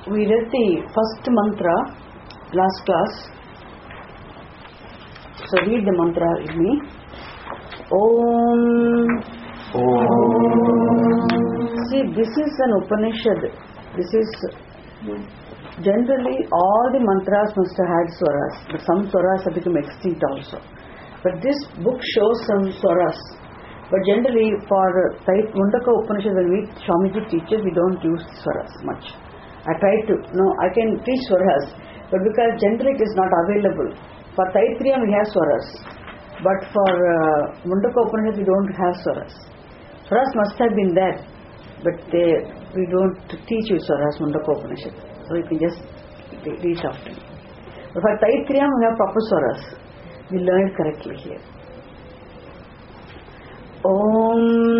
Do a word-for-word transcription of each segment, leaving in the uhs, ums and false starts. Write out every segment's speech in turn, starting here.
we read the first mantra last class. So read the mantra with me. Om. Om. See, this is an Upanishad. This is generally all the mantras must have had swaras, but some swaras have become extinct also. But this book shows some swaras. But generally for Mundaka Upanishad, when we Swamiji teaches, we don't use swaras much. I try to, no, I can teach swaras, but because generally it is not available. For Taittiriya we have swaras, but for uh, Mundaka Upanishad we don't have swaras. Swaras must have been there, but they, we don't teach you swaras Mundaka Upanishad. So you can just read after me. But for Taittiriya we have proper swaras. We learn correctly here. Om.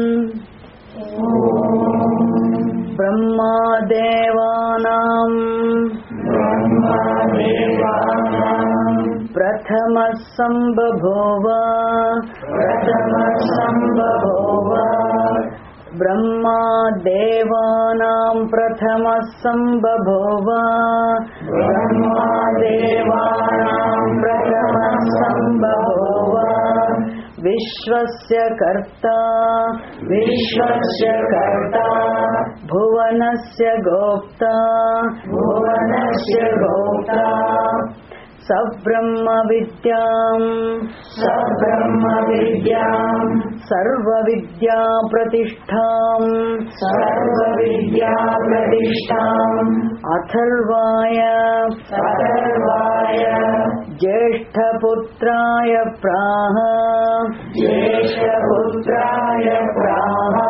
Brahma Devanam Brahma Devanam Prathama Sambhabhova Prathama Sambhabhova Brahma Devanam Prathama Sambhabhova Brahma Devanam Prathama Sambhabhova Vishwasya Karta Vishwasya Karta Bhuvanasya Gopta Bhuvanasya Gopta Sabrahma Vidyam Sabrahma Vidyam Sarva Vidya Pratishtham Sarva Vidya Pratishtham Atharvaya Atharvaya Jyeshtha Putraya Praha Jyeshtha Putraya Praha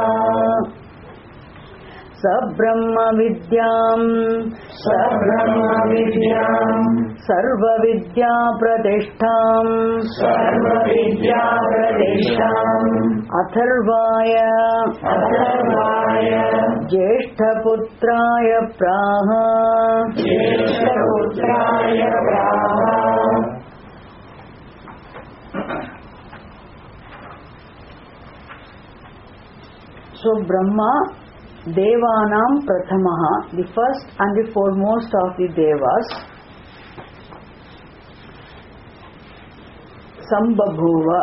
Sabrahma Vidyam Sabrahma Vidyam Sarva Vidya Pratishtham Sarva Vidya Pratishtham Atharvaya Atharvaya Jyeshtha Putraya Praha Jyeshtha Putraya Praha. So Brahma Devanam Prathamaha, the first and the foremost of the Devas, Sambhabhuva,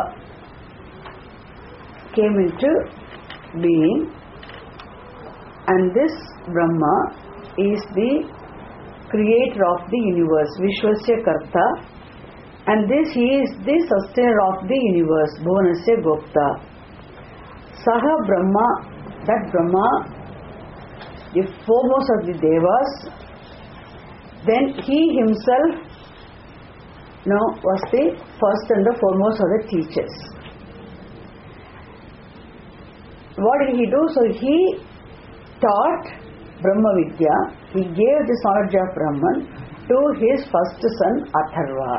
came into being, and this Brahma is the creator of the universe, Vishwasya Karta, and this he is the sustainer of the universe, Bhuvanasya Gopta. Saha Brahma, that Brahma, the foremost of the Devas, then he himself no, was the first and the foremost of the teachers. What did he do? So he taught Brahma Vidya, he gave this knowledge of Brahman to his first son Atharva.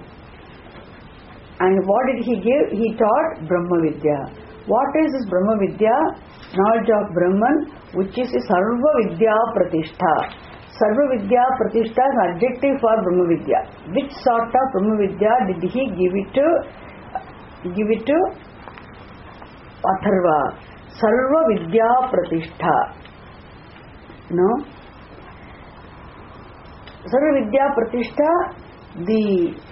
And what did he give? He taught Brahma Vidya. What is this Brahma Vidya? Knowledge of Brahman, which is a Sarva Vidya Pratishtha. Sarva Vidya Pratishtha is an adjective for Brahma Vidya. Which sort of Brahma Vidya did he give it to? Give it to Atharva. Sarva Vidya Pratishtha. No? Sarva Vidya Pratishtha, the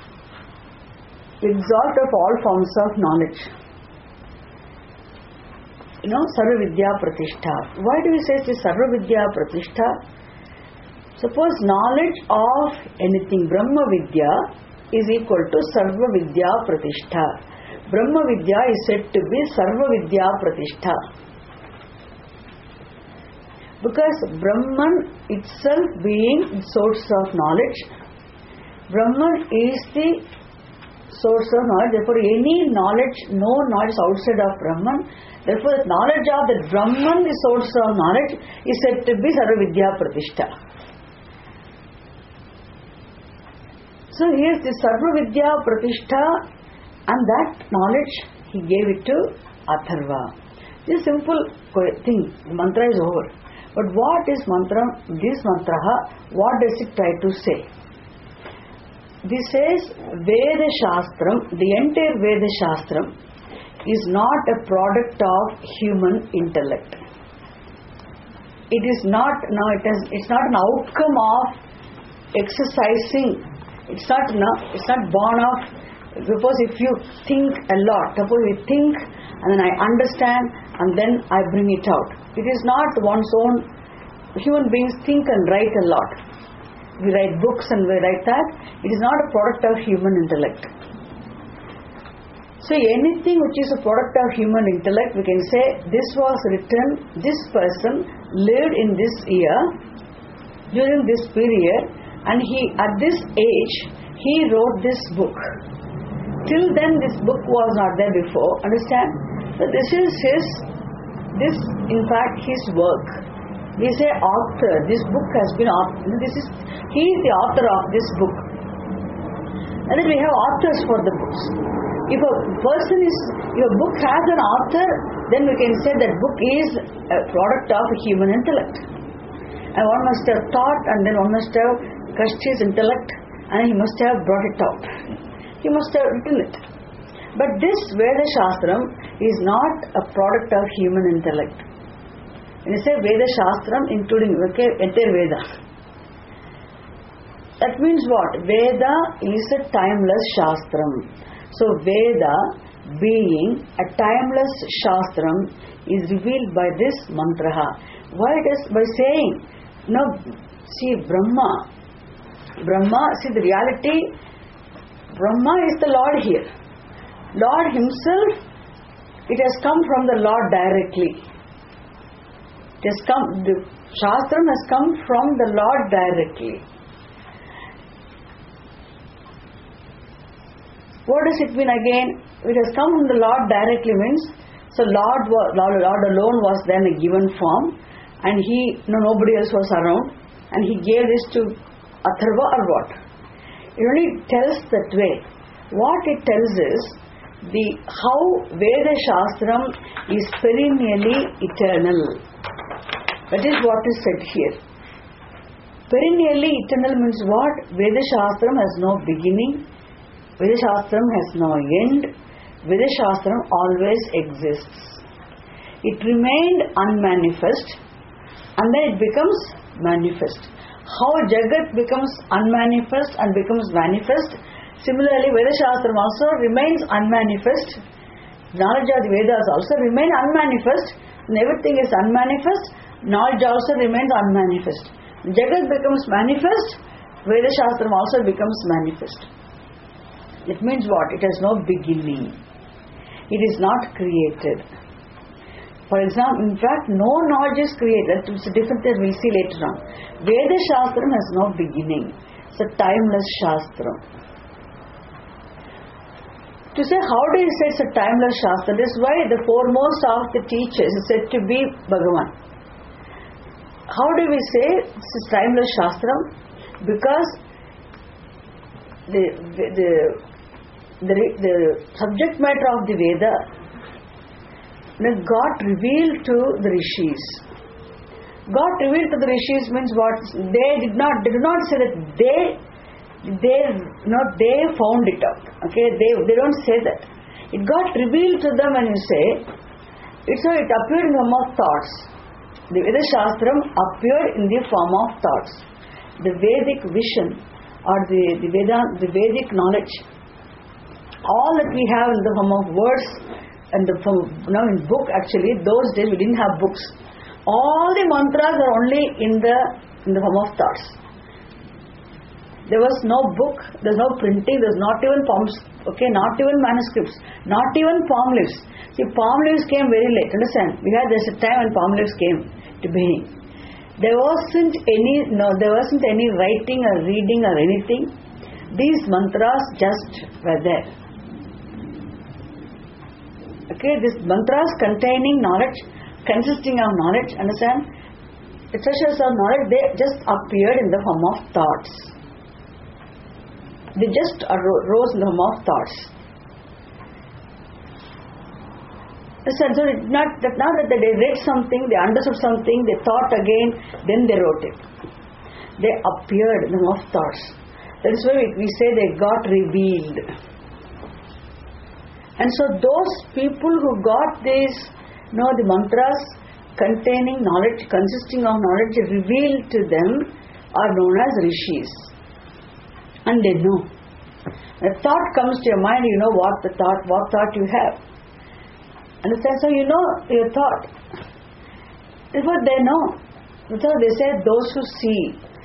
exalt of all forms of knowledge. You know, Sarva Vidya Pratishtha. Why do we say this Sarva Vidya Pratishtha? Suppose knowledge of anything, Brahma Vidya is equal to Sarva Vidya Pratishtha. Brahma Vidya is said to be Sarva Vidya Pratishtha. Because Brahman itself being the source of knowledge, Brahman is the source of knowledge. Therefore, any knowledge, no knowledge outside of Brahman. Therefore, the knowledge of the Brahman, the source of knowledge, is said to be Sarva Vidya Pratishtha. So here is the Sarva Vidya Pratishtha, and that knowledge he gave it to Atharva. This simple thing, the mantra is over. But what is mantra? This mantra, what does it try to say? This says Veda Shastram, the entire Veda Shastram is not a product of human intellect. it is not, no, it is, it's not an outcome of exercising. It's not, no, it's not born of, suppose if you think a lot, suppose you think and then I understand and then I bring it out. It is not one's own. Human beings think and write a lot. We write books and we write that. It is not a product of human intellect. So anything which is a product of human intellect, we can say this was written, this person lived in this year, during this period, and he, at this age, he wrote this book. Till then this book was not there before, understand? So this is his, this in fact his work. We say author, this book has been, this is, he is the author of this book. And then we have authors for the books. If a person is, if a book has an author, then we can say that book is a product of human intellect. And one must have thought and then one must have crushed his intellect and he must have brought it out. He must have written it. But this Veda Shastram is not a product of human intellect. When you say Veda Shastram, including okay, entire Veda. That means what? Veda is a timeless Shastram. So Veda, being a timeless Shastram, is revealed by this mantra. Why it is? By saying, no, see Brahma. Brahma, see the reality, Brahma is the Lord here. Lord himself, it has come from the Lord directly. It has come, the Shastram has come from the Lord directly. What does it mean again? It has come from the Lord directly means, so Lord, Lord, Lord alone was then a given form and he, no, nobody else was around and he gave this to Atharva or what? It only tells that way. What it tells is the how Veda Shastram is perennially eternal. That is what is said here. Perennially eternal means what? Veda Shastram has no beginning. Veda Shastram has no end. Veda Shastram always exists. It remained unmanifest and then it becomes manifest. How Jagat becomes unmanifest and becomes manifest, similarly Veda Shastram also remains unmanifest. Knowledge of the Vedas also remain unmanifest and everything is unmanifest. Knowledge also remains unmanifest. Jagat becomes manifest, Veda Shastram also becomes manifest. It means what? It has no beginning. It is not created. For example, in fact, no knowledge is created. It's a different thing we'll see later on. Veda Shastram has no beginning. It's a timeless Shastram. To say, how do you say it's a timeless Shastra? This is why the foremost of the teachers is said to be Bhagavan. How do we say it's a timeless Shastram? Because the, the, the, the subject matter of the Veda got revealed to the Rishis. Got revealed to the Rishis means what? They did not, they did not say that they They not they found it out. Okay, they they don't say that. It got revealed to them, and you say it's so it appeared in the form of thoughts. The Veda Shastram appeared in the form of thoughts. The Vedic vision or the the Veda the Vedic knowledge, all that we have in the form of words and the form now in book actually those days we didn't have books. All the mantras are only in the in the form of thoughts. There was no book, there's no printing, there's not even palms, okay, not even manuscripts, not even palm leaves. See, palm leaves came very late, understand? We had there's a time when palm leaves came to being. There wasn't any, no, there wasn't any writing or reading or anything. These mantras just were there. Okay, these mantras containing knowledge, consisting of knowledge, understand? The treasures of knowledge, they just appeared in the form of thoughts. They just arose in the form of thoughts. So it's not that now that they read something, they understood something, they thought again, then they wrote it. They appeared in the form of thoughts. That is why we, we say they got revealed. And so those people who got these, you know, the mantras containing knowledge, consisting of knowledge revealed to them are known as rishis. And they know. A thought comes to your mind, you know what the thought, what thought you have. Understand? So you know your thought. That's what they know. So they say those who see.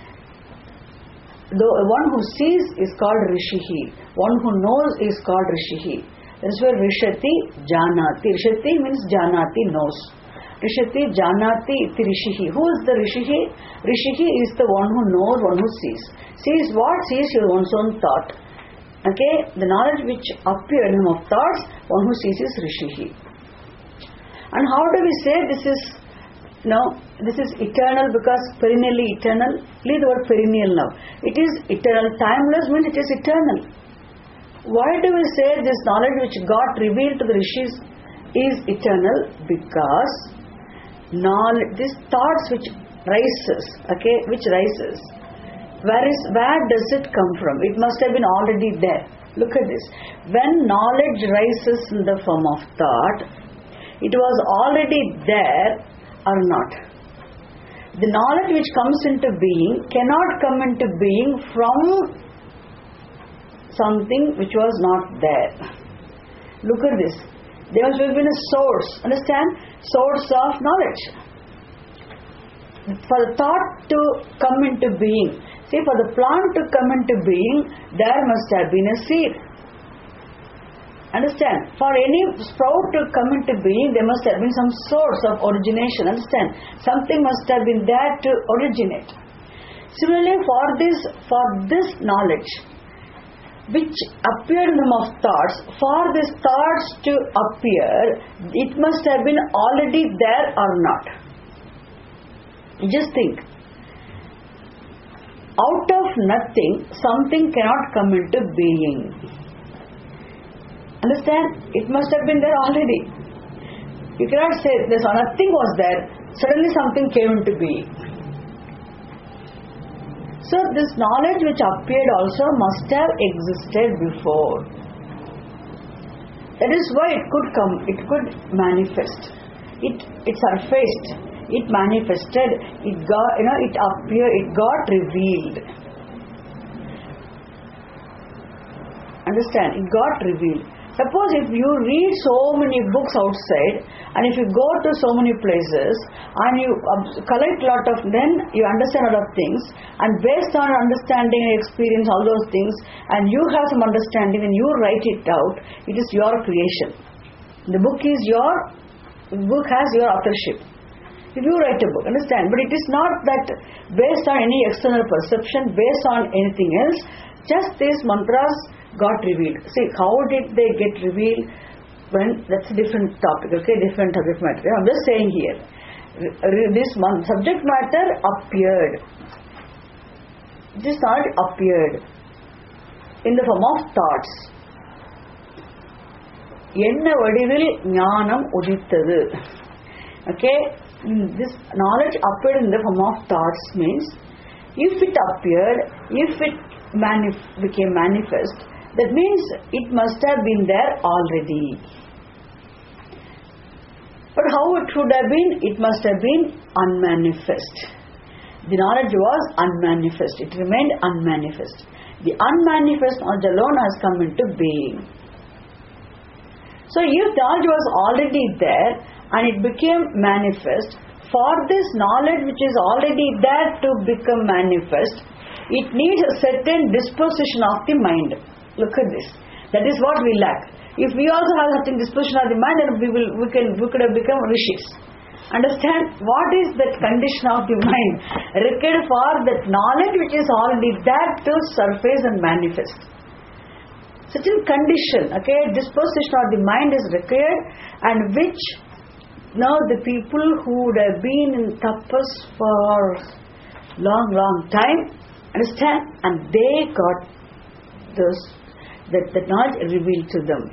The one who sees is called rishihi. One who knows is called rishihi. That is where rishati janati. Rishati means janati, knows. Rishati janati iti rishihi. Who is the rishihi? Rishihi is the one who knows, one who sees. Sees what? Sees your one's own thought. Okay? The knowledge which appears in him of thoughts, one who sees is rishihi. And how do we say this is, no, this is eternal because perennially eternal? Leave the word perennial now. It is eternal. Timeless means it is eternal. Why do we say this knowledge which got revealed to the rishis is eternal? Because knowledge, these thoughts which rises, okay, which rises, where is, where does it come from? It must have been already there. Look at this. When knowledge rises in the form of thought, it was already there or not. The knowledge which comes into being cannot come into being from something which was not there. Look at this. There must have been a source. Understand? Source of knowledge. For the thought to come into being. See, for the plant to come into being, there must have been a seed. Understand? For any sprout to come into being, there must have been some source of origination. Understand? Something must have been there to originate. Similarly, for this, for this knowledge, which appeared in the form of thoughts, for these thoughts to appear, it must have been already there or not. Just think. Out of nothing, something cannot come into being. Understand? It must have been there already. You cannot say this nothing was there, suddenly something came into being. So this knowledge which appeared also must have existed before. That is why it could come, it could manifest. It it surfaced, it manifested, it got, you know, it appeared, it got revealed. Understand? It got revealed. Suppose if you read so many books outside and if you go to so many places and you collect a lot of, then you understand a lot of things, and based on understanding and experience all those things, and you have some understanding and you write it out, it is your creation. The book is your, the book has your authorship. If you write a book, understand, but it is not that based on any external perception, based on anything else, just these mantras got revealed. See, how did they get revealed? When that's a different topic, okay, different subject matter. I'm just saying here, this one subject matter appeared. This thought appeared in the form of thoughts. Enna vadivil ஞானம் உதித்தது. Okay, this knowledge appeared in the form of thoughts means, if it appeared, if it manif- became manifest, that means it must have been there already. But how it should have been? It must have been unmanifest. The knowledge was unmanifest. It remained unmanifest. The unmanifest knowledge alone has come into being. So if knowledge was already there and it became manifest, for this knowledge which is already there to become manifest, it needs a certain disposition of the mind. Look at this. That is what we lack. If we also have certain disposition of the mind, then we will, we can, we could have become rishis. Understand? What is that condition of the mind required for that knowledge which is already there to surface and manifest? Certain condition, okay, disposition of the mind is required, and which now the people who would have been in tapas for long, long time, understand, and they got those, that the knowledge revealed to them.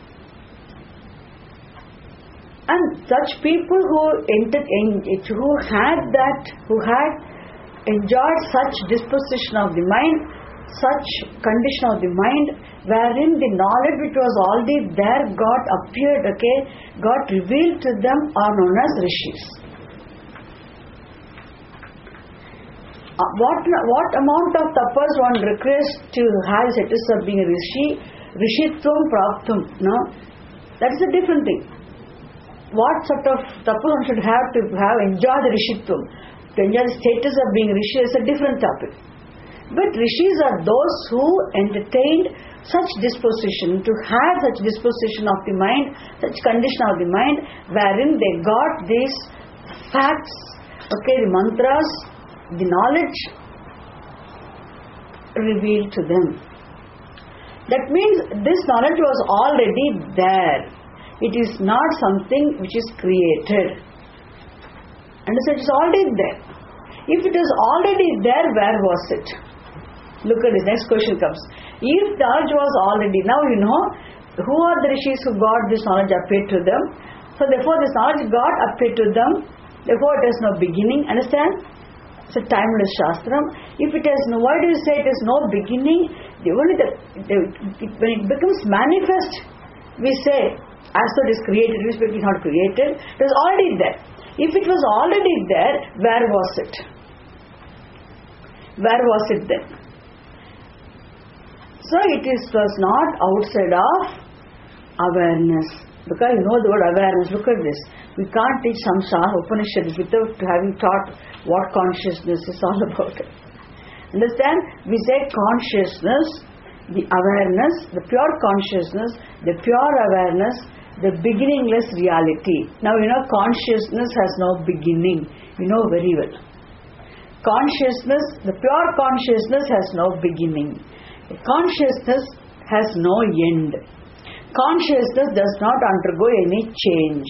And such people who entered in it, who had that, who had enjoyed such disposition of the mind, such condition of the mind, wherein the knowledge which was already there got appeared, okay, got revealed to them, are known as rishis. Uh, what what amount of tapas one requires to have status of being a rishi, rishitvam praptum, no? That is a different thing. What sort of tapas one should have to have enjoy the rishitvam, to enjoy the status of being rishi is a different topic. But rishis are those who entertained such disposition, to have such disposition of the mind, such condition of the mind, wherein they got these facts, okay, the mantras, the knowledge revealed to them. That means this knowledge was already there. It is not something which is created. Understand? It is already there. If it is already there, where was it? Look at this. Next question comes. If knowledge was already, now you know who are the rishis who got this knowledge appeared to them. So therefore this knowledge got appeared to them. Therefore it has no beginning. Understand? It's a timeless shastram. If it has no, why do you say it has no beginning? The only the, the it, when it becomes manifest, we say as though it is created, it is not created. It is already there. If it was already there, where was it? Where was it then? So it is was not outside of awareness. Because you know the word awareness, look at this. We can't teach Samsara Upanishads without having taught what consciousness is all about. Understand? We say consciousness, the awareness, the pure consciousness, the pure awareness, the beginningless reality. Now you know consciousness has no beginning. You know very well. Consciousness, the pure consciousness has no beginning. Consciousness has no end. Consciousness does not undergo any change.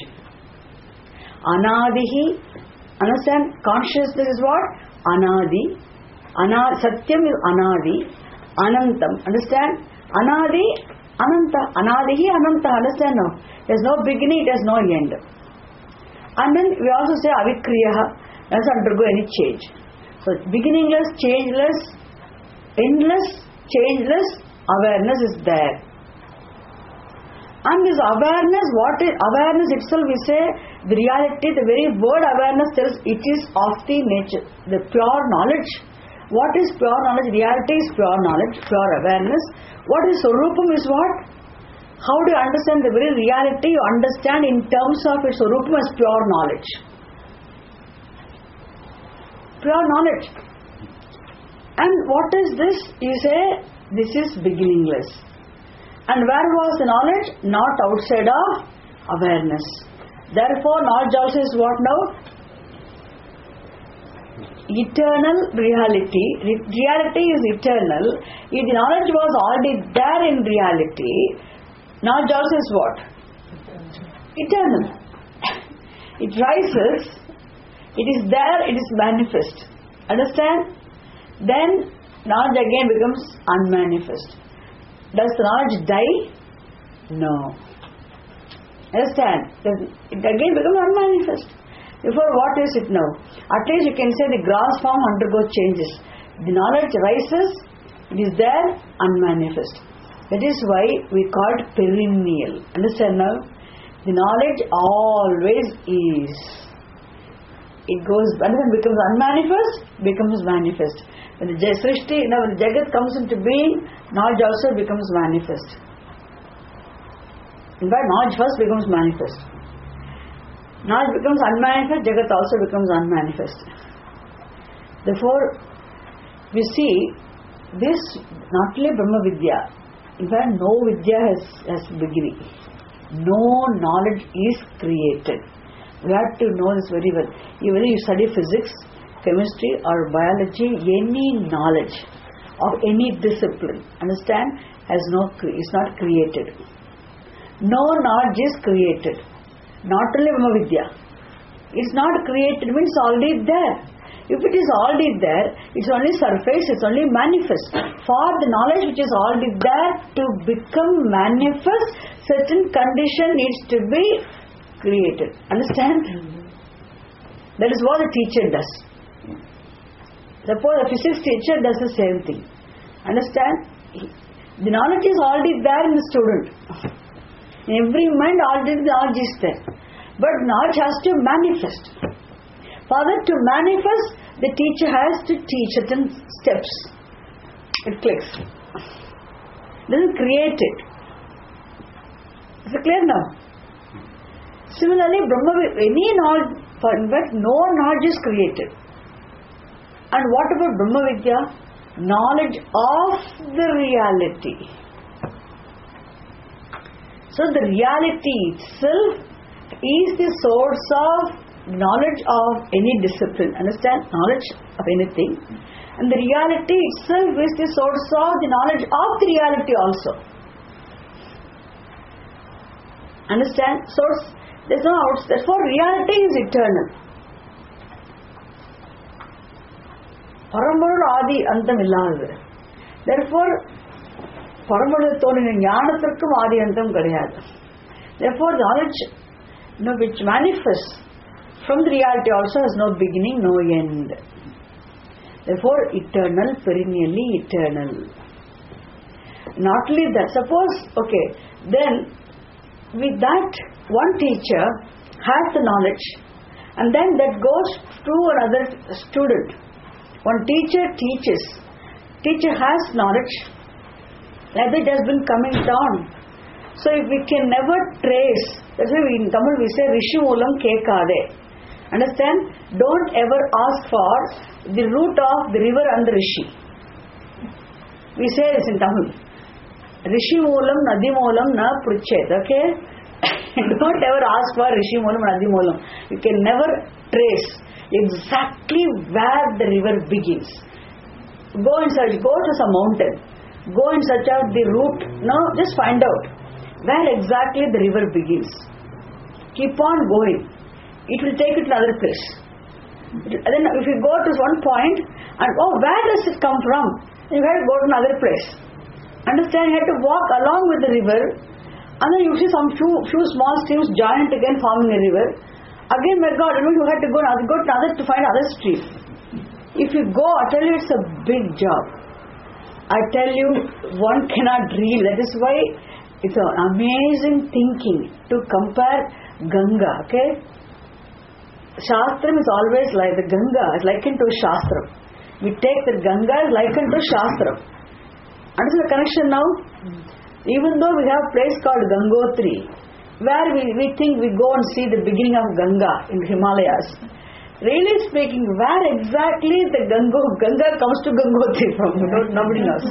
Anadihi, understand? Consciousness is what? Anadi. Anadi. Satyam is Anadi. Anantam. Understand? Anadi, Ananta. Anadihi, Ananta. Understand now? There is no beginning, it has no end. And then we also say avikriyaha, does not undergo any change. So beginningless, changeless, endless, changeless awareness is there. And this awareness, what is awareness itself, we say the reality, the very word awareness tells it is of the nature, the pure knowledge. What is pure knowledge? Reality is pure knowledge, pure awareness. What is Swarupam is what? How do you understand the very reality? You understand in terms of its Swarupam as pure knowledge. Pure knowledge. And what is this? You say, this is beginningless. And where was the knowledge? Not outside of awareness. Therefore, knowledge also is what now? Eternal reality. Reality is eternal. If the knowledge was already there in reality, knowledge also is what? Eternal. It rises. It is there. It is manifest. Understand? Then knowledge again becomes unmanifest. Does the knowledge die? No. Understand? It again becomes unmanifest. Therefore, what is it now? At least you can say the gross form undergoes changes. The knowledge rises, it is there, unmanifest. That is why we call it perennial. Understand now? The knowledge always is. It goes, and when it becomes unmanifest, becomes manifest. When the Srishti, you know, when the Jagat comes into being, knowledge also becomes manifest. In fact, knowledge first becomes manifest. Knowledge becomes unmanifest, Jagat also becomes unmanifest. Therefore, we see this not only Brahma Vidya, in fact, no Vidya has, has beginning. No knowledge is created. We have to know this very well. Even if you study physics, chemistry or biology, any knowledge of any discipline, understand, has no, is not created. No knowledge is created. Not only Brahma Vidya. It's not created, means already there. If it is already there, it's only surface, it's only manifest. For the knowledge which is already there to become manifest, certain condition needs to be created. Understand? Mm-hmm. That is what the teacher does. Suppose a physics teacher does the same thing. Understand? The knowledge is already there in the student. In every mind already the knowledge is there. But knowledge has to manifest. For that to manifest, the teacher has to teach certain steps. It clicks. Doesn't create it. Is it clear now? Similarly, Brahma, any knowledge, in fact, no knowledge is created. And what about Brahma Vidya? Knowledge of the reality. So the reality itself is the source of knowledge of any discipline. Understand? Knowledge of anything. And the reality itself is the source of the knowledge of the reality also. Understand? Source, there's no outs. Therefore, reality is eternal. Paramurul Adi Antam illadhu. Therefore, Paramurul Thodina Jnanathirkkum Adi Antam kadiyadu. Therefore, knowledge, you know, which manifests from the reality also has no beginning, no end. Therefore, eternal, perennially eternal. Not only that, suppose, okay, then with that, one teacher has the knowledge, and then that goes to another student. One teacher teaches, teacher has knowledge, like it has been coming down. So if we can never trace, that's why we, in Tamil we say Rishi Moolam Kekade. Understand? Don't ever ask for the root of the river and the Rishi. We say this in Tamil. Rishi Moolam Nadi Moolam Na Pruchet. Okay? Don't ever ask for Rishi Moolam Nadi Moolam. You can never trace exactly where the river begins. Go and search. Go to some mountain. Go and search out the route. No, just find out where exactly the river begins. Keep on going. It will take you to another place. And then if you go to one point and oh, where does it come from? You have to go to another place. Understand? You have to walk along with the river, and then you see some few few small streams joined again forming a river. Again, my God, you know, you have to go another, go to another to find other stream. If you go, I tell you, it's a big job. I tell you, one cannot reel. That is why it's an amazing thinking to compare Ganga. Okay. Shastram is always like the Ganga is likened to Shastram. We take the Ganga is likened to Shastram. Understand the connection now? Mm. Even though we have a place called Gangotri, where we, we think we go and see the beginning of Ganga in the Himalayas. Really speaking, where exactly the Ganga, Ganga comes to Gangotri from? You know, nobody knows.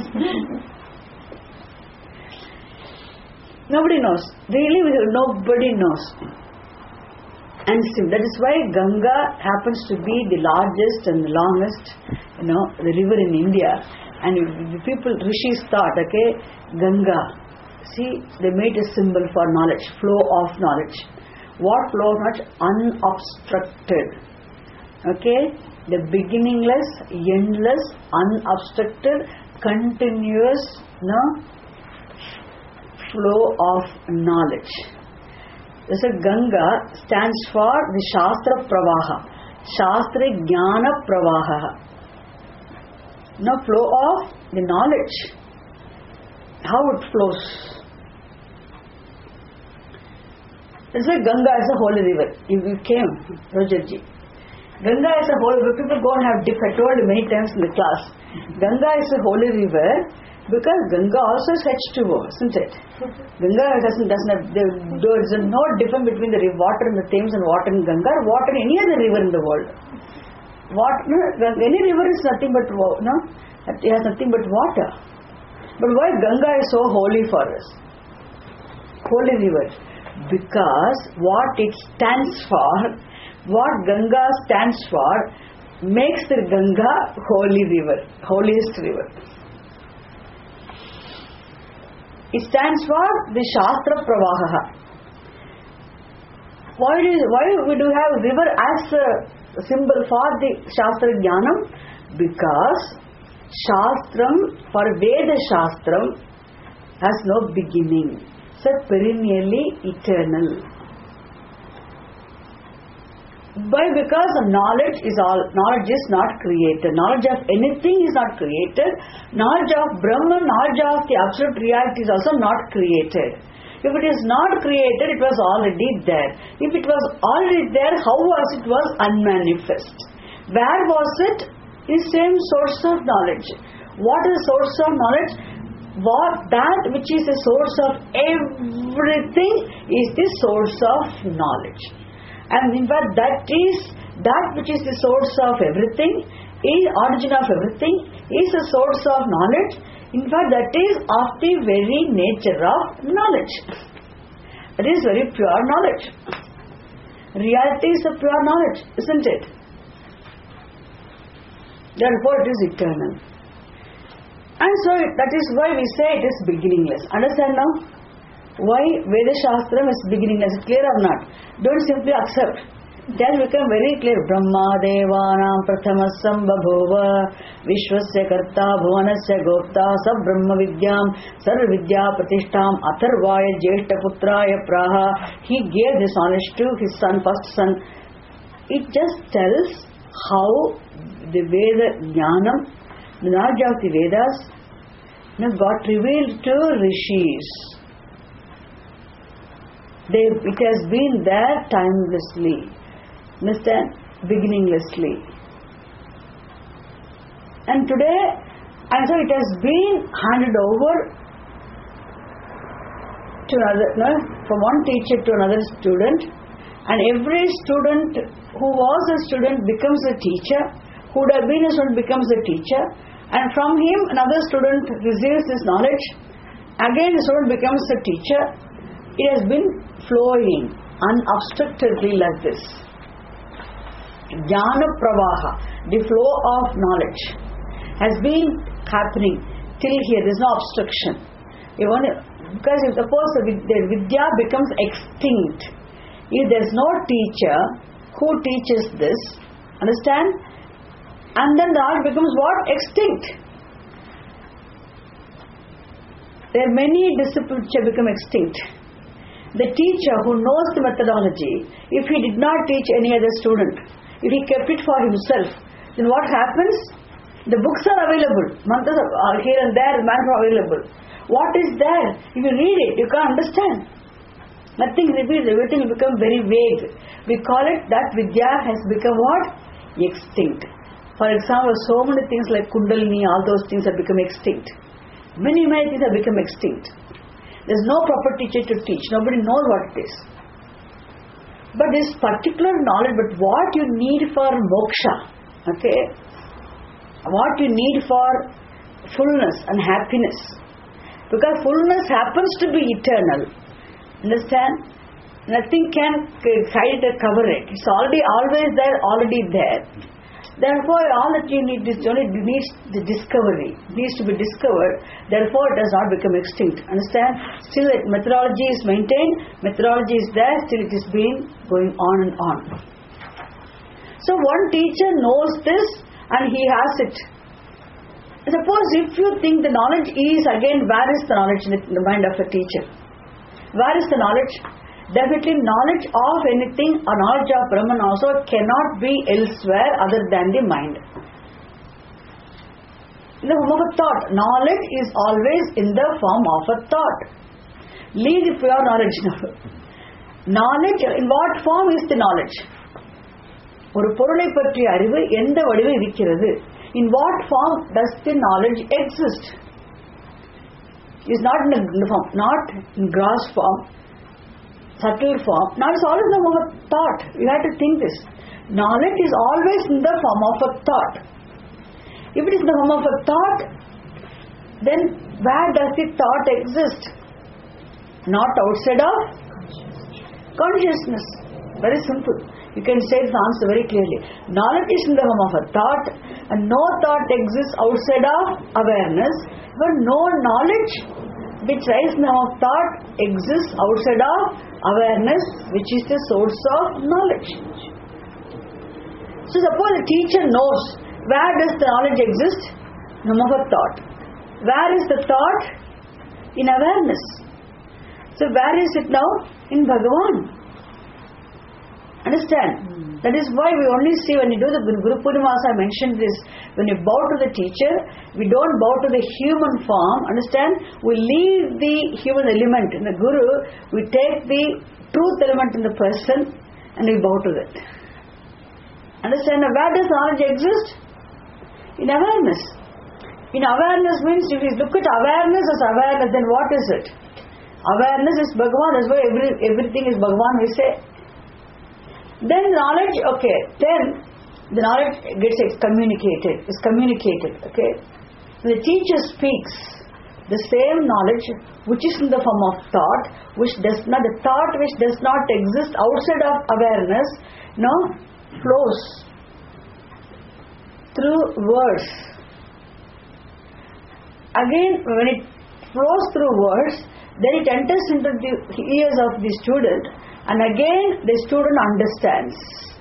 Nobody knows. Really, nobody knows. And that is why Ganga happens to be the largest and the longest, you know, the river in India. And the people, rishis thought, okay, Ganga. See, they made a symbol for knowledge, flow of knowledge. What flow of knowledge? Unobstructed. Okay, the beginningless, endless, unobstructed, continuous, no, flow of knowledge. So Ganga stands for the Shastra Pravaha, Shastra Jnana Pravaha. No, flow of the knowledge. How it flows. That's why Ganga is a holy river. If you came, Rogerji. Ganga is a holy river. People go and have dip. I told you many times in the class. Ganga is a holy river because Ganga also is H two O, isn't it? Ganga doesn't, doesn't have, there is no difference between the water in the Thames and water in Ganga or water in any other river in the world. What, no, any river is nothing but, no, it has nothing but water. But why Ganga is so holy for us? Holy river. Because what it stands for, what Ganga stands for, makes the Ganga holy river, holiest river. It stands for the Shastra Pravaha. Why do, why we do have river as a symbol for the Shastra Jnanam? Because Shastram, for Veda Shastram, has no beginning. So perennially eternal. Why? Because knowledge is all, knowledge is not created. Knowledge of anything is not created. Knowledge of Brahman, knowledge of the absolute reality is also not created. If it is not created, it was already there. If it was already there, how was it was unmanifest? Where was it? Is same source of knowledge. What is source of knowledge? What that which is the source of everything is the source of knowledge. And in fact, that is that which is the source of everything, is origin of everything, is the source of knowledge. In fact, that is of the very nature of knowledge. It is very pure knowledge. Reality is a pure knowledge, isn't it? Therefore, it is eternal. And so, that is why we say it is beginningless. Understand now? Why Veda Shastram is beginningless? Clear or not? Don't simply accept. It has become very clear. Brahma Devanam Prathamasam Babhova Vishwasya Karta Bhuvanasya Gopta Sab Brahma Vidyam Sarva Vidya Pratishtam Atharvaya Jeshta Putraya Praha. He gave this knowledge to his son, first son. It just tells how the Veda Jnanam, the knowledge of the Vedas, you know, got revealed to rishis. They, it has been there timelessly. Understand? Beginninglessly. And today, and so it has been handed over to another, no, from one teacher to another student, and every student who was a student becomes a teacher, who would have been a student becomes a teacher, and from him another student receives this knowledge, again the student becomes a teacher. It has been flowing unobstructedly like this. Jnana Pravaha, the flow of knowledge, has been happening till here. There is no obstruction. You want to, because if suppose the Vidya becomes extinct, if there is no teacher who teaches this, understand? And then the knowledge becomes what? Extinct. There are many disciplines which have become extinct. The teacher who knows the methodology, if he did not teach any other student, if he kept it for himself, then what happens? The books are available. Mantras are here and there, mantras are available. What is there? If you read it, you can't understand. Nothing reveals, everything will become very vague. We call it that Vidya has become what? Extinct. For example, so many things like Kundalini, all those things have become extinct. Many, many things have become extinct. There is no proper teacher to teach. Nobody knows what it is. But this particular knowledge, but what you need for moksha, okay, what you need for fullness and happiness, because fullness happens to be eternal, understand? Nothing can hide or cover it. It's already always there, already there. Therefore, all that you need is only needs the discovery. It needs to be discovered. Therefore, it has not become extinct. Understand? Still, that methodology is maintained. Methodology is there. Still, it is being going on and on. So, one teacher knows this, and he has it. Suppose if you think the knowledge is again, where is the knowledge in the mind of a teacher? Where is the knowledge? Definitely knowledge of anything or knowledge of Brahman also cannot be elsewhere other than the mind. In the form of a thought. Knowledge is always in the form of a thought. Leave the pure knowledge now. Knowledge, in what form is the knowledge? ஒரு பொருளை பற்றிய அறிவு எந்த வடிவில் இருக்கிறது? In what form does the knowledge exist? It is not in the form, not in gross form, subtle form. Now it's always in the form of thought. You have to think this. Knowledge is always in the form of a thought. If it is in the form of a thought, then where does the thought exist? Not outside of consciousness. Very simple. You can say the answer very clearly. Knowledge is in the form of a thought, and no thought exists outside of awareness, but no knowledge which rises in the form of thought exists outside of awareness, which is the source of knowledge. So suppose a teacher knows where does the knowledge exist? In the form of a thought. Where is the thought? In awareness. So where is it now? In Bhagavan. Understand? Hmm. That is why we only see when you do the Guru Purnima, I mentioned this, when you bow to the teacher, we don't bow to the human form, understand? We leave the human element in the Guru, we take the truth element in the person and we bow to that. Understand? Now, where does knowledge exist? In awareness. In awareness means if you look at awareness as awareness, then what is it? Awareness is Bhagavan. That's why every, everything is Bhagavan, we say. Then knowledge, okay, then the knowledge gets communicated, is communicated, okay. The teacher speaks the same knowledge which is in the form of thought, which does not, the thought which does not exist outside of awareness, no, flows through words. Again, when it flows through words, then it enters into the ears of the student, and again the student understands.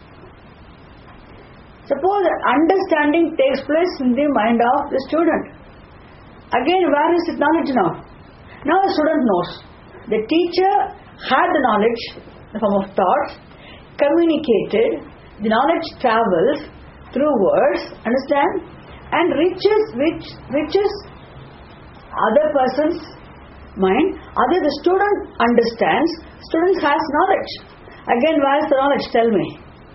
Suppose understanding takes place in the mind of the student. Again, where is it knowledge now? Now the student knows. The teacher had the knowledge in the form of thoughts, communicated, the knowledge travels through words, understand, and reaches which reaches other person's mind. Other the student understands, student has knowledge. Again, where is the knowledge? Tell me.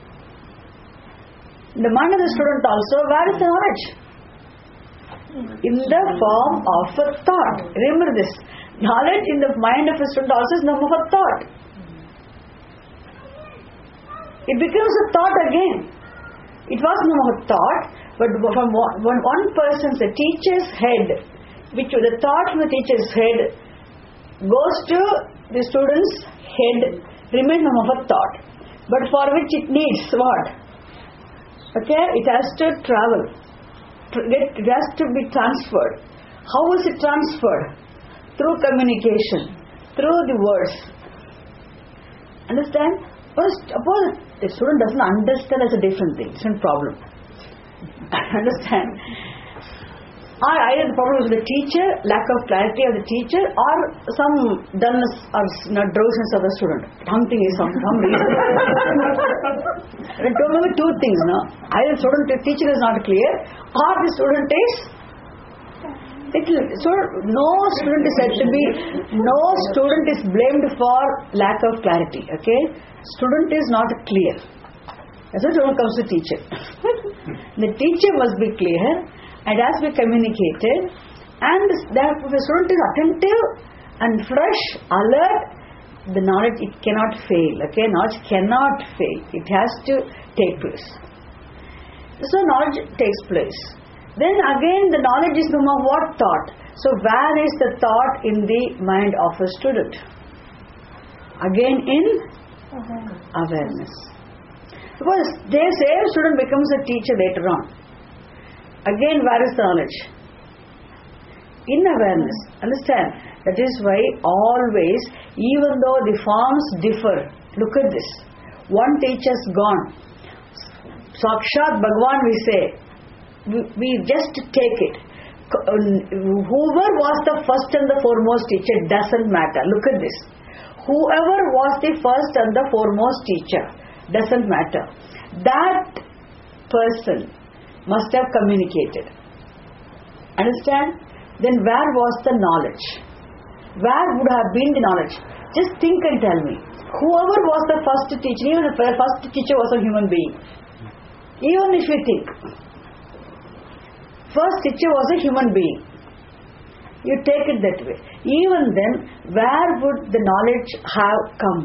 In the mind of the student also, where is the knowledge? In the form of a thought. Remember this. Knowledge in the mind of a student also is in the form of a thought. It becomes a thought again. It was no more thought, but from one, one person's, a teacher's head, which the thought from the teacher's head goes to the student's head, remains no more thought. But for which it needs what? Okay, it has to travel. It has to be transferred. How is it transferred? Through communication, through the words. Understand? First, suppose the student doesn't understand, as a different thing. It's a problem. Understand? Or either the problem is the teacher, lack of clarity of the teacher, or some dullness or you know, drowsiness of the student. Something is some, some reason. Don't remember two things, no? Either student, the teacher is not clear, or the student is little. So no student is said to be, no student is blamed for lack of clarity. Okay, student is not clear. That's why student comes to teacher. The teacher must be clear. It has to be communicated, and therefore the student is attentive and fresh, alert. The knowledge, it cannot fail. Okay, knowledge cannot fail. It has to take place. So knowledge takes place. Then again, the knowledge is from what thought. So where is the thought in the mind of a student? Again in uh-huh. awareness. Because they say a student becomes a teacher later on. Again, where is the knowledge? In awareness. Understand? That is why always, even though the forms differ, look at this. One teacher's gone. Sakshat Bhagavan, we say, we, we just take it. Whoever was the first and the foremost teacher doesn't matter. Look at this. Whoever was the first and the foremost teacher doesn't matter. That person must have communicated. Understand? Then where was the knowledge? Where would have been the knowledge? Just think and tell me. Whoever was the first teacher, even the first teacher was a human being. Even if you think, first teacher was a human being. You take it that way. Even then, where would the knowledge have come?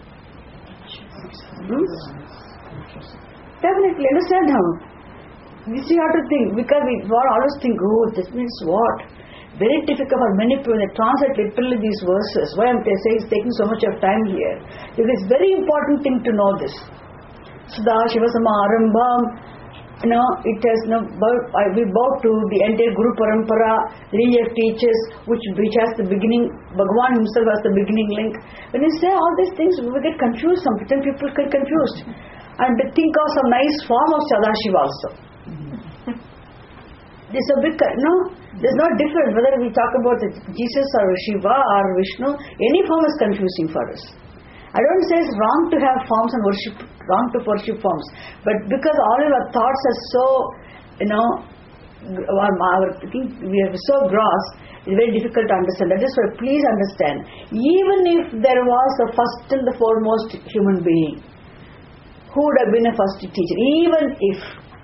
Hmm? Definitely, understand how? This you have to think, because we always think, oh, this means what? Very difficult for many people. They translate literally these verses. Why I'm saying it's taking so much of time here? Because it's very important thing to know this. Sudha Shiva Samarambham, you know, it has no, we bow to the entire Guru Parampara, lineage of teachers, which, which has the beginning, Bhagavan himself has the beginning link. When you say all these things, we get confused. Sometimes people get confused. And they think of some nice form of Sadashiva also. There's a big, no, there's no difference whether we talk about Jesus or Shiva or Vishnu. Any form is confusing for us. I don't say it's wrong to have forms and worship, wrong to worship forms, but because all of our thoughts are so, you know, our, our we are so gross, it's very difficult to understand. That is why please understand, even if there was a first and the foremost human being, who would have been a first teacher, even if.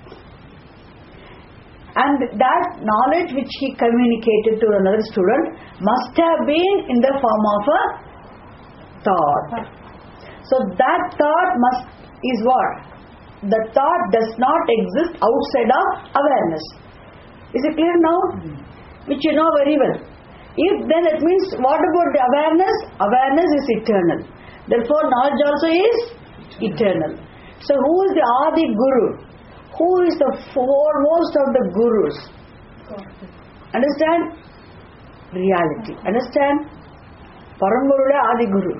And that knowledge which he communicated to another student must have been in the form of a thought. So that thought must is what? The thought does not exist outside of awareness. Is it clear now? Mm-hmm. Which you know very well. If then it means, what about the awareness? Awareness is eternal. Therefore knowledge also is eternal. So who is the Adi Guru? Who is the foremost of the Gurus? Understand? Reality. Understand? Paramguru Adi Guru.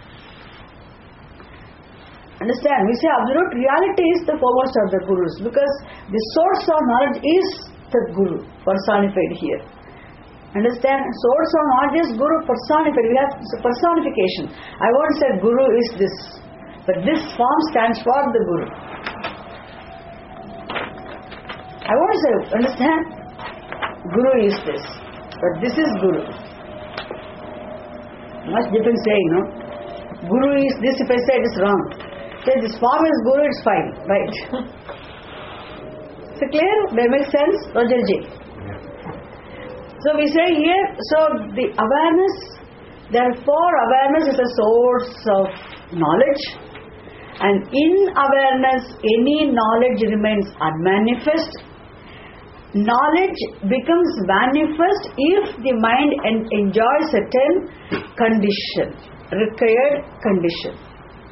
Understand? We say absolute reality is the foremost of the Gurus, because the source of knowledge is the Guru personified here. Understand? Source of knowledge is Guru personified. We have personification. I won't say Guru is this, but this form stands for the Guru. I won't say, understand? Guru is this, but this is Guru. Much different saying, no? Guru is this, if I say it is wrong. Say this form is Guru, it's fine, right? Is it clear? That makes sense? Roger Ji. So we say here, so the awareness, therefore awareness is a source of knowledge, and in awareness any knowledge remains unmanifest. Knowledge becomes manifest if the mind en- enjoys certain condition, required condition.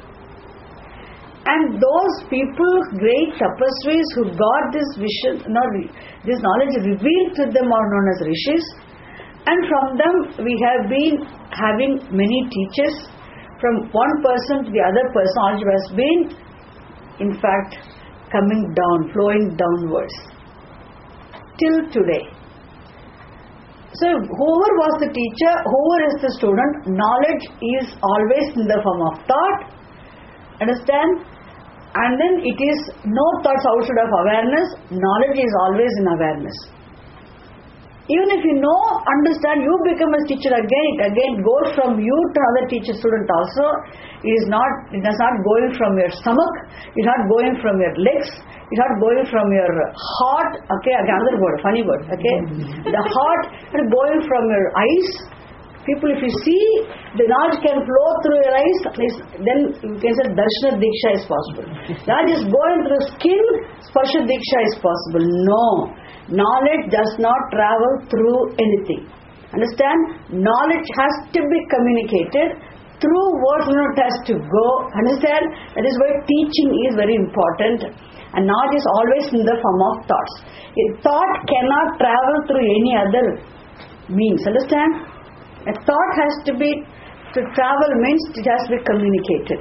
And those people, great tapasvis who got this vision, no, this knowledge revealed to them are known as rishis. And from them we have been having many teachers. From one person to the other person, knowledge has been, in fact, coming down, flowing downwards. Till today. So whoever was the teacher, whoever is the student, knowledge is always in the form of thought. Understand? And then it is no thoughts outside of awareness. Knowledge is always in awareness. Even if you know, understand, you become a teacher again, it again goes from you to another teacher student also. It is not, it is not going from your stomach, it is not going from your legs, it is not going from your heart, okay, another word, funny word, okay. The heart is going from your eyes. People, if you see, the knowledge can flow through your eyes, then you can say Darshana Diksha is possible. Knowledge is going through skin, Sparsha Diksha is possible. No. Knowledge does not travel through anything. Understand? Knowledge has to be communicated through words, it has to go. Understand? That is why teaching is very important. And knowledge is always in the form of thoughts. A thought cannot travel through any other means. Understand? A thought has to be, to travel means it has to be communicated.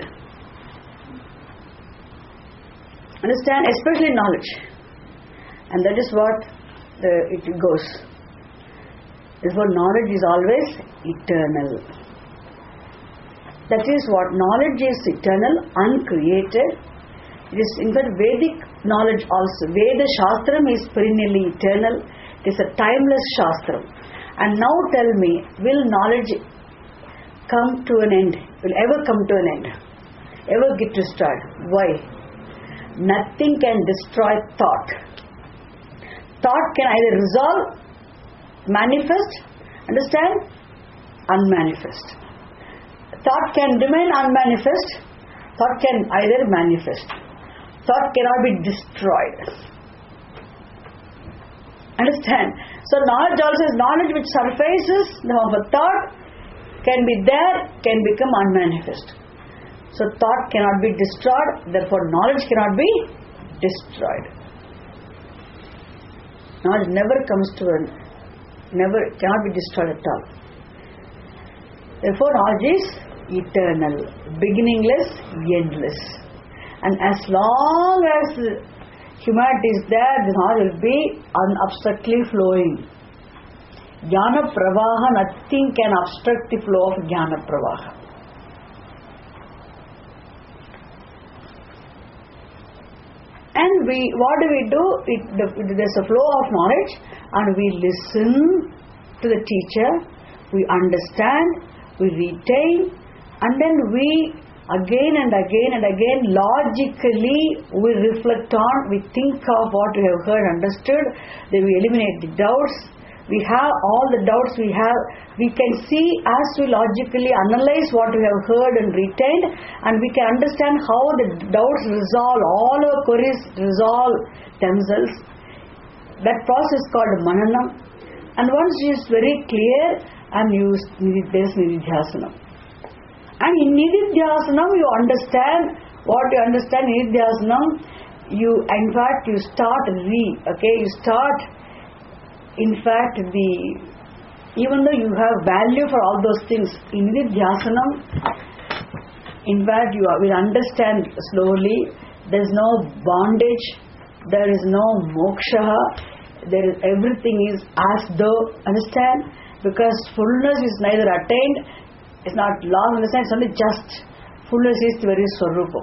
Understand? Especially knowledge. And that is what the, it goes. Therefore knowledge is always eternal. That is what knowledge is eternal, uncreated. It is in fact Vedic knowledge also. Veda Shastram is perennially eternal. It is a timeless Shastram. And now tell me, will knowledge come to an end? Will ever come to an end? Ever get destroyed? Why? Nothing can destroy thought. Thought can either resolve, manifest, understand? Unmanifest. Thought can remain unmanifest. Thought can either manifest. Thought cannot be destroyed. Understand? So knowledge also is knowledge which surfaces, the form of a thought, can be there, can become unmanifest. So thought cannot be destroyed, therefore knowledge cannot be destroyed. Knowledge never comes to an, never, cannot be destroyed at all. Therefore knowledge is eternal, beginningless, endless. And as long as humanity is there, the knowledge will be unobstructedly flowing. Jnana Pravaha, nothing can obstruct the flow of Jnana Pravaha. And we, what do we do? It, the, there's a flow of knowledge, and we listen to the teacher, we understand, we retain, and then we again and again and again, logically we reflect on, we think of what we have heard, understood, then we eliminate the doubts. We have all the doubts we have, we can see as we logically analyze what we have heard and retained, and we can understand how the doubts resolve, all our queries resolve themselves. That process is called mananam. And once it is very clear, and you, there is nididhyasanam. And in nididhyasanam you understand, what you understand in nididhyasanam, you, in fact, you start re, okay, you start, in fact, the, even though you have value for all those things, in nididhyasanam, in fact, you will understand slowly, there is no bondage, there is no moksha, there is, everything is as though, understand? Because fullness is neither attained, it's not lost, understand, it's only just, fullness is the very swarupa.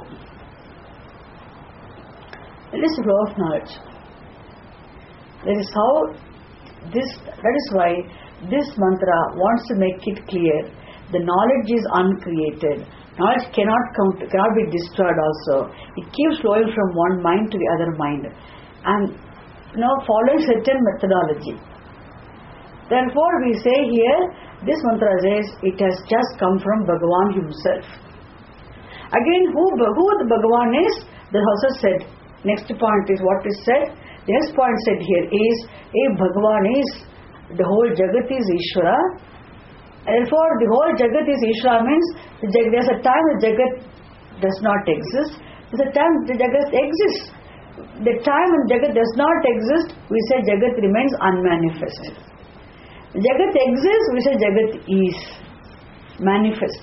It is flow of knowledge. That is how this, that is why this mantra wants to make it clear, the knowledge is uncreated. Knowledge cannot come, cannot be destroyed also. It keeps flowing from one mind to the other mind. And, you know, following certain methodology. Therefore, we say here, this mantra says, it has just come from Bhagavan himself. Again, who, who the Bhagavan is, the also said, next point is what is said. The next point said here is, if Bhagavan is, the whole Jagat is Ishvara. Therefore, the whole Jagat is Ishvara means, the Jag, there's a time the Jagat does not exist. There's a time the Jagat exists. The time when Jagat does not exist, we say Jagat remains unmanifest. Jagat exists, we say Jagat is manifest.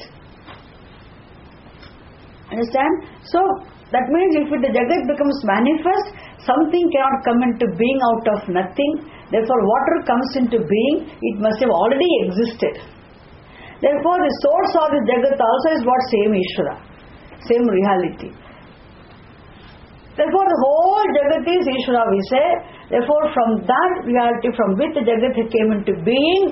Understand? So, that means if the Jagat becomes manifest, something cannot come into being out of nothing. Therefore, whatever comes into being, it must have already existed. Therefore, the source of the Jagat also is what? Same Ishvara, same reality. Therefore, the whole Jagat is Ishvara, we say. Therefore, from that reality from which the Jagat came into being,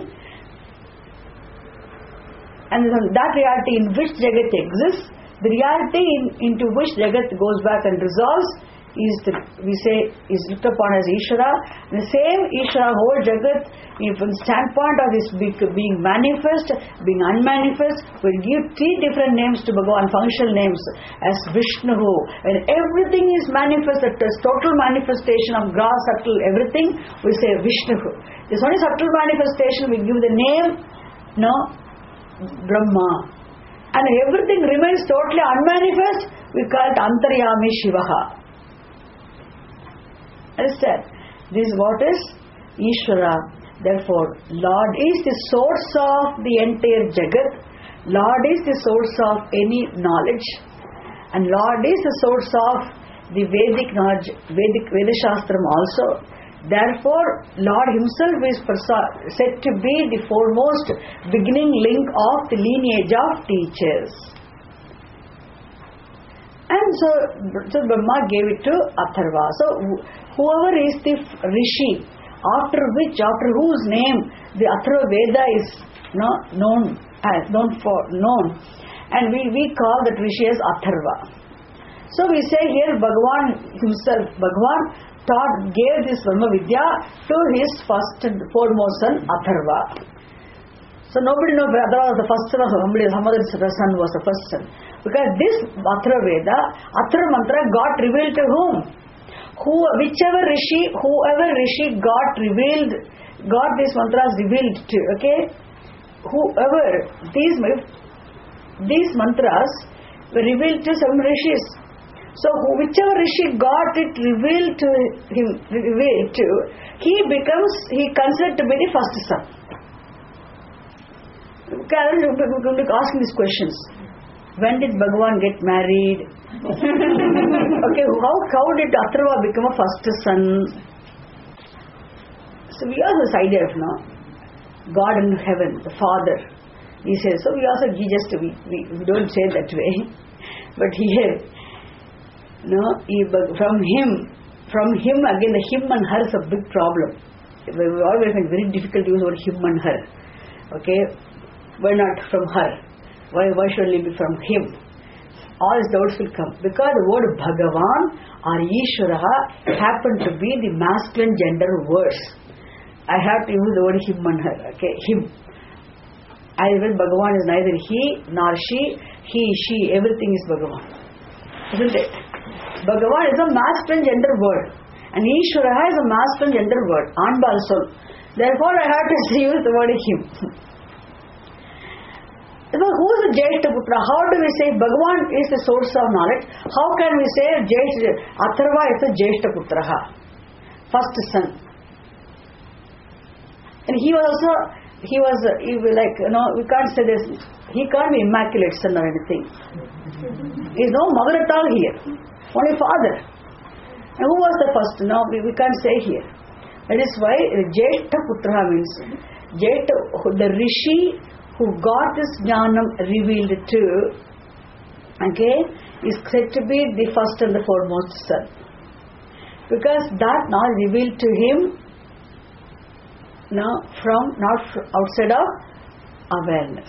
and from that reality in which Jagat exists, the reality in, into which Jagat goes back and resolves is, the, we say, is looked upon as Ishvara. The same Ishvara, whole Jagat, from the standpoint of this being manifest, being unmanifest, will give three different names to Bhagavan, functional names, as Vishnu. When everything is manifest, that is total manifestation of gross, subtle, everything, we say Vishnu. This only subtle manifestation, we give the name, no, Brahma. And everything remains totally unmanifest, we call it Antaryami Shivaha. Understand? This is what is Ishvara. Therefore, Lord is the source of the entire Jagat. Lord is the source of any knowledge. And Lord is the source of the Vedic knowledge, Vedic Veda Shastram also. Therefore, Lord himself is said to be the foremost beginning link of the lineage of teachers. And so, so Brahma gave it to Atharva. So, whoever is the Rishi, after which, after whose name the Atharva Veda is no, known as, known for, known. And we, we call that Rishi as Atharva. So, we say here Bhagavan himself, Bhagavan taught, gave this Brahma Vidya to his first and foremost son, Atharva. So nobody knows whether Atharva was the first son or somebody, some other son was the first son. Because this Atharva Veda, Atharva Mantra got revealed to whom? Who, whichever Rishi, whoever Rishi got revealed, got these mantras revealed to, okay? Whoever, these, these mantras were revealed to some Rishis. So whichever Rishi got it revealed to him, revealed to, he becomes, he considered to be the first son. Karen will be asking these questions. When did Bhagavan get married? Okay, how, how did Atharva become a first son? So we have this idea of, no, God in heaven, the Father. He says, so we also, he just, we, we, we don't say that way. But here, no, he, from him, from him again, the him and her is a big problem. We always find very difficult to use the word him and her. Okay, why not from her? Why, why should it be from him? all his doubts will come. Because the word Bhagavan or Ishvara happen to be the masculine gender words. I have to use the word him and her. Okay, him. I read Bhagavan is neither he nor she, he, she, everything is Bhagavan. Isn't it? Bhagavan is a masculine gender word. And Ishvara is a masculine gender word. Anbal soul. Therefore I have to use the word him. Therefore, who is the Jeshta Putra? How do we say Bhagavan is the source of knowledge? How can we say Jeshta, Atharva is the Jeshta Putra? First son. And he was also, he was, he was like, you know, we can't say this, he can't be immaculate son or anything. He is no mother at all here. Only father. And who was the first? No, we, we can't say here. That is why Jeshta Putra means, Jeshta, the Rishi who got this jnanam revealed to, okay, is said to be the first and the foremost son. Because that knowledge revealed to him, now from, not from outside of awareness.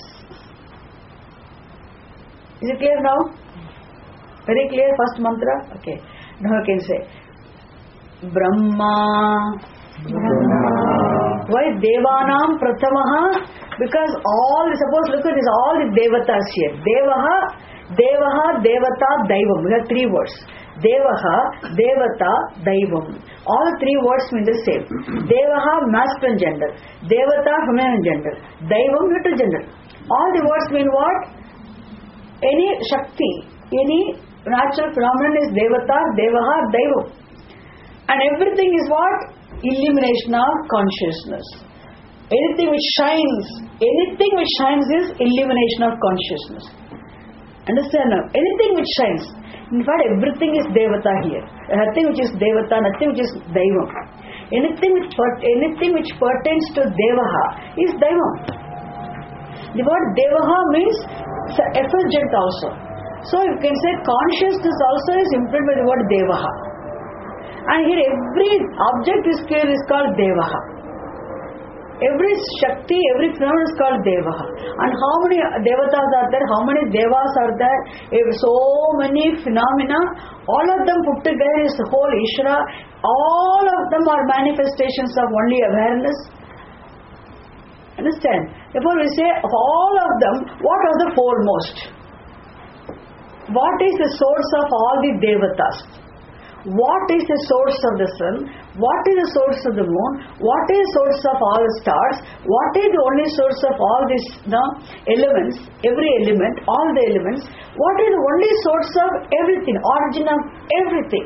Is it clear now? Very clear, first mantra? Okay. Now I can say, Brahma. Brahma. Why Devanam Prathamaha? Because all, suppose look at this, all the Devatas here. Devaha, Devaha, Devata, Daivam. We have three words. Devaha, Devata, Daivam. All the three words mean the same. Devaha, masculine gender. Devata, feminine gender. Daivam, neutral gender. All the words mean what? Any Shakti, any natural phenomenon is Devata, Devaha, Daivam. And everything is what? Illumination of consciousness. Anything which shines, anything which shines is illumination of consciousness. Understand now? Anything which shines. In fact, everything is Devata here. Nothing which is Devata, nothing which is Daivam. Anything which, anything which pertains to Devaha is Daivam. The word Devaha means effulgent also. So you can say consciousness also is implied by the word Devaha. And here every object is clear is called Devaha. Every Shakti, every phenomenon is called Devaha. And how many Devatas are there? How many Devas are there? So many phenomena. All of them put together is the whole Ishvara. All of them are manifestations of only awareness. Understand? Therefore we say of all of them, what are the foremost? What is the source of all the Devatas? What is the source of the sun? What is the source of the moon? What is the source of all the stars? What is the only source of all these no, elements? Every element, all the elements. What is the only source of everything? Origin of everything.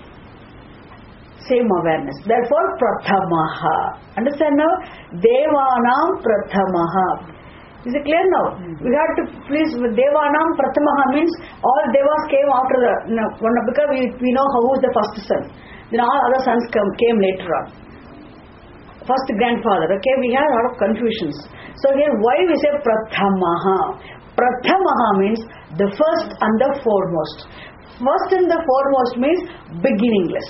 Same awareness. Therefore, Prathamaha. Understand now? Devanam Prathamaha. Is it clear now? Mm-hmm. We have to please, Devanam Prathamaha means all Devas came after the, you know, because we, we know who is the first son. Then all other sons come, came later on. First grandfather, okay, we have a lot of confusions. So here, why we say Prathamaha? Prathamaha means the first and the foremost. First and the foremost means beginningless.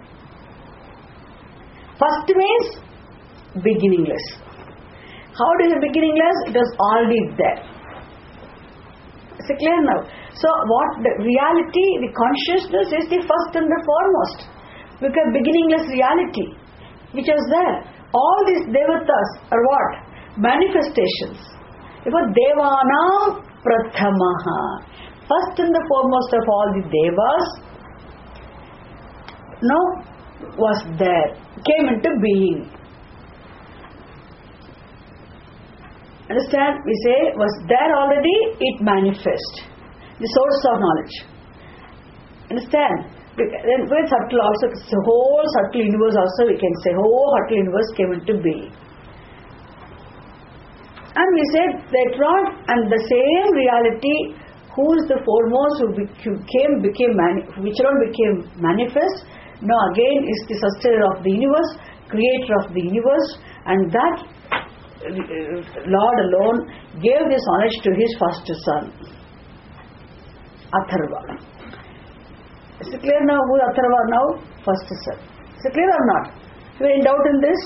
First means beginningless. How does it beginningless? It was already there. Is it clear now? So what the reality, the consciousness is the first and the foremost. Because beginningless reality, which was there. All these devatas are what? Manifestations. Therefore, Devanam Prathamaha. First and the foremost of all the devas, no, was there, came into being. Understand? We say, was there already, it manifests. The source of knowledge. Understand? Then very subtle also, the whole subtle universe also we can say, whole subtle universe came into being. And we said later on, and the same reality, who is the foremost, who became, became mani- which one became manifest, now again is the sustainer of the universe, creator of the universe, and that Lord alone gave this knowledge to his first son, Atharva. Is it clear now who Atharva now? First son. Is it clear or not? If you are in doubt in this?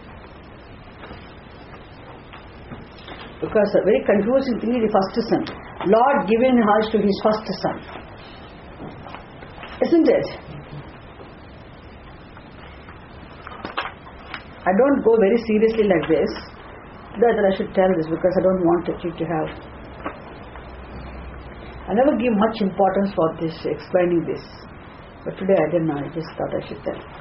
Because a very confusing thing is the first son. Lord giving Hajj to his first son. Isn't it? I don't go very seriously like this. That I should tell this because I don't want you to have. I never give much importance for this, explaining this. But today I didn't know, I just thought I should tell.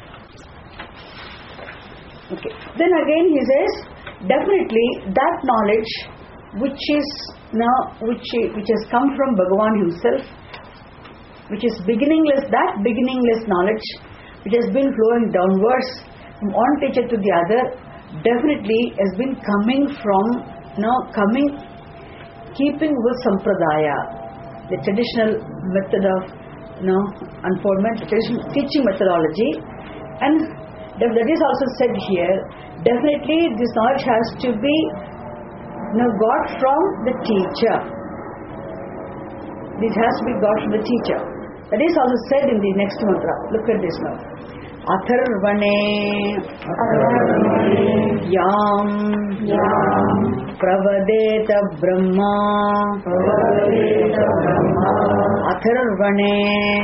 Okay. Then again he says, definitely that knowledge which is now, which, which has come from Bhagavan himself, which is beginningless, that beginningless knowledge which has been flowing downwards from one teacher to the other, definitely has been coming from, you know, coming, keeping with Sampradaya, the traditional method of, you know, unfoldment, traditional teaching methodology. And that is also said here, definitely this knowledge has to be, you know, got from the teacher. This has to be got from the teacher. That is also said in the next mantra. Look at this now. Atharvane Yam Pravadeta Brahma Atharvane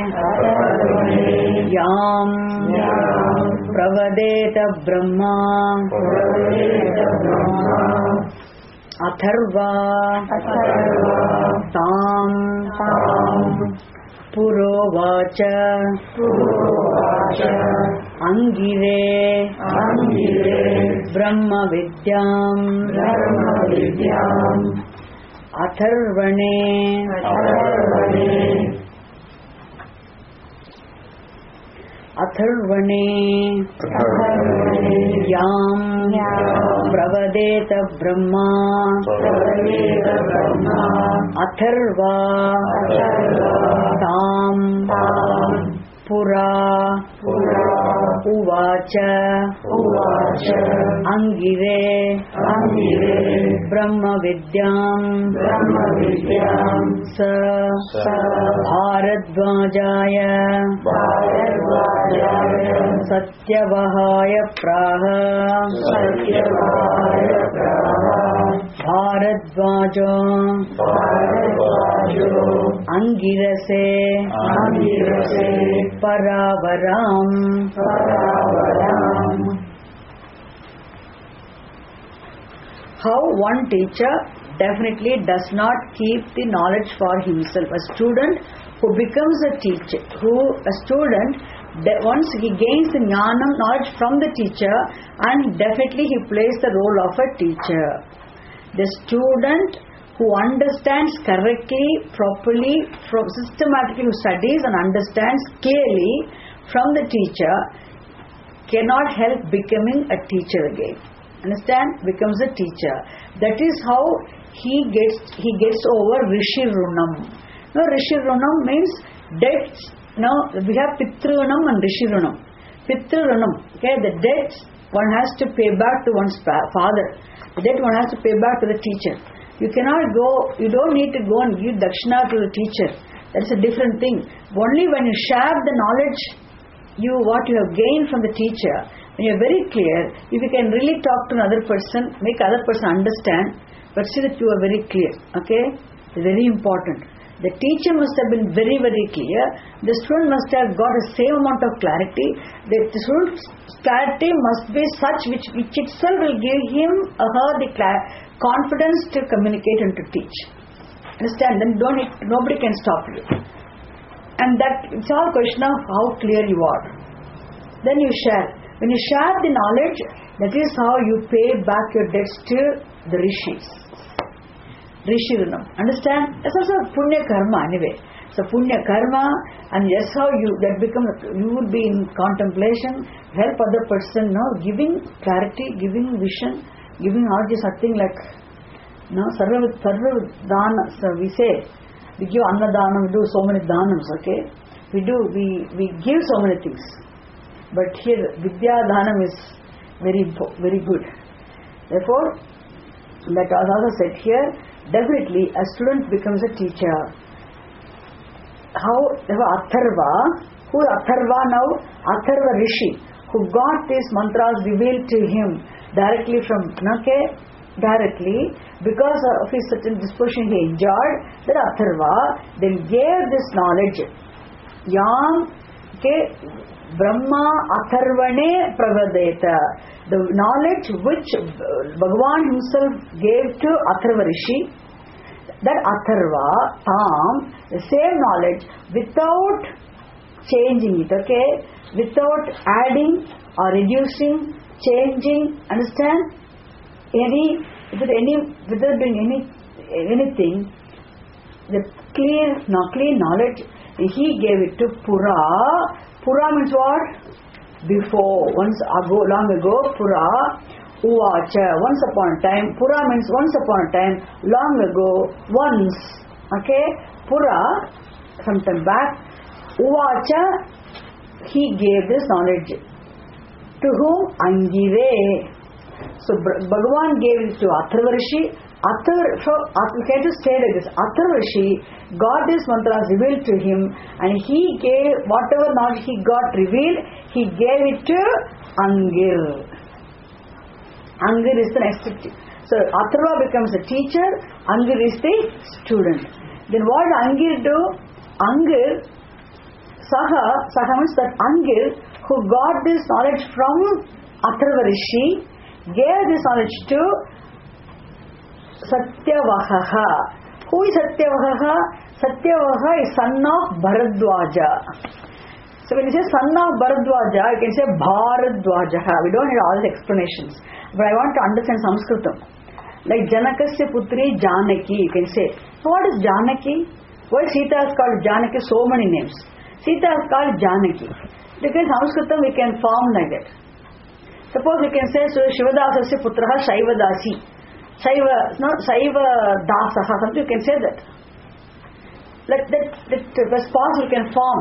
Yam Pravadeta Brahma Atharva Tam Purovacha Angire Brahma Vidyam Atharvane Atharvane Yam Pravadeta Brahma Atharva Tam Pura Uvacha Angire Brahma Vidyam Sa Bharadvajaya Satyavahaya Praha Bharadvajo Angirase Paravaram. How one teacher definitely does not keep the knowledge for himself. A student who becomes a teacher, who a student, once he gains the jnanam, knowledge from the teacher, and definitely he plays the role of a teacher. The student who understands correctly, properly, from systematically, who studies and understands clearly from the teacher, cannot help becoming a teacher again. Understand? Becomes a teacher. That is how he gets he gets over Rishi Runam. Now Rishi Runam means debts. Now we have Pitru Runam and Rishi Runam. Pitru Runam, okay, the debts one has to pay back to one's father. The debt one has to pay back to the teacher. You cannot go, you don't need to go and give dakshina to the teacher. That's a different thing. Only when you share the knowledge, you what you have gained from the teacher, when you are very clear, if you can really talk to another person, make other person understand, but see that you are very clear. Okay? It's very important. The teacher must have been very, very clear. The student must have got the same amount of clarity. The student's clarity must be such which, which itself will give him or her the confidence to communicate and to teach. Understand? Then don't it, nobody can stop you. And that it's all a question of how clear you are. Then you share. When you share the knowledge, that is how you pay back your debts to the rishis. Rishi Runam. Understand? That's also punya karma anyway. So punya karma, and that's how you that become you will be in contemplation, help other person, no, giving clarity, giving vision, giving all this thing like no sarva sarva dana. So we say we give annadana, we do so many danams, okay? We do we we give so many things. But here vidya dhanam is very very good. Therefore, that was also said here. Definitely, a student becomes a teacher. How? Atharva, who Atharva now? Atharva Rishi, who got these mantras revealed to him directly from Nake, directly because of his certain disposition he enjoyed, that Atharva then gave this knowledge. Yam ke Brahma Atharvane Pravadeta. The knowledge which Bhagavan himself gave to Atharva Rishi, that Atharva, Tam, the same knowledge without changing it, okay? Without adding or reducing, changing, understand? Any, without any, without doing any, anything, the clear, no, clean knowledge, he gave it to Pura. Pura means what? Before, once ago, long ago, Pura, Uvacha, once upon a time. Pura means once upon a time, long ago, once. Okay? Pura, sometime back. Uvacha, he gave this knowledge. To whom? Angire. So Bhagavan gave it to Atharva Rishi. Athar, so we can just say like this. Atharva Rishi got these mantras revealed to him, and he gave whatever knowledge he got revealed, he gave it to Angir. Angir is the next. So Atharva becomes the teacher, Angir is the student. Then what did Angir do? Angir, Saha, Saha means that Angir who got this knowledge from Atharva Rishi gave this knowledge to Satyavahaha. Who is Satyavahaha? Satyavahaha is son of Bharadwaja. So when you say son of Bharadwaja, you can say Bharadwaja. We don't need all the explanations. But I want to understand Sanskritam. Like Janakasya Putri Janaki, you can say. So what is Janaki? Why Sita is called Janaki? So many names. Sita is called Janaki. Because Sanskritam we can form like that. Suppose we can say so Shivadasasya Putraha Shaivadasi. Shaiva, no, Shaiva Dasaha, something you can say that. Like that, that response we can form.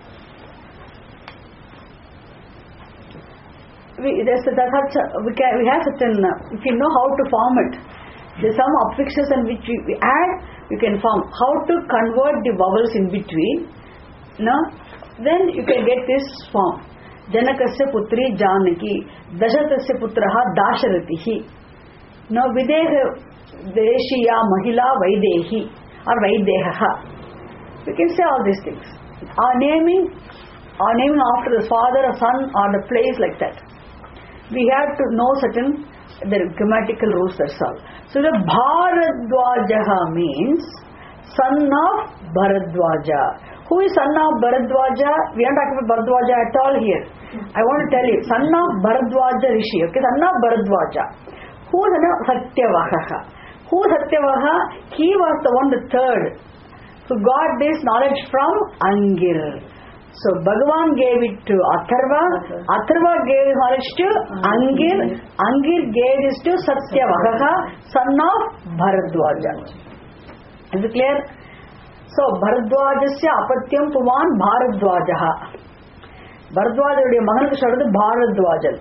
We, there's, that's such, we, can, we have certain, if you know how to form it, there's some affixes and which we, we add, you can form. How to convert the vowels in between, no? Then you can get this form. Janakasya Putri Janaki, Dashatasya Putraha Dasharatihi. Now Videha Deshiya Mahila Vaidehi or Vaideha. We can say all these things. Our naming, our naming after the father or son or the place like that. We have to know certain the grammatical rules, that's all. So the Bharadwaja means son of Bharadwaja. Who is son of Bharadwaja? We are not talking about Bharadwaja at all here. I want to tell you, son of Bharadwaja Rishi, okay, son of Bharadwaja. Who is son of Satyavahaha? Who is Satyavaha? He was the one, the third, who got this knowledge from Angir. So Bhagavan gave it to Atharva, Atharva gave knowledge to Angir, Angir gave this to Satyavahaha, son of Bharadwaja. Is it clear? So Bharadwajasya apatyam puvan Bharadwajaha. Bharadwajaruடைய மகனுக்கு சொல்றது Bharadwajan.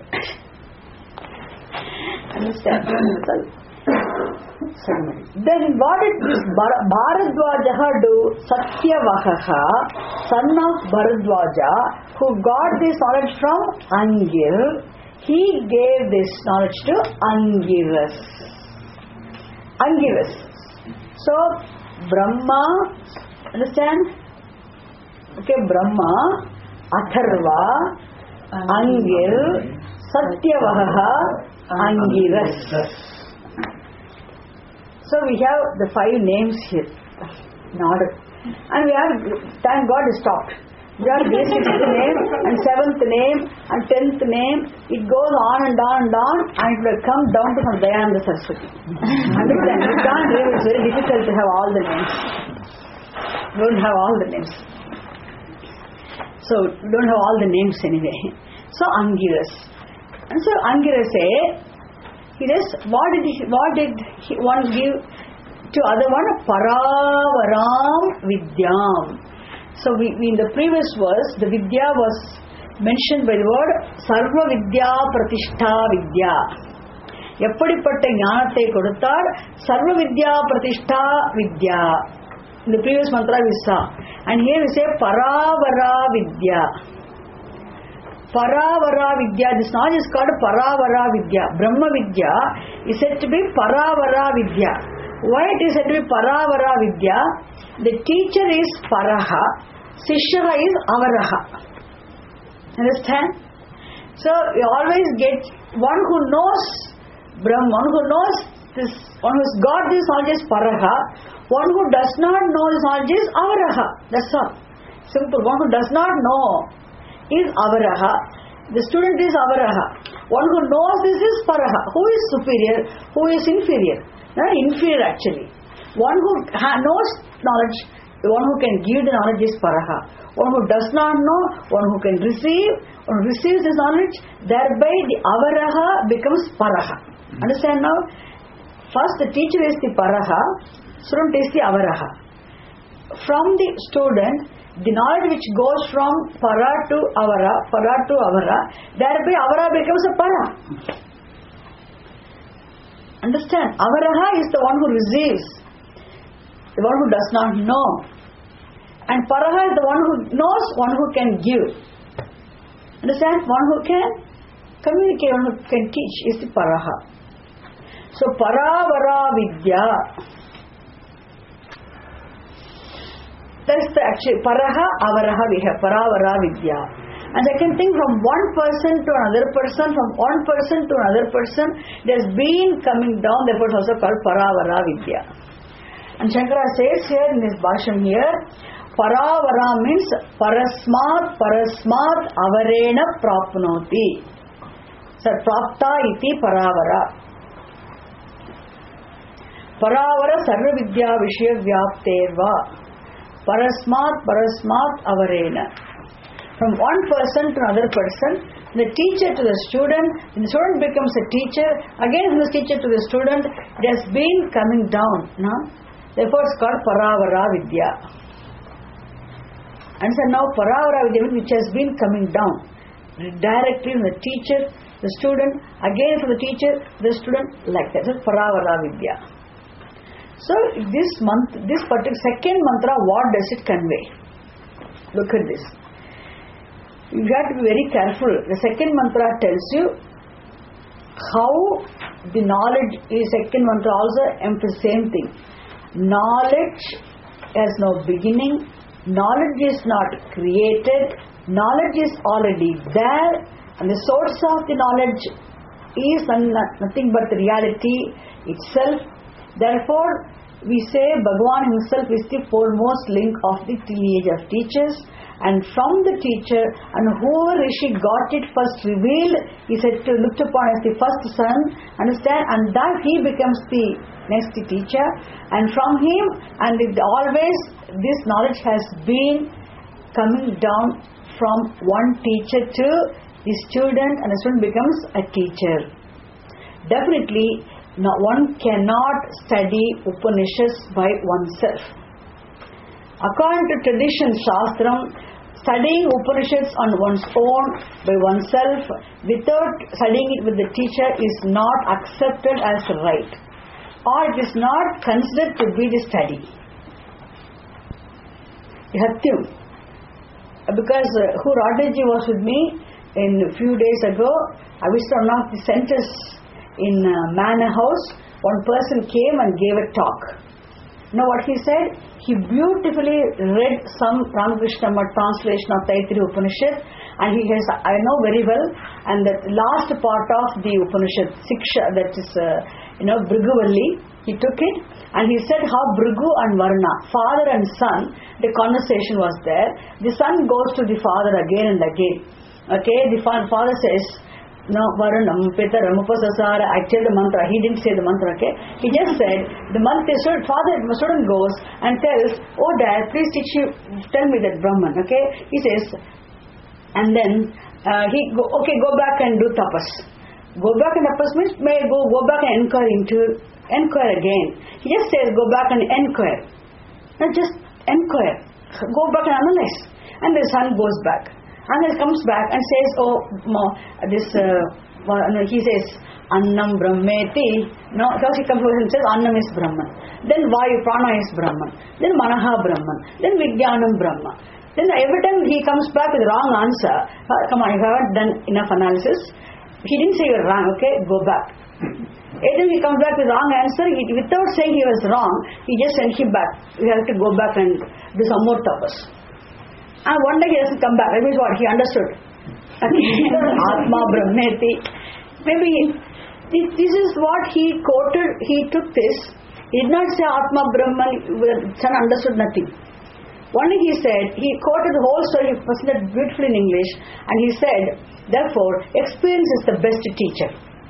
Understand? Then what did this Bharadwaja do? Satyavahaha, son of Bharadwaja, who got this knowledge from Angir, he gave this knowledge to Angiras. Angiras. So Brahma, understand? Okay, Brahma, Atharva, Angir, Satyavahaha, Angiras. So we have the five names here in order. And we have, thank God it stopped. We have this sixth name and seventh name and tenth name. It goes on and on and on and it will come down to from Dayananda Saraswati. Understand? You can't really, it's very difficult to have all the names. You don't have all the names. So you don't have all the names anyway. So Angiras. And so Angiras say, he does, what did he, what did he one give to other one? Paravaram Vidyam. So we, we in the previous verse, the Vidya was mentioned by the word Sarva Vidya Pratishtha Vidya. எப்படிப்பட்ட ஞானத்தை கொடுத்தார்? Sarva Vidya Pratishtha Vidya. In the previous mantra we saw. And here we say Paravara Vidya. Paravara Vidya. This knowledge is called Paravara Vidya. Brahma Vidya is said to be Paravara Vidya. Why it is said to be Paravara Vidya? The teacher is Paraha, Sishya is Avaraha. Understand? So you always get one who knows Brahman, one who knows this, one who has got this knowledge is Paraha, one who does not know this knowledge is Avaraha. That's all. Simple. One who does not know is Avaraha. The student is Avaraha. One who knows this is Paraha. Who is superior? Who is inferior? Not inferior actually. One who ha- knows knowledge, the one who can give the knowledge is Paraha. One who does not know, one who can receive, one who receives this knowledge, thereby the Avaraha becomes Paraha. Understand now? First the teacher is the Paraha, student is the Avaraha. From the student, the knowledge which goes from Para to Avara, Para to Avara, thereby Avara becomes a Para. Understand? Avaraha is the one who receives, the one who does not know. And Paraha is the one who knows, one who can give. Understand? One who can communicate, one who can teach is the Paraha. So Paravara Vidya. That's the actual Paraha, Avaraha we have. Paravara Vidya. And second thing, from one person to another person, from one person to another person, there's been coming down, therefore it's also called Paravara Vidya. And Shankara says here in his Bhasham here, Paravara means Parasmat, Parasmat, Avarena Prapnoti. So Prapta iti Paravara. Paravara Sarva Vidya Vishya Vyapterva. Parasmat, Parasmat, Avarena. From one person to another person, the teacher to the student, the student becomes a teacher, again from the teacher to the student, it has been coming down. No? Therefore it's called Paravara Vidya. And so now Paravara Vidya which has been coming down directly from the teacher, the student, again from the teacher, the student, like that. So Paravara Vidya. So this month, this particular second mantra, what does it convey? Look at this. You have to be very careful. The second mantra tells you how the knowledge is. Second mantra also emphasizes the same thing. Knowledge has no beginning. Knowledge is not created. Knowledge is already there. And the source of the knowledge is nothing but the reality itself. Therefore, we say Bhagavan himself is the foremost link of the lineage of teachers. And from the teacher, and whoever Rishi got it first revealed, he said to looked upon as the first son, understand, and that he becomes the next teacher. And from him, and it always this knowledge has been coming down from one teacher to the student, and the student becomes a teacher. Definitely, no, one cannot study Upanishads by oneself. According to tradition, Shastram, studying Upanishads on one's own, by oneself, without studying it with the teacher is not accepted as right. Or it is not considered to be the study. Yatyam. Because uh, who Radhaji was with me in a few days ago, I visited one of the centers in uh, Manor House. One person came and gave a talk. Now what he said, he beautifully read some Ramakrishna Math translation of Taittiriya Upanishad, and he has, I know very well, and the last part of the Upanishad, Siksha, that is, uh, you know, Bhriguvalli, he took it, and he said how Bhrigu and Varna, father and son, the conversation was there. The son goes to the father again and again. Okay, the father says, no, Varanam, Pitaram, Upasasara, I tell the mantra. He didn't say the mantra, okay? He just said, the mantra, father, the student goes and tells, oh dad, please teach you, tell me that Brahman, okay? He says, and then, uh, he go, okay, go back and do tapas. Go back and tapas means, may go, go back and inquire into, inquire again. He just says, go back and inquire. Not just inquire. Go back and analyze. And the son goes back. And then comes back and says, oh, this, uh, he says, Annam Brahmeti. No, because he comes and says, Annam is Brahman. Then Vayu Prana is Brahman. Then Manaha Brahman. Then Vijnanam Brahma. Then every time he comes back with the wrong answer, uh, come on, you haven't done enough analysis. He didn't say you're wrong, okay, go back. Every time he comes back with the wrong answer, he, without saying he was wrong, he just sent him back. We have to go back and do some more tapas. And one day he doesn't come back. That means what? He understood. Atma Brahmeti. Maybe this is what he quoted. He took this. He did not say Atma Brahman. Son understood nothing. Only he said, he quoted the whole story. He presented beautifully in English. And he said, therefore, experience is the best teacher.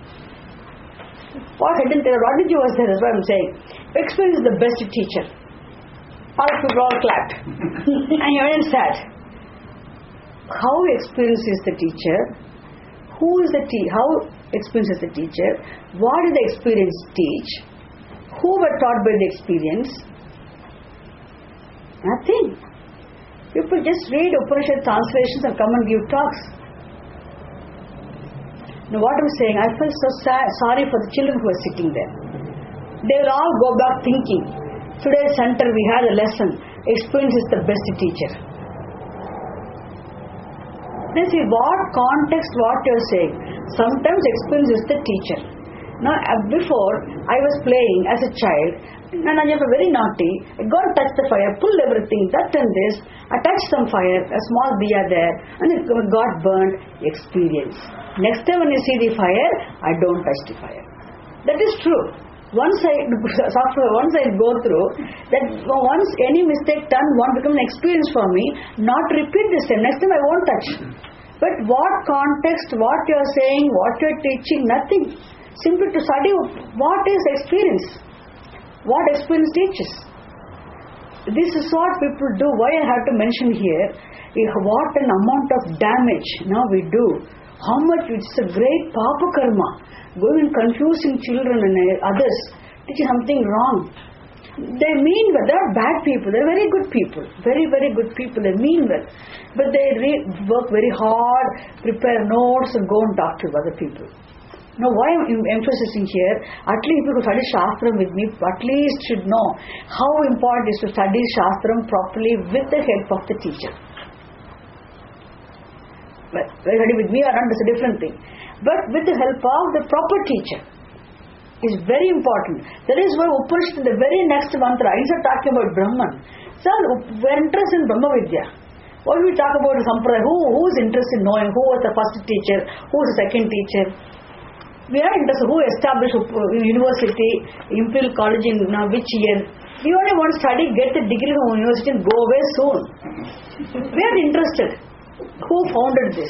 What I didn't tell, what did you say? That's what I'm saying. Experience is the best teacher. All people all clapped. And he went and said, how experience is the teacher? Who is the teacher? How experience is the teacher? What did the experience teach? Who were taught by the experience? Nothing. People just read Upanishad translations and come and give talks. Now what I'm saying, I feel so sad, sorry for the children who are sitting there. They will all go back thinking, today's center we had a lesson, experience is the best teacher. Then see what context, what you are saying. Sometimes experience is the teacher. Now before I was playing as a child and I was very naughty. I go and touch the fire, pull everything, that and this. I touched some fire, a small diya there, and it got burnt. Experience. Next time when you see the fire, I don't touch the fire. That is true. Once I software, once I go through that, once any mistake done, one becomes an experience for me. Not repeat the same. Next time I won't touch. But what context, what you are saying, what you are teaching, nothing. Simply to study what is experience, what experience teaches. This is what people do. Why I have to mention here is what an amount of damage now we do. How much it's a great papa karma. Going and confusing children and others, teaching something wrong. They mean well. They are bad people. They are very good people. Very, very good people. They mean well. But they re- work very hard, prepare notes and go and talk to other people. Now why I am emphasizing here, at least people who study Shastram with me, at least should know how important it is to study Shastram properly with the help of the teacher. But study with me or not is a different thing. But with the help of the proper teacher is very important. That is why Upanishad, the very next mantra, instead of talking about Brahman, so we are interested in Brahma Vidya. What do we talk about Sampradaya? Who, who is interested in knowing who was the first teacher, who was the second teacher? We are interested who established university, Imperial College in now which year. We only want to study, get the degree from university and go away soon. We are interested. Who founded this?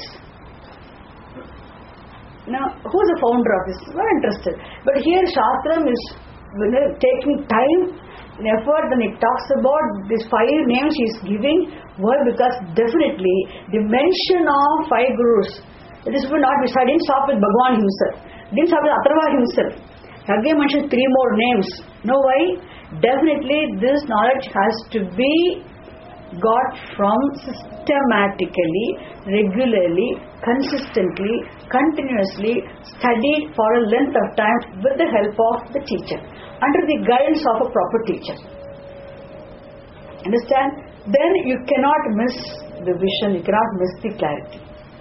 Now, who is the founder of this? We are interested. But here Shastram is taking time, effort, and it talks about these five names he is giving. Why? Because definitely the mention of five gurus. This will not be, I didn't stop with Bhagavan himself. Didn't stop with Atharva himself. Again mentioned three more names. Know why? Definitely this knowledge has to be got from systematically, regularly, consistently, continuously, studied for a length of time with the help of the teacher, under the guidance of a proper teacher. Understand? Then you cannot miss the vision, you cannot miss the clarity.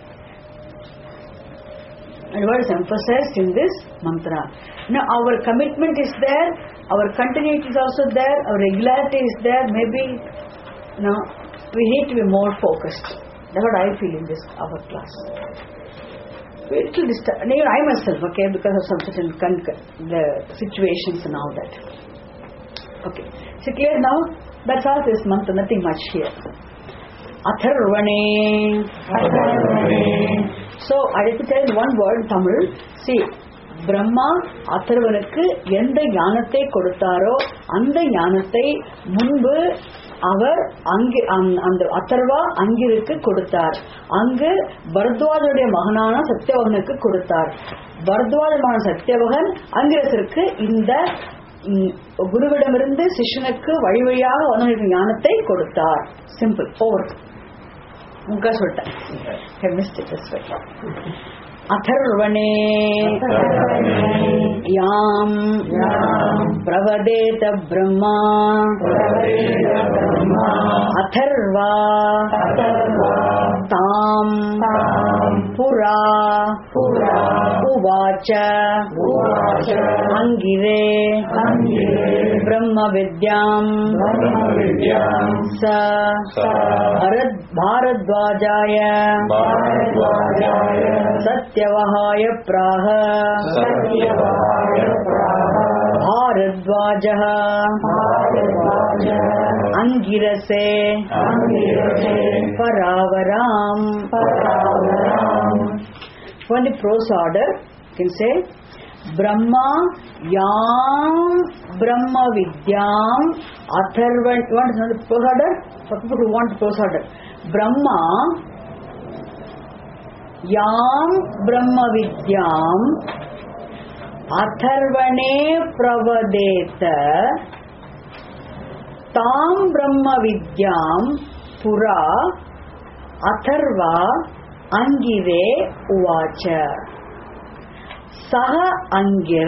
And what is emphasized in this mantra. Now our commitment is there, our continuity is also there, our regularity is there. Maybe you know, we need to be more focused. That's what I feel in this our class. Little disturb, even I myself, okay, because of some certain con- the situations and all that. Okay, so clear now? That's all this month, nothing much here. Atharvane. Atharvane. So, I have to tell you one word in Tamil. See, Brahma Atharvanukku எந்த ஞானத்தை கொடுத்தாரோ அந்த ஞானத்தை முன்பு அவர் அங்கு அந்த அத்தர்வா அங்கிருக்கு கொடுத்தார். அங்கு பரத்வாஜுடைய மகனான சத்யவகனுக்கு கொடுத்தார். பரத்வாஜமான சத்யவகன் அங்கிரசருக்கு இந்த குருவிடமிருந்து சிஷ்யனுக்கு வழி வழியாக வந்து ஞானத்தை கொடுத்தார். சிம்பிள். ஓவர். உங்க சொல்லிட்டேன். I missed it this way. अथर्वणे yam pravadeta brahma atharva tam pura uvacha angire brahma vidyam sa bharadvajaya satyavahaya praha bharadvajah angirase paravaram. For the prose order, you can say Brahma Yam Brahma Vidyam Atharva. You want to know the prose order? For people who want the prose order, Brahma Yam Brahma Vidyam Atharvane Pravadeta Tam Brahma Vidyam Pura Atharva Angire Uvacha. Saha Angir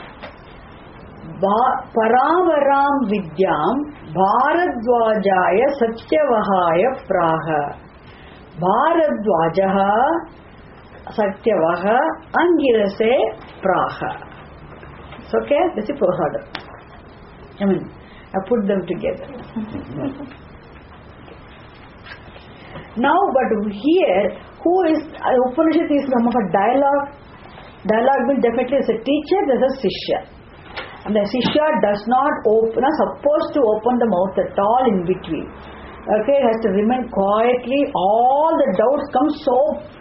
Paravaram Vidyam Bharadvajaya Satyavahaya Praha. Bharadvajaha Satyavaha Angirase Praha. It's okay? This is prose order. I mean, I put them together. Now, but here, who is, uh, Upanishad is some of a dialogue. Dialogue means definitely as a teacher, there's a Shishya. And the Shishya does not open, not supposed to open the mouth at all in between. Okay, it has to remain quietly. All the doubts come so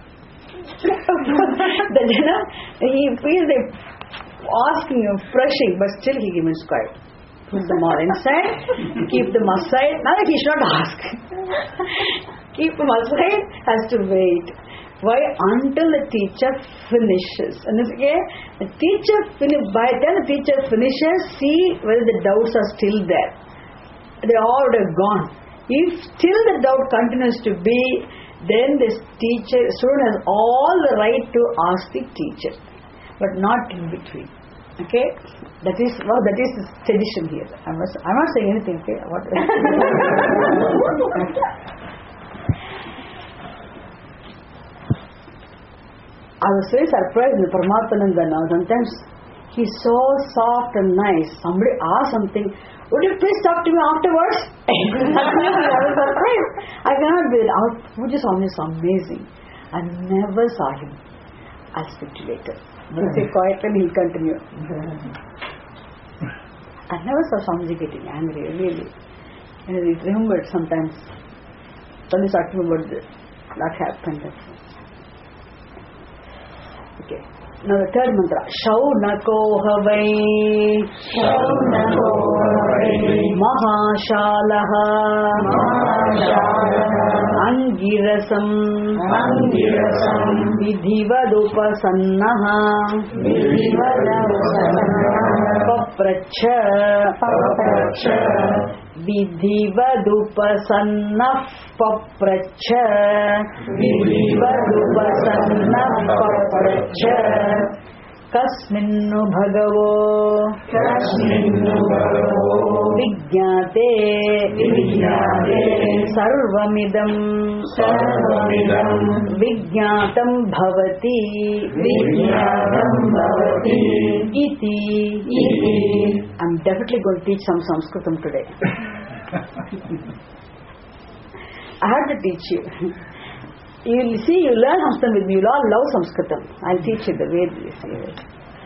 that, you know, he feels they asking him, pressing, but still he remains quiet. Put them all inside, keep them aside. Now that he should not ask. Keep them aside, has to wait. Why? Until the teacher finishes. And okay, the teacher finish, by the time the teacher finishes, see whether the doubts are still there. They all would have gone. If still the doubt continues to be, then this teacher, student has all the right to ask the teacher, but not in between. Okay, that is well, that is the tradition here. I'm not, I'm not saying anything. Okay, what? I was very surprised with Paramatmananda now. Sometimes he's so soft and nice. Somebody asks something, would you please talk to me afterwards? I was surprised. I cannot believe it. Our Puja Swami is amazing. I never saw him. I'll speak to you later. He'll say quietly and he'll continue. I never saw Swamiji getting angry, really. And I remembered sometimes. Somebody started to remember that happened. Okay. Now the third mantra. Shaunako Havai Shaunako Havai Mahashalaha Mahashalaha Angirasam Angirasam Vidhivadupasannaha Vidhivadupasannaha Papracha Papracha Vidhivadupasannah papracha Vidhivadupasannah papracha Kasminnu bhagavo Kasminnu bhagavo Vijñāte Vijñāte Sarvamidam Sarvamidam Vijñātam bhavati Vijñātam bhavati Iti Iti. I'm definitely going to teach some Sanskritam today. I have to teach you. You see, you learn Sanskritam with me. You all love Sanskritam. I'll teach you the way you see it.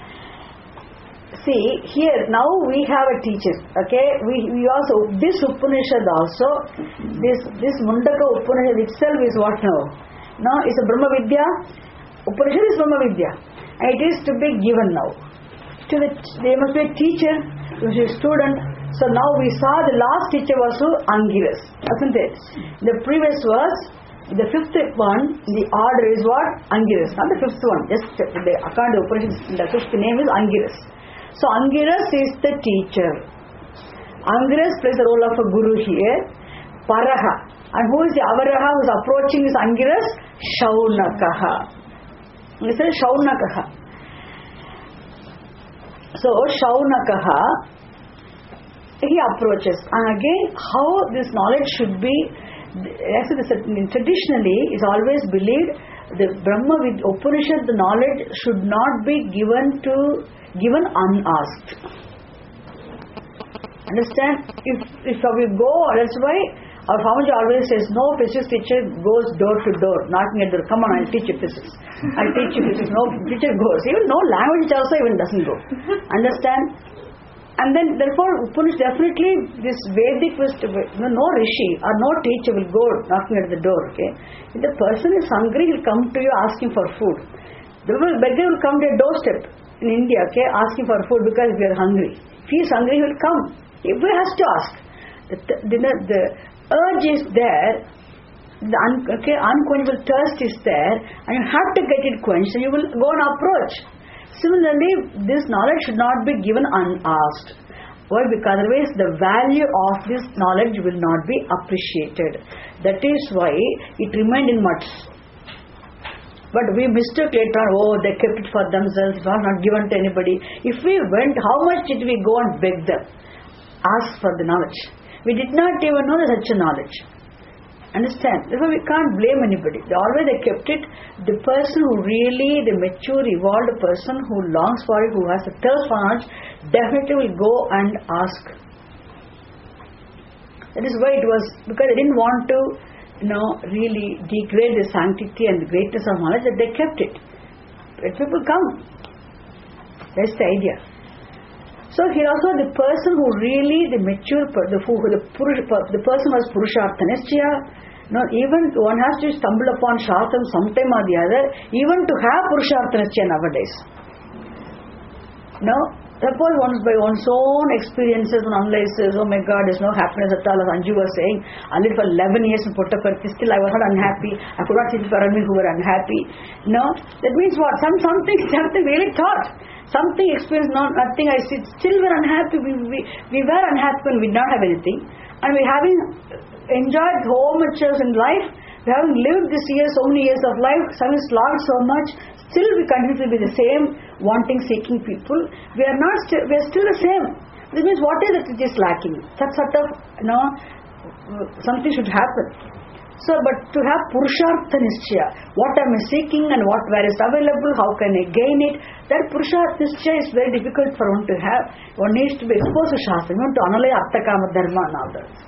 See, here, now we have a teacher. Okay? We, we also, this Upanishad also, this, this Mundaka Upanishad itself is what now? Now, it's a Brahma Vidya. Upanishad is Brahma Vidya. And it is to be given now. To the, there must be a teacher, there must be a student. So now we saw the last teacher was Angiras, wasn't it? The previous was, the fifth one, the order is what? Angiras, not the fifth one. Just the according to Upanishad, the fifth name is Angiras. So Angiras is the teacher. Angiras plays the role of a guru here. Paraha. And who is the Avaraha who is approaching this Angiras? Shaunakaha. He says Shaunakaha. So Shaunakaha he approaches. And again, how this knowledge should be, as it is traditionally, is always believed, the Brahma with Upanishad, the knowledge should not be given to given unasked. Understand? If if we go, that's why our Swamiji always says, no physics teacher goes door to door, knocking at the door. Come on, I'll teach you physics. I'll teach you physics. No teacher goes. Even no language also even doesn't go. Understand? And then, therefore, Upanishad definitely, this Vedic wisdom, no, no rishi or no teacher will go knocking at the door, okay? If the person is hungry, he'll come to you asking for food. The beggar will come to your doorstep in India, okay, asking for food because we are hungry. If he is hungry, he will come. He has to ask. The, the, the urge is there, the un, okay, unquenchable thirst is there, and you have to get it quenched, so you will go and approach. Similarly, this knowledge should not be given unasked. Why? Because otherwise the value of this knowledge will not be appreciated. That is why it remained in muds. But we mistook later on, oh, they kept it for themselves, not given to anybody. If we went, how much did we go and beg them? Ask for the knowledge. We did not even know such a knowledge. Understand? Therefore, we can't blame anybody. They always they kept it. The person who really, the mature, evolved person who longs for it, who has a thirst for knowledge, definitely will go and ask. That is why it was, because they didn't want to, you know, really degrade the sanctity and the greatness of knowledge, that they kept it. Let people come. That's the idea. So here also the person who really, the mature, the, the, the person who has Purushartha Nischaya, no, even one has to stumble upon Shastram sometime or the other, even to have Purushartha Nischaya nowadays. No, suppose once by one's own experiences, one analyzes, oh my God, there's no happiness at all, as Anju was saying, I lived for eleven years in Puttaparthi, still I was not unhappy, I could not see people around me who were unhappy. No, that means what? Some, something, something really thought. Something experienced, not nothing, I see, still we're unhappy, we, we, we were unhappy when we did not have anything, and we having enjoyed so much in life, we having lived this year, so many years of life, having slogged so much, still we continue to be the same, wanting, seeking people, we are not, st- we are still the same. This means what is it which is lacking? Such sort of, you know, something should happen. So, but to have Purushartha Nischaya, what am I seeking and what where is available, how can I gain it, that Purushartha Nischaya is very difficult for one to have. One needs to be exposed to Shastra, you want to analyze Artha Kama Dharma and all that.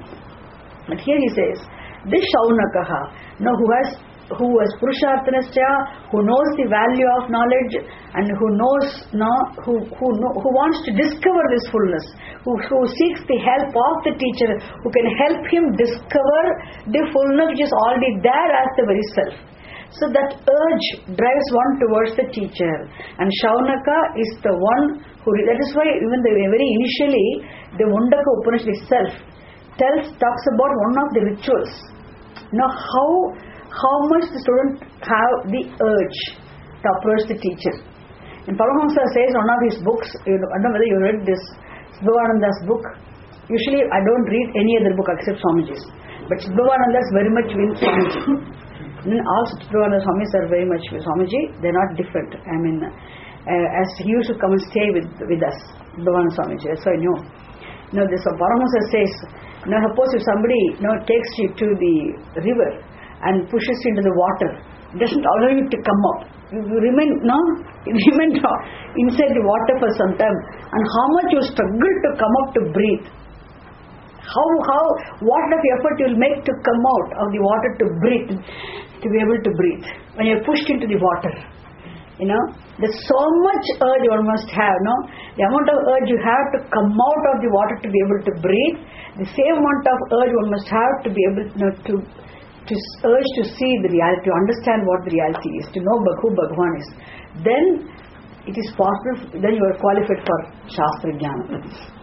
But here he says, this Shaunakaha, no, who has who has Purushartha Nischaya, who knows the value of knowledge and who knows, no, who who know, who wants to discover this fullness, who, who seeks the help of the teacher, who can help him discover the fullness which is already there as the very self. So that urge drives one towards the teacher, and Shaunaka is the one who, that is why even the very initially the Mundaka Upanishad itself tells, talks about one of the rituals. Now how how much the student have the urge to approach the teacher. And Paramahamsa says one of his books, you know, I don't know whether you read this, Siddhavananda's book. Usually I don't read any other book except Swamiji's. But Siddhavananda is very much with Swamiji. And all Siddhavananda Swamis are very much with Swamiji. They're not different. I mean, uh, as he used to come and stay with, with us, Siddhavananda Swamiji. That's why I know. You know, this Paramahamsa says, you know, suppose if somebody, you know, takes you to the river and pushes you into the water, it doesn't allow you to come up. You, you remain, no, you remain inside the water for some time. And how much you struggle to come up to breathe. How, how, what kind of effort you will make to come out of the water to breathe, to be able to breathe. When you are pushed into the water, you know, there's so much urge one must have, no? The amount of urge you have to come out of the water to be able to breathe, the same amount of urge one must have to be able, you know, to to urge to see the reality, to understand what the reality is, to know who Bhagavan is. Then it is possible, then you are qualified for Shastra Jnana.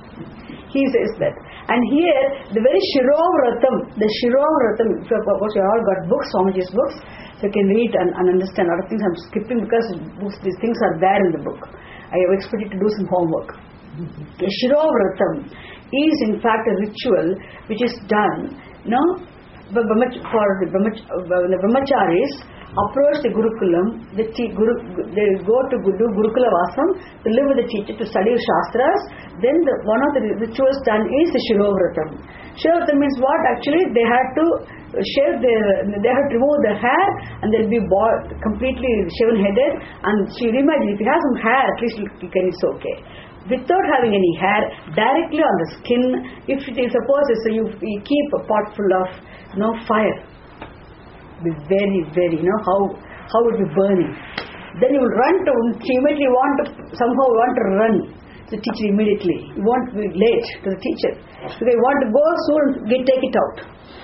He says that. And here, the very Shirovratam, the Shirovratam, if you have all got books, Swamiji's books, so you can read and, and understand. A lot of things I'm skipping because books, these things are there in the book. I have expected to do some homework. The Shirovratam is in fact a ritual which is done, no, for the, brahmach- the brahmacharis approach the Gurukulam, the te- Guru, they go to do Gurukula Vasam, to live with the teacher, to study Shastras. Then the, one of the rituals done is the Shirovratam. Shirovratam means what? Actually, they had to shave their, they had to remove the hair and they'll be bald, completely shaven headed. And she imagine if you have some hair, at least you can, it's okay. Without having any hair, directly on the skin, if it is suppose so you, you keep a pot full of you know, fire, be very, very, you know, how how it will be burning. Then you will run to, immediately want to, somehow want to run to the teacher immediately. You want to be late to the teacher. So they want to go soon, get, take it out.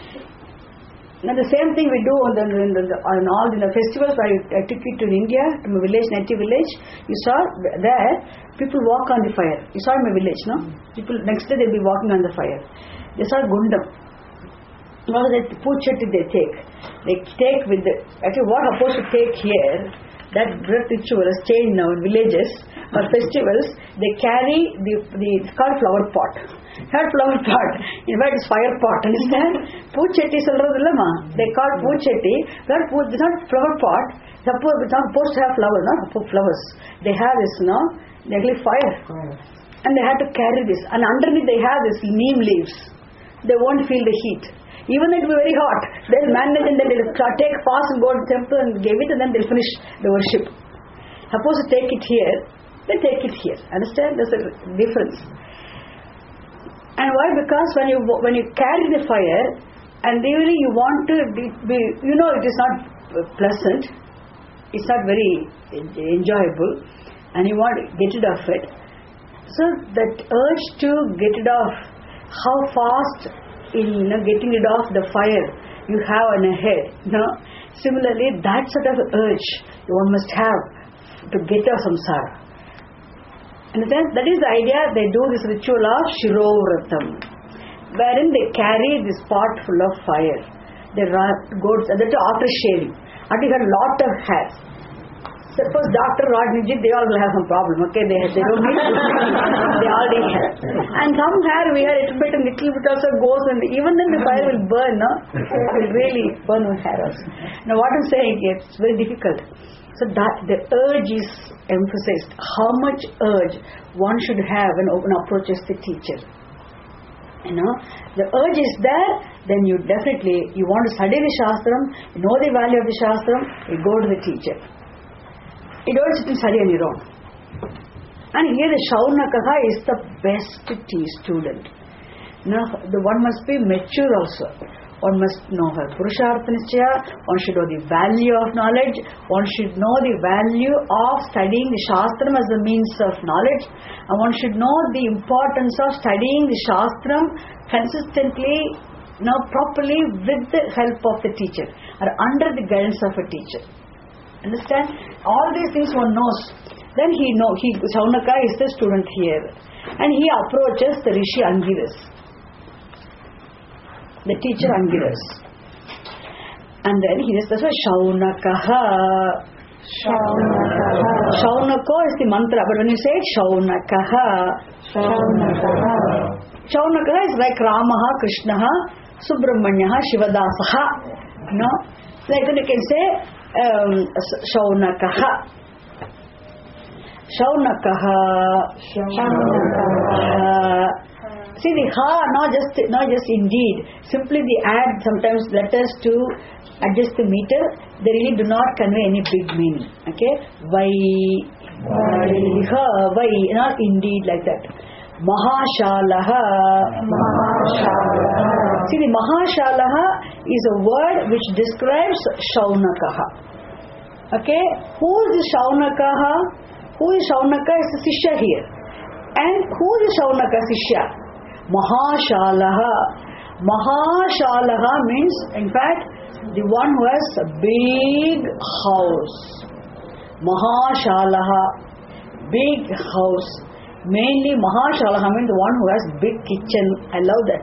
Now the same thing we do on, the, on, the, on all the festivals. I, I took you to India, to my village, native village. You saw there, people walk on the fire. You saw in my village, no? People, next day they'll be walking on the fire. They saw Gundam. What is that puchatti they take? They take with the, actually what are supposed to take here, that breath ritual has changed now in villages. For festivals, they carry the, the it's called flower pot. Not flower pot. In fact, it's fire pot. Understand? Puchatti solradhillama. They call puchatti. Not it's not flower pot. Suppose it's not supposed to have flowers, not flowers. They have this, no, they actually fire. And they have to carry this. And underneath they have this neem leaves. They won't feel the heat. Even though it will be very hot, they'll manage and then they'll take fast and go to the temple and give it and then they'll finish the worship. Suppose to take it here, they take it here. Understand? There's a difference. And why? Because when you when you carry the fire and really you want to be, be you know it is not pleasant, it's not very enjoyable, and you want to get rid of it. So that urge to get rid of, how fast in you know, getting rid of the fire you have on your head. You know? Similarly, that sort of urge one must have to get out of samsara. Understand? That is the idea. They do this ritual of Shirovratam, wherein they carry this pot full of fire. They go that after shaving. And they have a lot of hair. Suppose Doctor Rodney, they all will have some problem. Okay, they they don't need to. They already have. And some hair we have a little bit and little bit also goes, and even then the fire will burn. No, it will really burn on hair also. Now what I'm saying, it's very difficult. So that the urge is emphasized. How much urge one should have when one approaches the teacher. You know, the urge is there, then you definitely, you want to study the Shastram, you know the value of the Shastram, you go to the teacher. You don't sit and study on your own. And here the Shaunakaha is the best tea student. Now, the one must be mature also. One must know her Purushartha Nischaya, one should know the value of knowledge, one should know the value of studying the Shastram as a means of knowledge, and one should know the importance of studying the Shastram consistently, now properly with the help of the teacher, or under the guidance of a teacher. Understand? All these things one knows. Then he know, he, Shaunaka is the student here, and he approaches the Rishi Angiras, the teacher Angiras. And then he says, Shaunakaha. Shaunakaha. Shaunako is the mantra, but when you say Shaunakaha, Shaunakaha. Shaunakaha is like Ramaha, Krishnaha, Subramanya, Shivadasaha. No? Like you can say um, Shaunakaha. Shaunakaha. Shaunakaha. See the ha, not just not just indeed. Simply the add sometimes letters to adjust the meter. They really do not convey any big meaning. Okay, why, why, ha, why, not indeed like that. Mahashalaha. Mahashalaha. See the Mahashalaha is a word which describes Shaunakaha. Okay, who is the Shaunakaha? Who is Shaunaka is the Sishya here. And who is the Shaunaka Sishya? Mahashalaha. Mahashalaha means, in fact, the one who has a big house. Mahashalaha, big house. Mainly Mahashalaha means the one who has big kitchen. I love that.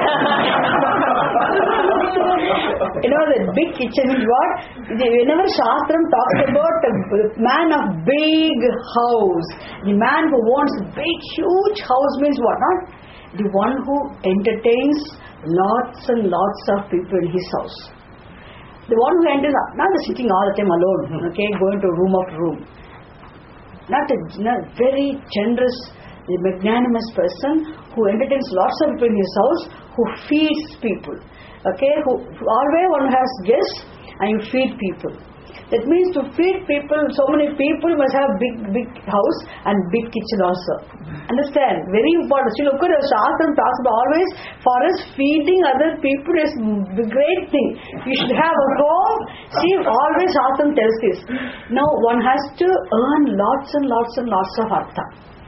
You know, the big kitchen is what? Whenever Shastram talks about a man of big house, the man who wants a big, huge house means what? Not the one who entertains lots and lots of people in his house. The one who enters, not sitting all the time alone, okay, going to room after room. Not a, not very generous, magnanimous person who entertains lots of people in his house, who feeds people. Okay, who always one has guests and you feed people. That means to feed people, so many people must have big, big house and big kitchen also. Understand? Very important. See, look at the Shastram talks about always for us feeding other people is the great thing. You should have a home. See, always Shastram tells this. Now one has to earn lots and lots and lots of artha.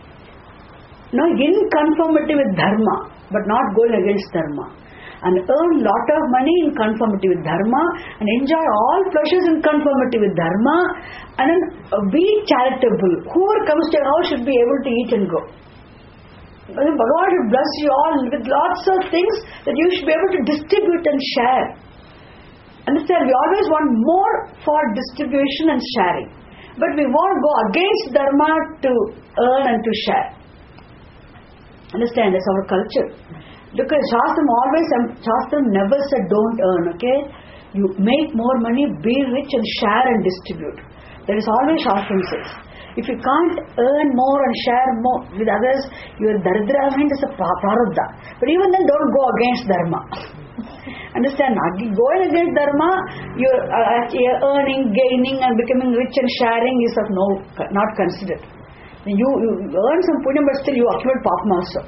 Now in conformity with dharma, but not going against dharma. And earn lot of money in conformity with dharma and enjoy all pleasures in conformity with dharma and then be charitable. Whoever comes to your house should be able to eat and go. Bhagavan should bless you all with lots of things that you should be able to distribute and share. Understand? We always want more for distribution and sharing. But we won't go against dharma to earn and to share. Understand? That's our culture. Look at Shastram always, Shastram never said don't earn, okay? You make more money, be rich and share and distribute. That is always Shastram says. If you can't earn more and share more with others, your daridra mind is a prarabdha. But even then don't go against dharma. Understand? Going against dharma, you're, uh, you're earning, gaining and becoming rich and sharing is of no, not considered. You, you earn some punya but still you accumulate papam also.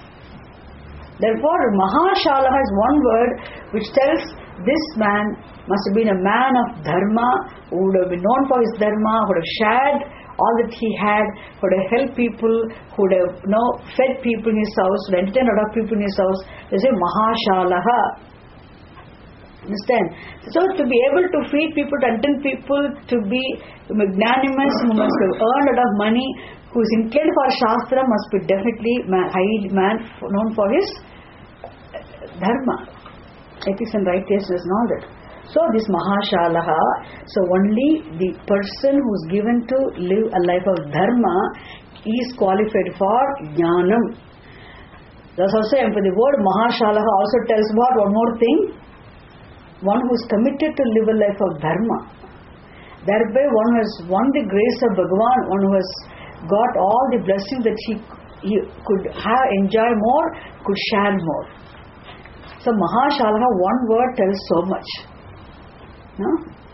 Therefore, Mahashalaha is one word which tells this man must have been a man of dharma, who would have been known for his dharma, who would have shared all that he had, who would have helped people, who would have you know, fed people in his house, would entertain a lot of people in his house. They say Mahashalaha. Understand? So to be able to feed people, to entertain people, to be magnanimous, who must have earned a lot of money, who is inclined for Shastra must be definitely man, high man known for his dharma, ethics and righteousness and all that. So this Mahashalaha, so only the person who is given to live a life of dharma is qualified for jnanam. That's also, and for the word Mahashalaha also tells about one more thing. One who is committed to live a life of dharma. Thereby one who has won the grace of Bhagavan, one who has got all the blessings that he, he could have, enjoy more, could share more. So Mahashalaha, one word tells so much. No?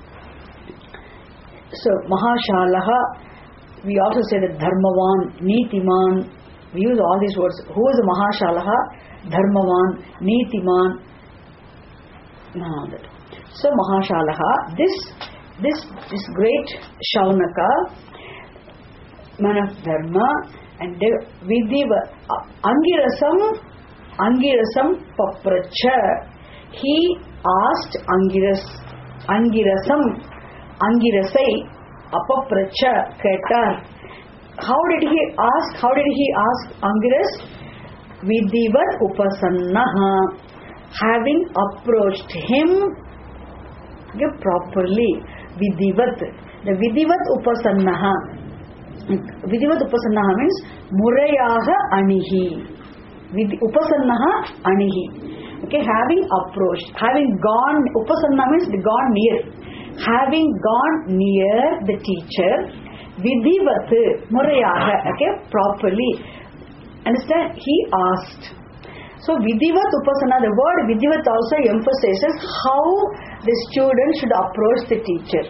So Mahashalaha, we also say that Dharmavan, Nitiman, we use all these words. Who is a Mahashalaha? Dharmavan, Nitiman. No, that. So Mahashalaha, this this this great Shaunaka, man of dharma, and Vidiva Angirasam Angirasam Papracha, he asked Angiras Angirasam Angirasai Apapracha Ketar. How did he ask? How did he ask Angiras? Vidivat Upasannaha, having approached him properly. Vidivat. The Vidivat Upasannaha. Vidivat Upasannaha means Murayaha Anihi. Upasannaha Anihi. Okay, having approached, having gone, Upasanna means gone near. Having gone near the teacher, Vidivat Murayaha, okay, properly. Understand? He asked. So Vidivat Upasanna, the word Vidivat also emphasizes how the student should approach the teacher.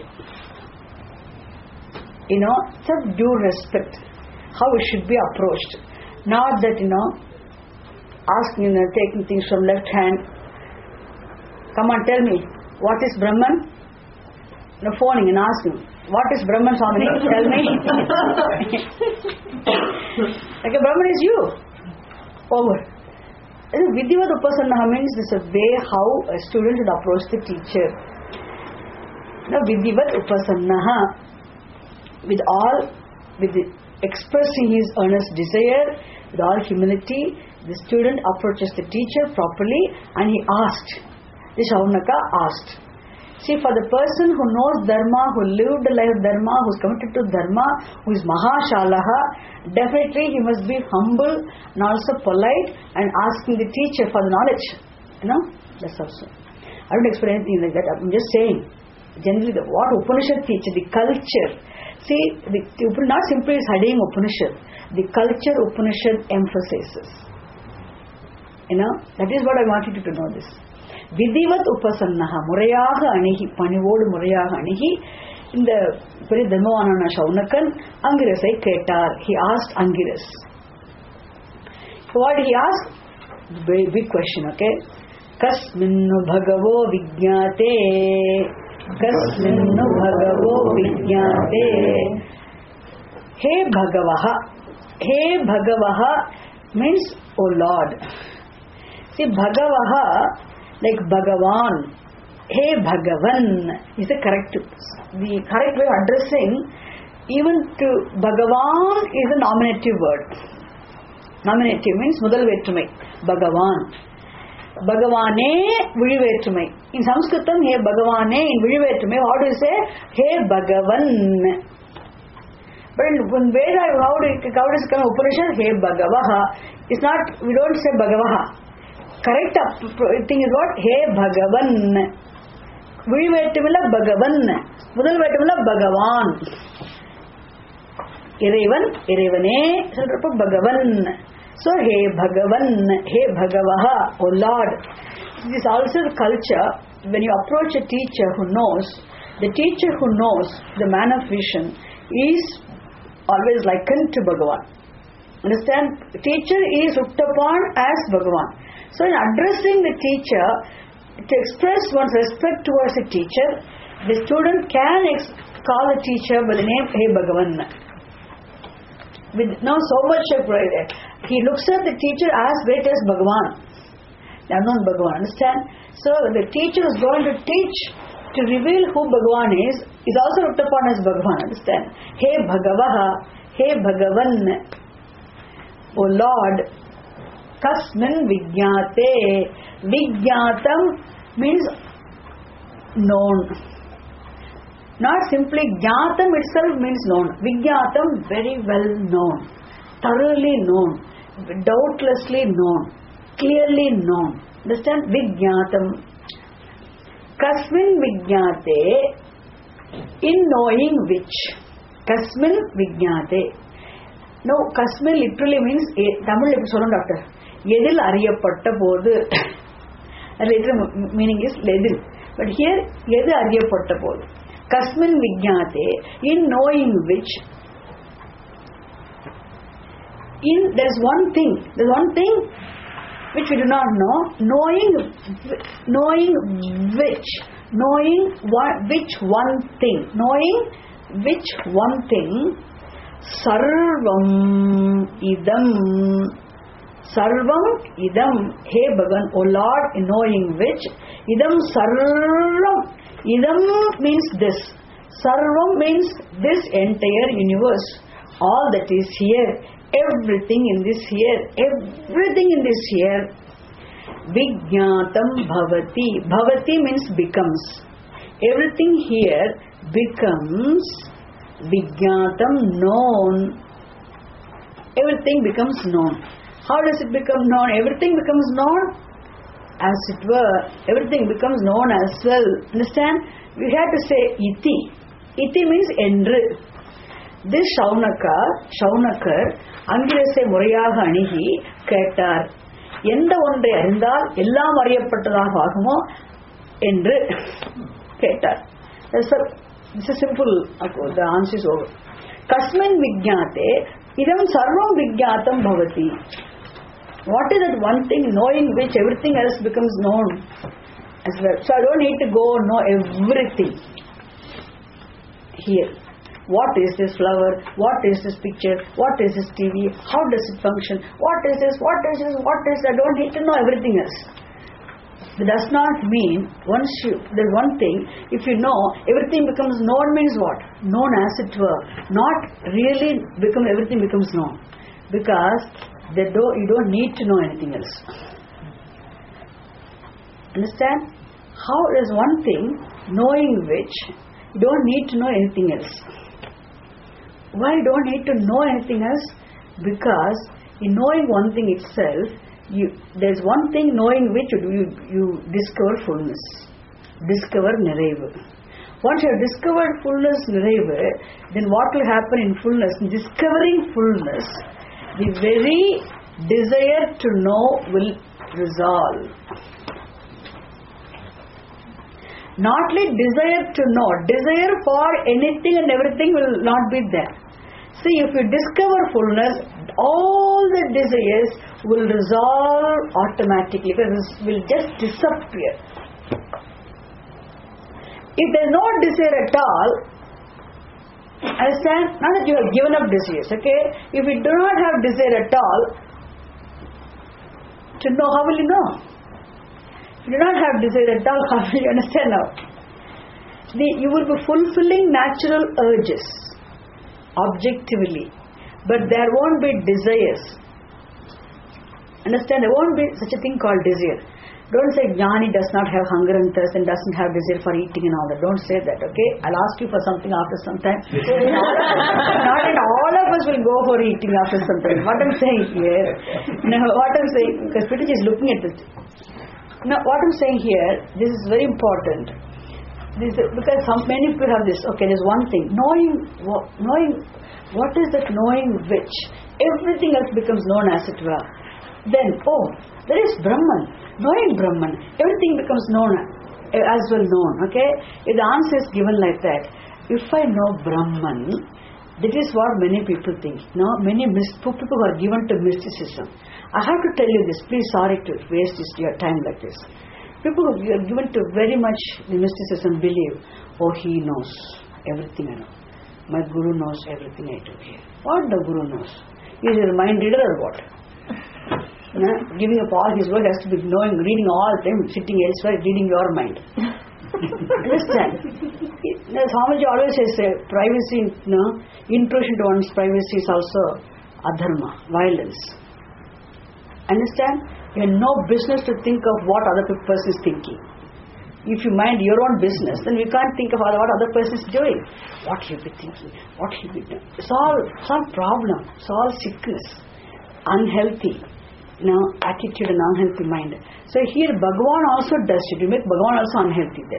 You know, it's of due respect, how it should be approached. Not that, you know, asking, you know, taking things from left hand. Come on, tell me, what is Brahman? You know, phoning and asking, what is Brahman, Swamini? Tell me. Okay, Brahman is you. Over. Vidivat Upasannaha means this is a way how a student should approach the teacher. Now, Vidivat Upasannaha, with all, with the, expressing his earnest desire, with all humility, the student approaches the teacher properly and he asked. The Shaunaka asked. See, for the person who knows dharma, who lived the life of dharma, who is committed to dharma, who is Mahashalaha, definitely he must be humble and also polite and asking the teacher for the knowledge. You know, that's also. I don't explain anything like that. I'm just saying. generally the, what Upanishad teaches, the culture. See, the, the, not simply studying Upanishad, the culture Upanishad emphasizes. You know, that is what I wanted you to know this. Vidhivat upasannaha, murayaga anihi, panivodu murayaga anihi, in the very Dharmavanana Shaunakan, Angirasai ketar. He asked Angiras. So what he asked? Very big question, okay? Kasminnu bhagavo vijñāte, kasminnu bhagavo vijñāte. He bhagavaha. He bhagavaha means, oh Lord. See, bhagavaha, like Bhagavan. He Bhagavan is the correct, the correct way of addressing. Even to Bhagavan is a nominative word. Nominative means mudal vetrumai. Bhagavan. Bhagavane Vidivetrumai. In Sanskritam, He Bhagavane in Vidivetrumai, how do you say? He Bhagavan. But in Veda, how do you how does it come? Upanishad, He Bhagavaha. It's not, we don't say Bhagavaha. Correct thing is what? He Bhagavan. Vidivetrumila Bhagavan. Mudal vetrumila Bhagavan. Irevan, Irevane, சொல்றப்ப Bhagavan. So, He Bhagavan, He Bhagavaha, O Lord. This is also the culture. When you approach a teacher who knows, the teacher who knows the man of vision is always likened to Bhagavan. Understand? The teacher is looked upon as Bhagavan. So, in addressing the teacher, to express one's respect towards a teacher, the student can ex- call the teacher by the name He Bhagavan. With now so much of pride, he looks at the teacher as great as Bhagavan, the unknown Bhagavan. Understand? So the teacher is going to teach to reveal who Bhagavan is, is also looked upon as Bhagavan. Understand? He Bhagavaha, He Bhagavan, O Lord, Kasmin Vijñāte. Vijñātam means known. Not simply Jnatam itself means known. Vijñātam, very well known, thoroughly known, doubtlessly known, clearly known. Understand? Vijñātam. Kasmin Vijñāte, in knowing which. Kasmin Vijñāte. No, Kasmin literally means, Tamil if you doctor. Yedil ariyapatta podu. Literal meaning is ledil. But here, Yedil ariyapatta podu. Kasmin Vijñāte, in knowing which, in there's one thing, there's one thing which we do not know, knowing, knowing which, knowing what, which one thing, knowing which one thing, Sarvam Idam, Sarvam Idam, He Bhagavan, O Lord, in knowing which, Idam Sarvam. Idam means this. Sarvam means this entire universe. All that is here. Everything in this here. Everything in this here. Vijñātam bhavati. Bhavati means becomes. Everything here becomes Vijñātam, known. Everything becomes known. How does it become known? Everything becomes known. As it were, everything becomes known as well. Understand? We have to say iti. Iti means endru. This Shaunaka, Shaunakar, Angirasai murayaga anihi ketar. Yenda ondai arindal ellam ariyappattathaga agumo endru ketar. This is a simple, the answer is over. Kasmin Vijñāte, idam sarvam Vijñātam bhavati. What is that one thing knowing which everything else becomes known as well? So I don't need to go know everything here. What is this flower? What is this picture? What is this T V? How does it function? What is this? What is this? What is this? I don't need to know everything else. That does not mean once you, there's one thing, if you know, everything becomes known means what? Known as it were. Not really become, everything becomes known. Because They don't, you don't need to know anything else. Understand? How is one thing knowing which you don't need to know anything else? Why you don't need to know anything else? Because in knowing one thing itself, you, there's one thing knowing which you, you, you discover fullness, discover Niraivu. Once you have discovered fullness, niraivu, then what will happen in fullness? In discovering fullness, the very desire to know will resolve. Not like desire to know, desire for anything and everything will not be there. See, if you discover fullness, all the desires will resolve automatically, because will just disappear. If there is no desire at all, understand, not that you have given up desires, okay? If you do not have desire at all, to know, how will you know? If you do not have desire at all, how will you understand now? The, you will be fulfilling natural urges, objectively, but there won't be desires. Understand, there won't be such a thing called desire. Don't say Jnani does not have hunger and thirst and doesn't have desire for eating and all that. Don't say that, okay? I'll ask you for something after some time. Not in all of us will go for eating after some time. What I'm saying here, no, what I'm saying, because Pitaji is looking at it. Now, what I'm saying here, this is very important. This is, because some, many people have this, okay, there's one thing, knowing, knowing, what is that knowing which? Everything else becomes known as it were. Then, oh, there is Brahman. Knowing Brahman, everything becomes known, as well known, okay? If the answer is given like that, if I know Brahman, that is what many people think. No, many mis- people who are given to mysticism. I have to tell you this, please, sorry to waste this, your time like this. People who are given to very much the mysticism believe, oh, he knows everything I know. My Guru knows everything I do here. What the Guru knows? He is a mind reader or what? No, giving up all his work has to be knowing, reading all the time, sitting elsewhere, reading your mind. Understand? Swamiji always says uh, privacy, no, intrusion to one's privacy is also adharma, violence. Understand? You have no business to think of what other person is thinking. If you mind your own business, then we can't think of what other person is doing. What he'll be thinking, what he'll be doing. It's all, it's all problem, it's all sickness, unhealthy. You know, attitude and unhealthy mind. So here Bhagavan also does it. You make Bhagavan also unhealthy there.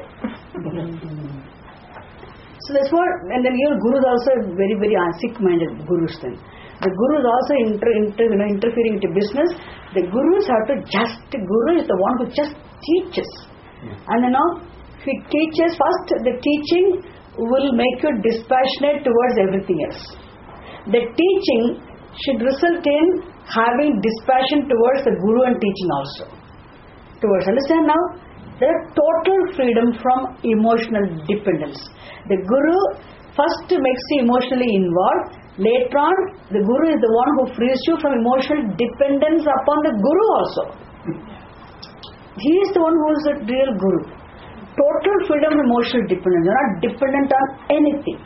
So that's what, and then your Guru is also very, very sick-minded Gurus then. The Guru is also inter, inter, you know, interfering into business. The Gurus have to just, the Guru is the one who just teaches. Yeah. And you know, if he teaches first, the teaching will make you dispassionate towards everything else. The teaching should result in having dispassion towards the Guru and teaching also. Towards, understand now? There is total freedom from emotional dependence. The Guru first makes you emotionally involved. Later on, the Guru is the one who frees you from emotional dependence upon the Guru also. He is the one who is the real Guru. Total freedom from emotional dependence. You are not dependent on anything.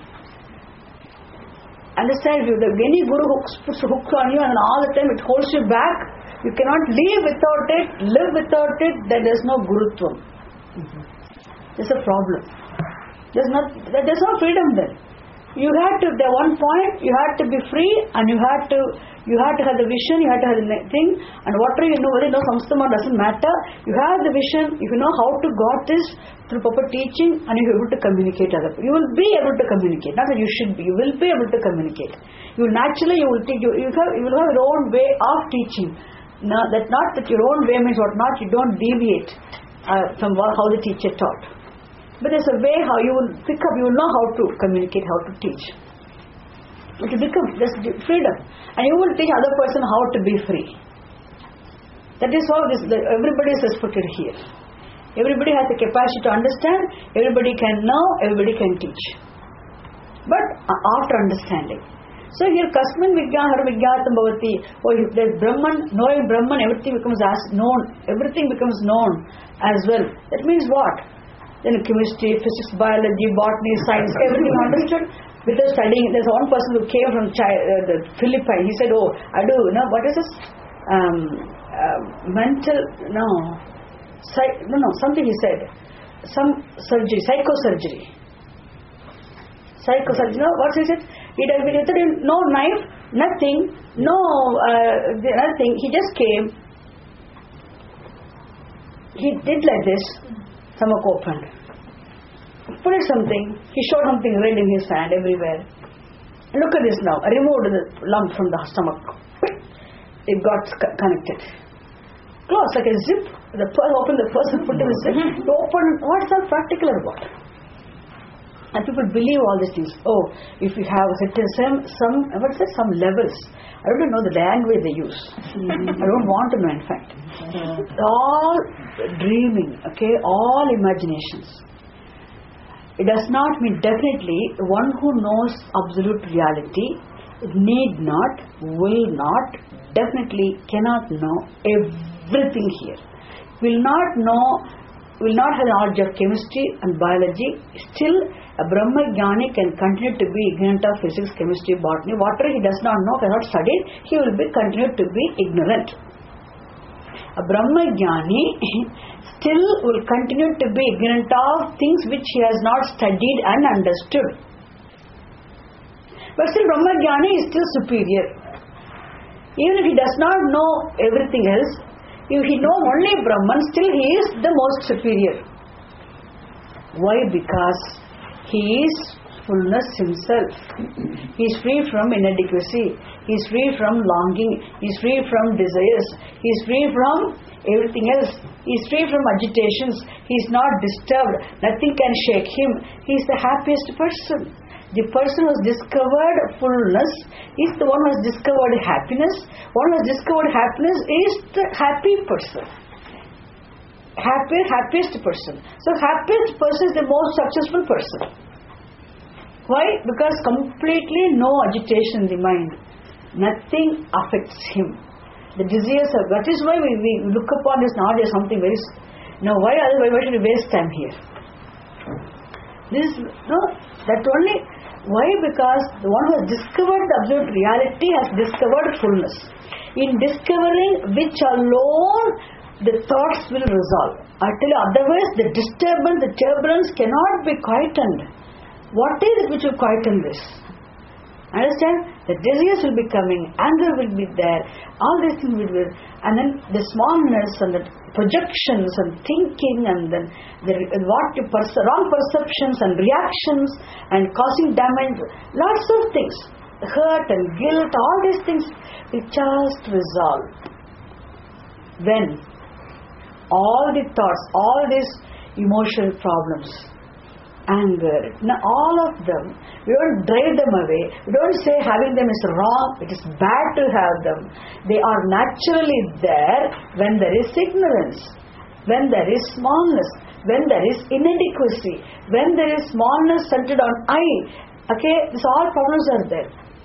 Understand, if any Guru hooks, puts a hook on you and all the time it holds you back, you cannot live without it, live without it, then there is no Gurutvam. Mm-hmm. There's a problem. There's not, there's no freedom then. You had to, at one point, you had to be free and you had to you had to have the vision, you had to have the thing, and whatever you know, whether you know samstama doesn't matter, you have the vision, if you know how to got this through proper teaching and you're able to communicate other people. You will be able to communicate, not that you should be, you will be able to communicate. You will naturally, you will think, you, you, have, you will have your own way of teaching. Now, that not that your own way means what not, you don't deviate uh, from what, how the teacher taught. But there's a way how you will pick up, you will know how to communicate, how to teach. It will become just freedom. And you will teach other person how to be free. That is how this, the, everybody is respected here. Everybody has the capacity to understand, everybody can know, everybody can teach. But uh, after understanding. So here, Kasmin Vigyaha Vigyatam Bhavati, oh, if there's Brahman, knowing Brahman, everything becomes as known, everything becomes known as well. That means what? Then chemistry, physics, biology, botany, science, everything understood. Without studying, there's one person who came from China, uh, the Philippines. He said, "Oh, I do. You know what is this? Um, uh, mental? No, Psych, no, no. Something he said. Some surgery, psychosurgery. Psychosurgery. No, what he said? He did without no knife, nothing, no uh, nothing. He just came. He did like this. Stomach opened. put it something, he showed something red in his hand everywhere. Look at this now. I removed the lump from the stomach. It got connected. Close like a zip. The person opened the person, put in the zip. Open. What's so practical about? And people believe all these things. Oh, if you have certain some, some what's that? Some levels. I don't know the language they use. I don't want to know. In fact, all dreaming. Okay, all imaginations. It does not mean definitely one who knows absolute reality need not, will not, definitely cannot know everything here. Will not know, will not have knowledge of chemistry and biology. Still, a Brahma Jnani can continue to be ignorant of physics, chemistry, botany. Whatever he does not know, cannot study, he will be continue to be ignorant. A Brahma Jnani still will continue to be ignorant of things which he has not studied and understood. But still Brahma Jnani is still superior. Even if he does not know everything else, if he knows only Brahman, still he is the most superior. Why? Because he is fullness himself. He is free from inadequacy. He is free from longing. He is free from desires. He is free from everything else. He is free from agitations. He is not disturbed. Nothing can shake him. He is the happiest person. The person who has discovered fullness is the one who has discovered happiness. One who has discovered happiness is the happy person. Happy, happiest person. So happiest person is the most successful person. Why? Because completely no agitation in the mind. Nothing affects him. The desires are, that is why we, we look upon this knowledge as something very, no, why otherwise, why should we waste time here? This is, no, that only, why? Because the one who has discovered the absolute reality has discovered fullness. In discovering which alone the thoughts will resolve. I tell you, otherwise the disturbance, the turbulence cannot be quietened. What is it which will quieten this? Understand? The desires will be coming, anger will be there, all these things will be there, and then the smallness and the projections and thinking and then the what you perce- wrong perceptions and reactions and causing damage, lots of things, hurt and guilt, all these things will just resolve. When all the thoughts, all these emotional problems, anger, now all of them, we don't drive them away. We don't say having them is wrong, it is bad to have them. They are naturally there when there is ignorance, when there is smallness, when there is inadequacy, when there is smallness centered on I. Okay, these all problems are there.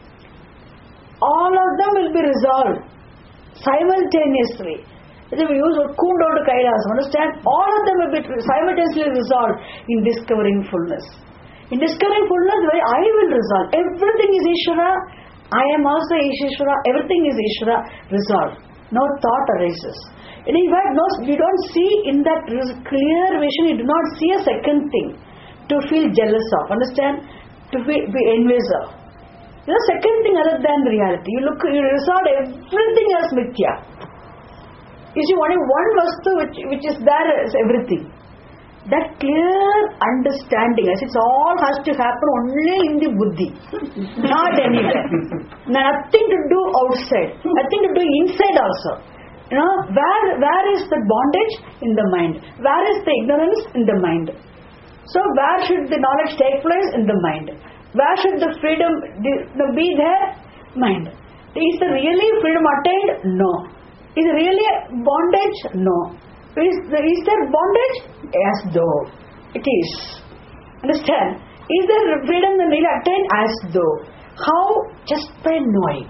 All of them will be resolved simultaneously. If we use Kundo to Kailas, understand? All of them will be simultaneously resolved in discovering fullness. In discovering fullness, I will resolve. Everything is Ishvara. I am also Ishvara. Everything is Ishvara. Resolved. No thought arises. And in fact, no, you don't see in that clear vision, you do not see a second thing to feel jealous of. Understand? To be, be envious of. There's a second thing other than reality. You look, you resolve everything else mithya. You see, only one vastu which, which is there is everything. That clear understanding, as it's all has to happen only in the buddhi, not anywhere. Nothing to do outside, nothing to do inside also. You know, where where is the bondage? In the mind. Where is the ignorance? In the mind. So where should the knowledge take place? In the mind. Where should the freedom be there? Mind. Is the really freedom attained? No. Is it really bondage? No. Is, is there bondage? As though. It is. Understand? Is there freedom and really attained? As though. How? Just by knowing.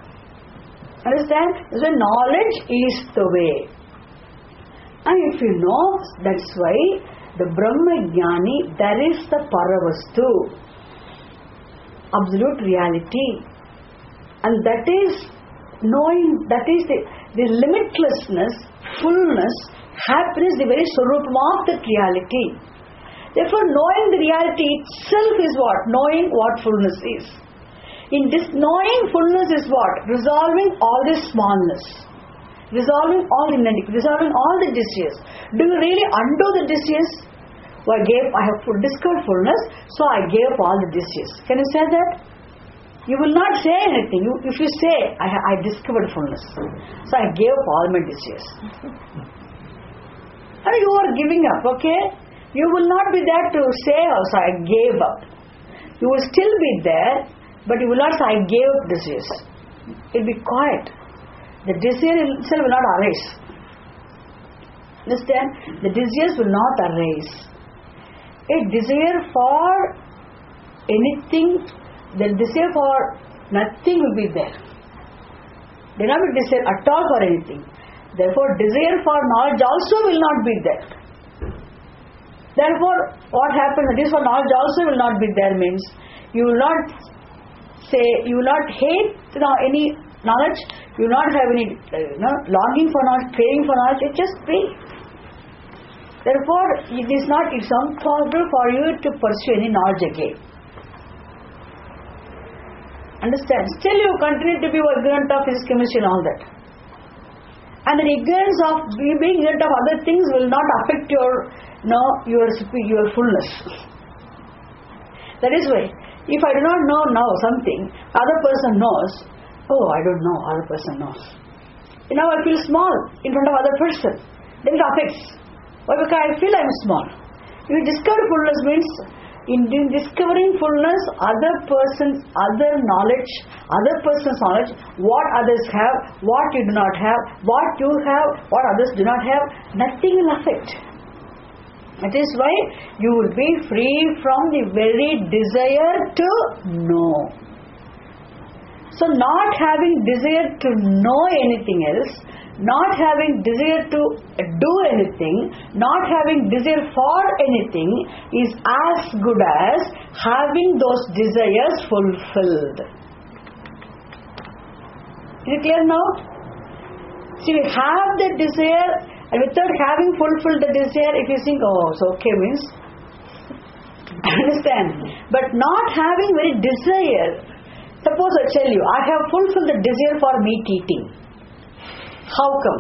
Understand? So knowledge is the way. And if you know, that's why the Brahma Jnani, there is the Paravastu. Absolute reality. And that is knowing, that is the, the limitlessness, fullness, happiness, the very swarupam of that reality. Therefore, knowing the reality itself is what? Knowing what fullness is. In this knowing fullness is what? Resolving all this smallness. Resolving all the inadequacy, resolving all the desires. Do you really undo the desires? I gave, I have discovered fullness, so I gave up all the desires. Can you say that? You will not say anything. You, if you say, I, I discovered fullness, so I gave up all my desires. And you are giving up, okay? You will not be there to say also, I gave up. You will still be there, but you will not say, I gave up desires. It will be quiet. The desire itself will not arise. Understand? The desires will not arise. A desire for anything, the desire for nothing will be there. There will not be desire at all for anything. Therefore, desire for knowledge also will not be there. Therefore, what happens, this for knowledge also will not be there means, you will not say, you will not hate you know, any knowledge, you will not have any you know, longing for knowledge, craving for knowledge, it just be. Therefore, it is not, it's impossible for you to pursue any knowledge again. Understand? Still you continue to be ignorant of physics, chemistry and all that. And the ignorance of being ignorant of other things will not affect your, you know, your, your fullness. That is why, if I do not know now something, other person knows, oh, I don't know, other person knows. Now I feel small in front of other person. Then it affects. Why? Because I feel I am small. If you discover fullness means, in discovering fullness, other person's other knowledge, other person's knowledge, what others have, what you do not have, what you have, what others do not have, nothing will affect. That is why you will be free from the very desire to know. So not having desire to know anything else, not having desire to do anything, not having desire for anything is as good as having those desires fulfilled. Is it clear now? See, we have the desire, and without having fulfilled the desire, if you think, oh, it's okay means, understand. But not having very desire, suppose I tell you, I have fulfilled the desire for meat eating. How come?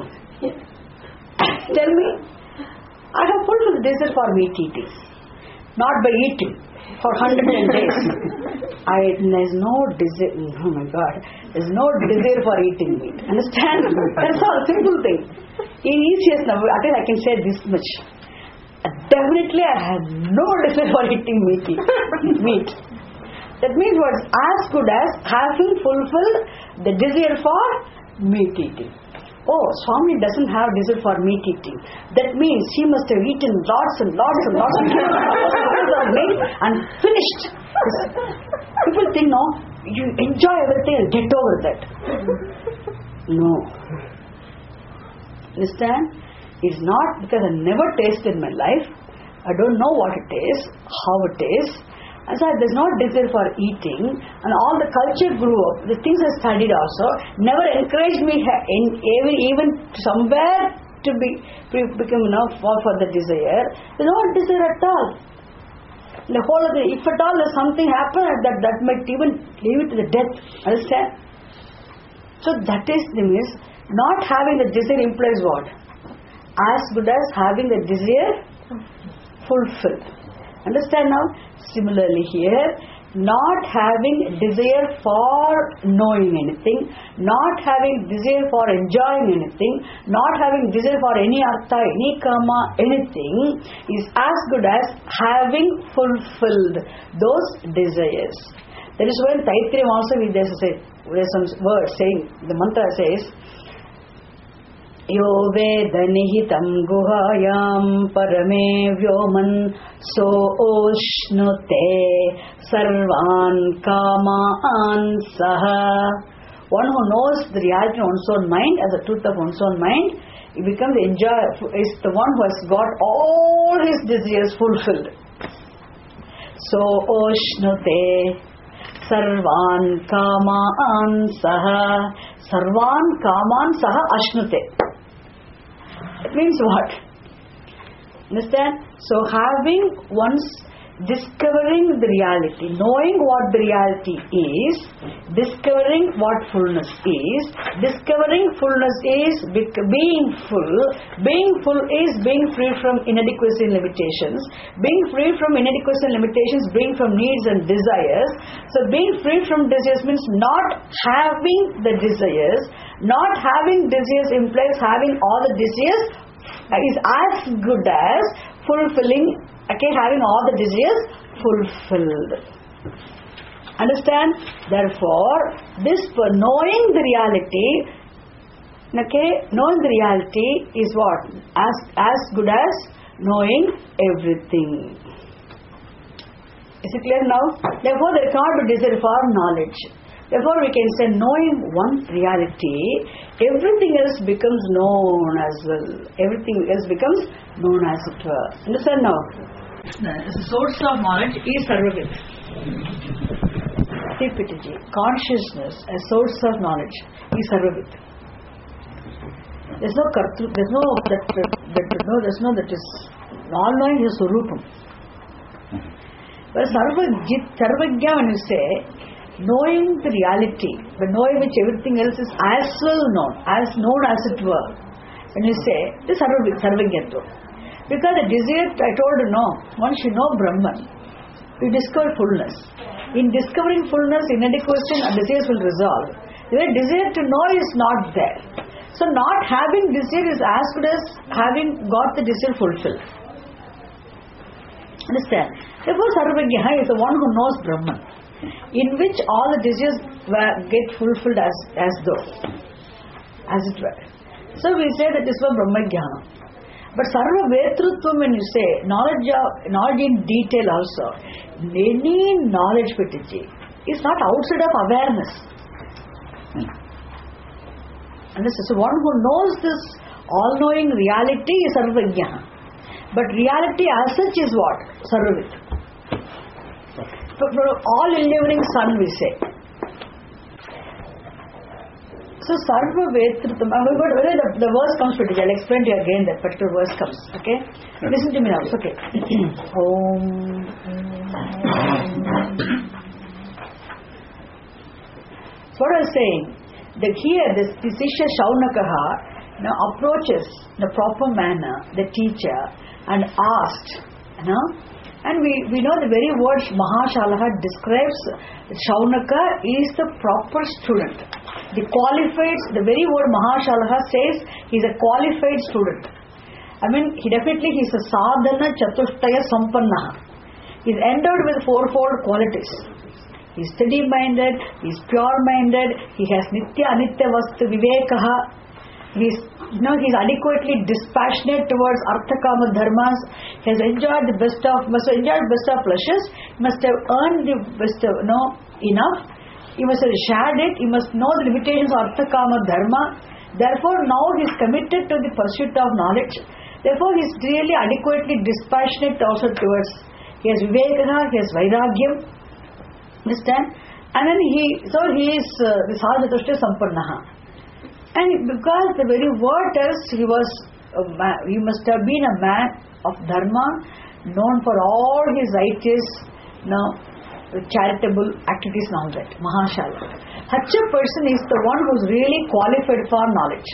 Tell me. I have fulfilled the desire for meat eating. Not by eating. For one hundred days. I, there's no desire. Oh my God. There's no desire for eating meat. Understand? That's all. Simple thing. In easiest now, I think I can say this much. Definitely I have no desire for eating meat. meat. That means what's as good as having fulfilled the desire for meat eating. Oh, Swami doesn't have desire for meat eating. That means he must have eaten lots and lots and lots of meat and finished. People think, no, you enjoy everything and get over that. No. Understand? It's not because I never tasted my life. I don't know what it is, how it is. And so there's no desire for eating, and all the culture grew up, the things I studied also, never encouraged me in, even, even somewhere to be become enough for, for the desire. There's no desire at all. The whole of the, if at all there's something happen, that, that might even leave it to the death. Understand? So that is the means, not having the desire implies what? As good as having the desire fulfilled. Understand now? Similarly here, not having desire for knowing anything, not having desire for enjoying anything, not having desire for any artha, any karma, anything is as good as having fulfilled those desires. That is why Taittiriya also there's some word saying, the mantra says, Yo veda nihitam guhayam parame vyoman so oshnute sarvan kamaan saha. One who knows the reality of one's own mind as the truth of one's own mind, he becomes enjoy, is the one who has got all his desires fulfilled. So oshnute sarvan kamaan saha. Sarvan kamaan saha ashnute. It means what? Understand? So having one's discovering the reality, knowing what the reality is, discovering what fullness is, discovering fullness is being full, being full is being free from inadequacy and limitations, being free from inadequacy and limitations being from needs and desires. So being free from desires means not having the desires, not having desires implies having all the desires is as good as fulfilling, okay, having all the desires fulfilled. Understand? Therefore, this for knowing the reality, okay, knowing the reality is what? As, as good as knowing everything. Is it clear now? Therefore, there cannot be desire for knowledge. Therefore, we can say knowing one reality, everything else becomes known as well. Everything else becomes known as it were. Understand now? The source of knowledge is Sarvavit. T P T G. Consciousness, a source of knowledge, is Sarvavit. There's no kartru, there's no that, that, that no, there's no that is all knowing is Surupam. But Sarvajit, Sarvajna, when you say knowing the reality, but knowing which everything else is as well known, as known as it were. When you say this Sarvajnatva. Because the desire, I told you, no, once you know Brahman, you discover fullness. In discovering fullness, inadequacy and desires will resolve. The desire to know is not there. So not having desire is as good as having got the desire fulfilled. Understand? Therefore, Sarvajna is the one who knows Brahman, in which all the desires get fulfilled as, as though, as it were. So we say that this was Brahmajnana. But Sarva Vetrutvam, when you say knowledge, of, knowledge in detail also, any knowledge Pitiji is not outside of awareness. And this is one who knows this all-knowing reality is Sarvajnana. But reality as such is what? Sarvavit. For all endeavoring sun, we say. So Sarva Vetrutvam, whether the, the verse comes to it, I'll explain to you again that particular verse comes. Okay? Okay. Listen to me now. It's okay. Om. So what I was saying, that here this Sishya Shaunakaha now approaches in a proper manner the teacher and asked, you know, and we, we know the very word Mahashalaha describes Shaunaka is the proper student. The qualified, the very word Mahashalaha says he is a qualified student. I mean, he definitely he is a sadhana chatushtaya sampanna. He is endowed with fourfold qualities. He is steady-minded, he is pure-minded, he has nitya anitya vastu vivekaha. He is, you know, he is adequately dispassionate towards artha kama dharmas. He has enjoyed the best of, must have enjoyed best of pleasures. He must have earned the best of, you know, enough. He must have shared it. He must know the limitations of artha kama dharma. Therefore, now he is committed to the pursuit of knowledge. Therefore, he is really adequately dispassionate also towards. He has vivekaha, he has vairagyam. Understand? And then he, so he is uh, the sadhatushta sampannaha. And because the very word tells he was, a man, he must have been a man of dharma, known for all his righteous, you know, charitable activities and all that. Mahashala. Such a person is the one who is really qualified for knowledge.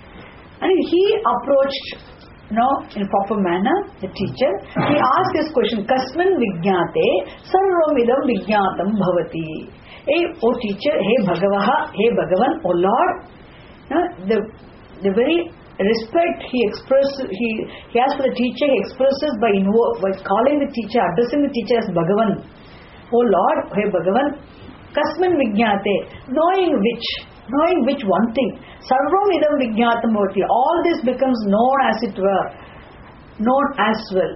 And he approached, you know, in a proper manner, the teacher. He asked this question, Kasmin Vijnate Sarvamidam Vijnatam Bhavati. Hey, O teacher, hey Bhagavaha, hey Bhagavan, O Lord. No, the the very respect he expresses, he, he has for the teacher, he expresses by invo- by calling the teacher, addressing the teacher as Bhagavan. Oh Lord, hey Bhagavan, Kasmin Vijnate, knowing which, knowing which one thing, Sarvam idam Vijnatam bhavati, all this becomes known as it were, known as well.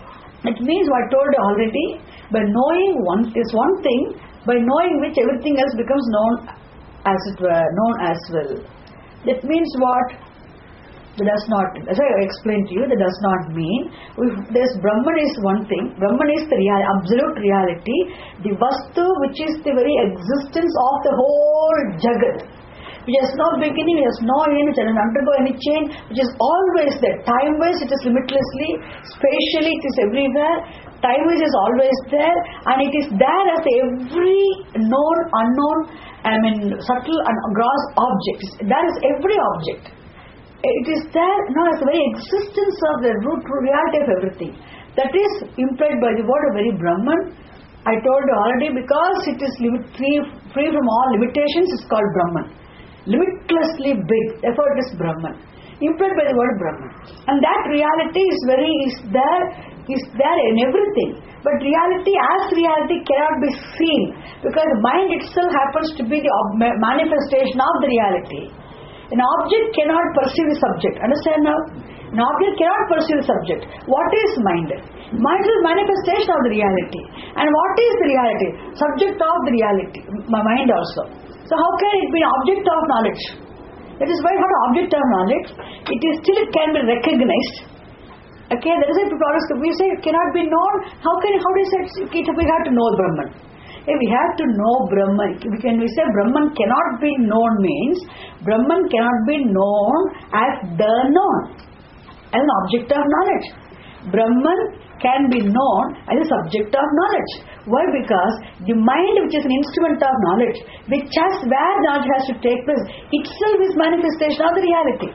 It means what I told you already, by knowing one is one thing, by knowing which everything else becomes known as it were, known as well. That means what? That does not, as I explained to you, that does not mean, if this Brahman is one thing, Brahman is the real, absolute reality, the Vastu which is the very existence of the whole Jagat. which has no beginning, which has no end, which doesn't undergo any change, which is always there. Time-wise it is limitlessly, spatially it is everywhere, time-wise is always there, and it is there as every known, unknown, I mean subtle and gross object. That is every object. It is there now as the very existence of the root reality of everything. That is implied by the word of very Brahman. I told you already, because it is limit, free, free from all limitations, it's called Brahman. Limitlessly big, therefore it is Brahman. Implied by the word Brahman. And that reality is very, is there, is there in everything. But reality as reality cannot be seen, because the mind itself happens to be the manifestation of the reality. An object cannot perceive the subject. Understand now? An object cannot perceive the subject. What is mind? Mind is manifestation of the reality. And what is the reality? Subject of the reality. My mind also. So how can it be an object of knowledge? That is why it's not an object of knowledge. It is still it can be recognized. Okay, that is a problem. We say it cannot be known. How can how do you say it? We have to know Brahman. If we have to know Brahman, when we say Brahman cannot be known means Brahman cannot be known as the known, as an object of knowledge. Brahman can be known as a subject of knowledge. Why? Because the mind, which is an instrument of knowledge, which has where knowledge has to take place, itself is manifestation of the reality.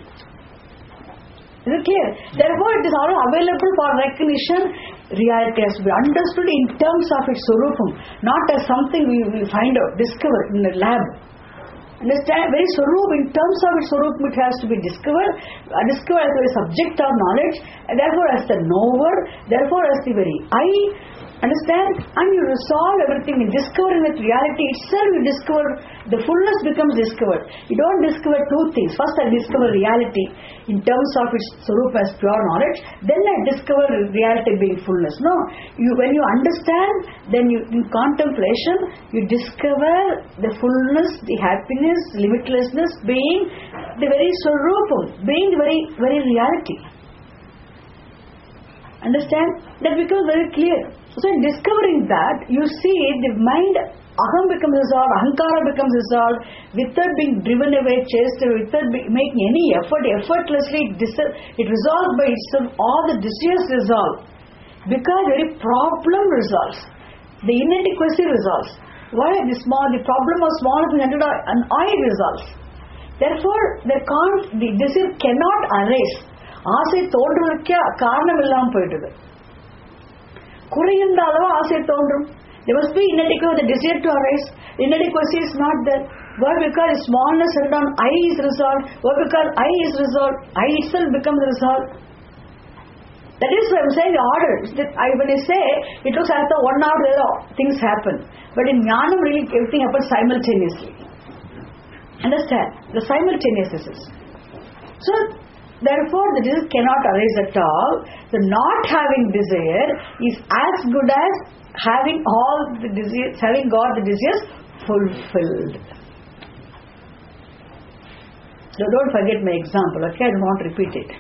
Is it clear? Therefore, it is all available for recognition. Reality has to be understood in terms of its surupam, not as something we will find out, discover in the lab. Understand? Very surup, in terms of its surupam, it has to be discovered, uh, discovered as a subject of knowledge, and therefore as the knower, therefore as the very I. Understand? And you resolve everything in discovering that reality itself. You discover, the fullness becomes discovered. You don't discover two things. First I discover reality in terms of its surup as pure knowledge, then I discover reality being fullness. No, you when you understand, then you in contemplation you discover the fullness, the happiness, limitlessness being the very surupam, being the very very reality. Understand? That becomes very clear. So in discovering that, you see the mind, aham becomes resolved, ahankara becomes resolved, without being driven away, chased away, without be, making any effort, effortlessly it, dis- it resolves by itself, all the desires resolve. Because very problem resolves. The inadequacy resolves. Why? The small, the problem of small thing and I resolves. Therefore, the, con- the desire cannot arise. ஆசை தோன்றுவதற்கே காரணம் இல்லாமல் போயிடுது. குறைந்த அளவு ஆசை தோன்றும். There must be inadequacy, the desire to arise. Inadequacy is not there. Why? Because smallness and on I is resolved. Why? Because I is resolved. I itself becomes resolved. That is why I am saying the order. That I, when I say, it looks as though one after the other things happen. But in Jnanam really everything happens simultaneously. Understand? The simultaneousness. So, therefore, the desire cannot arise at all. So, not having desire is as good as having all the desires, having got the desires fulfilled. So, don't forget my example, okay? I don't want to repeat it.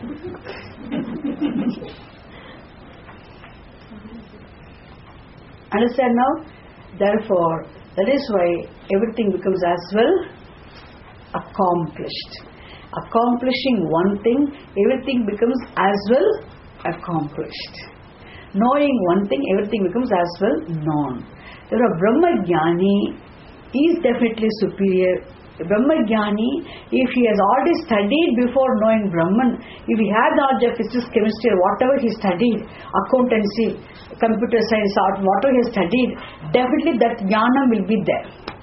Understand now? Therefore, that is why everything becomes as well accomplished. Accomplishing one thing, everything becomes as well accomplished. Knowing one thing, everything becomes as well known. Therefore, Brahma Jnani is definitely superior. Brahma Jnani, if he has already studied before knowing Brahman, if he had knowledge of physics, chemistry, or whatever he studied, accountancy, computer science, art, whatever he has studied, definitely that Jnana will be there.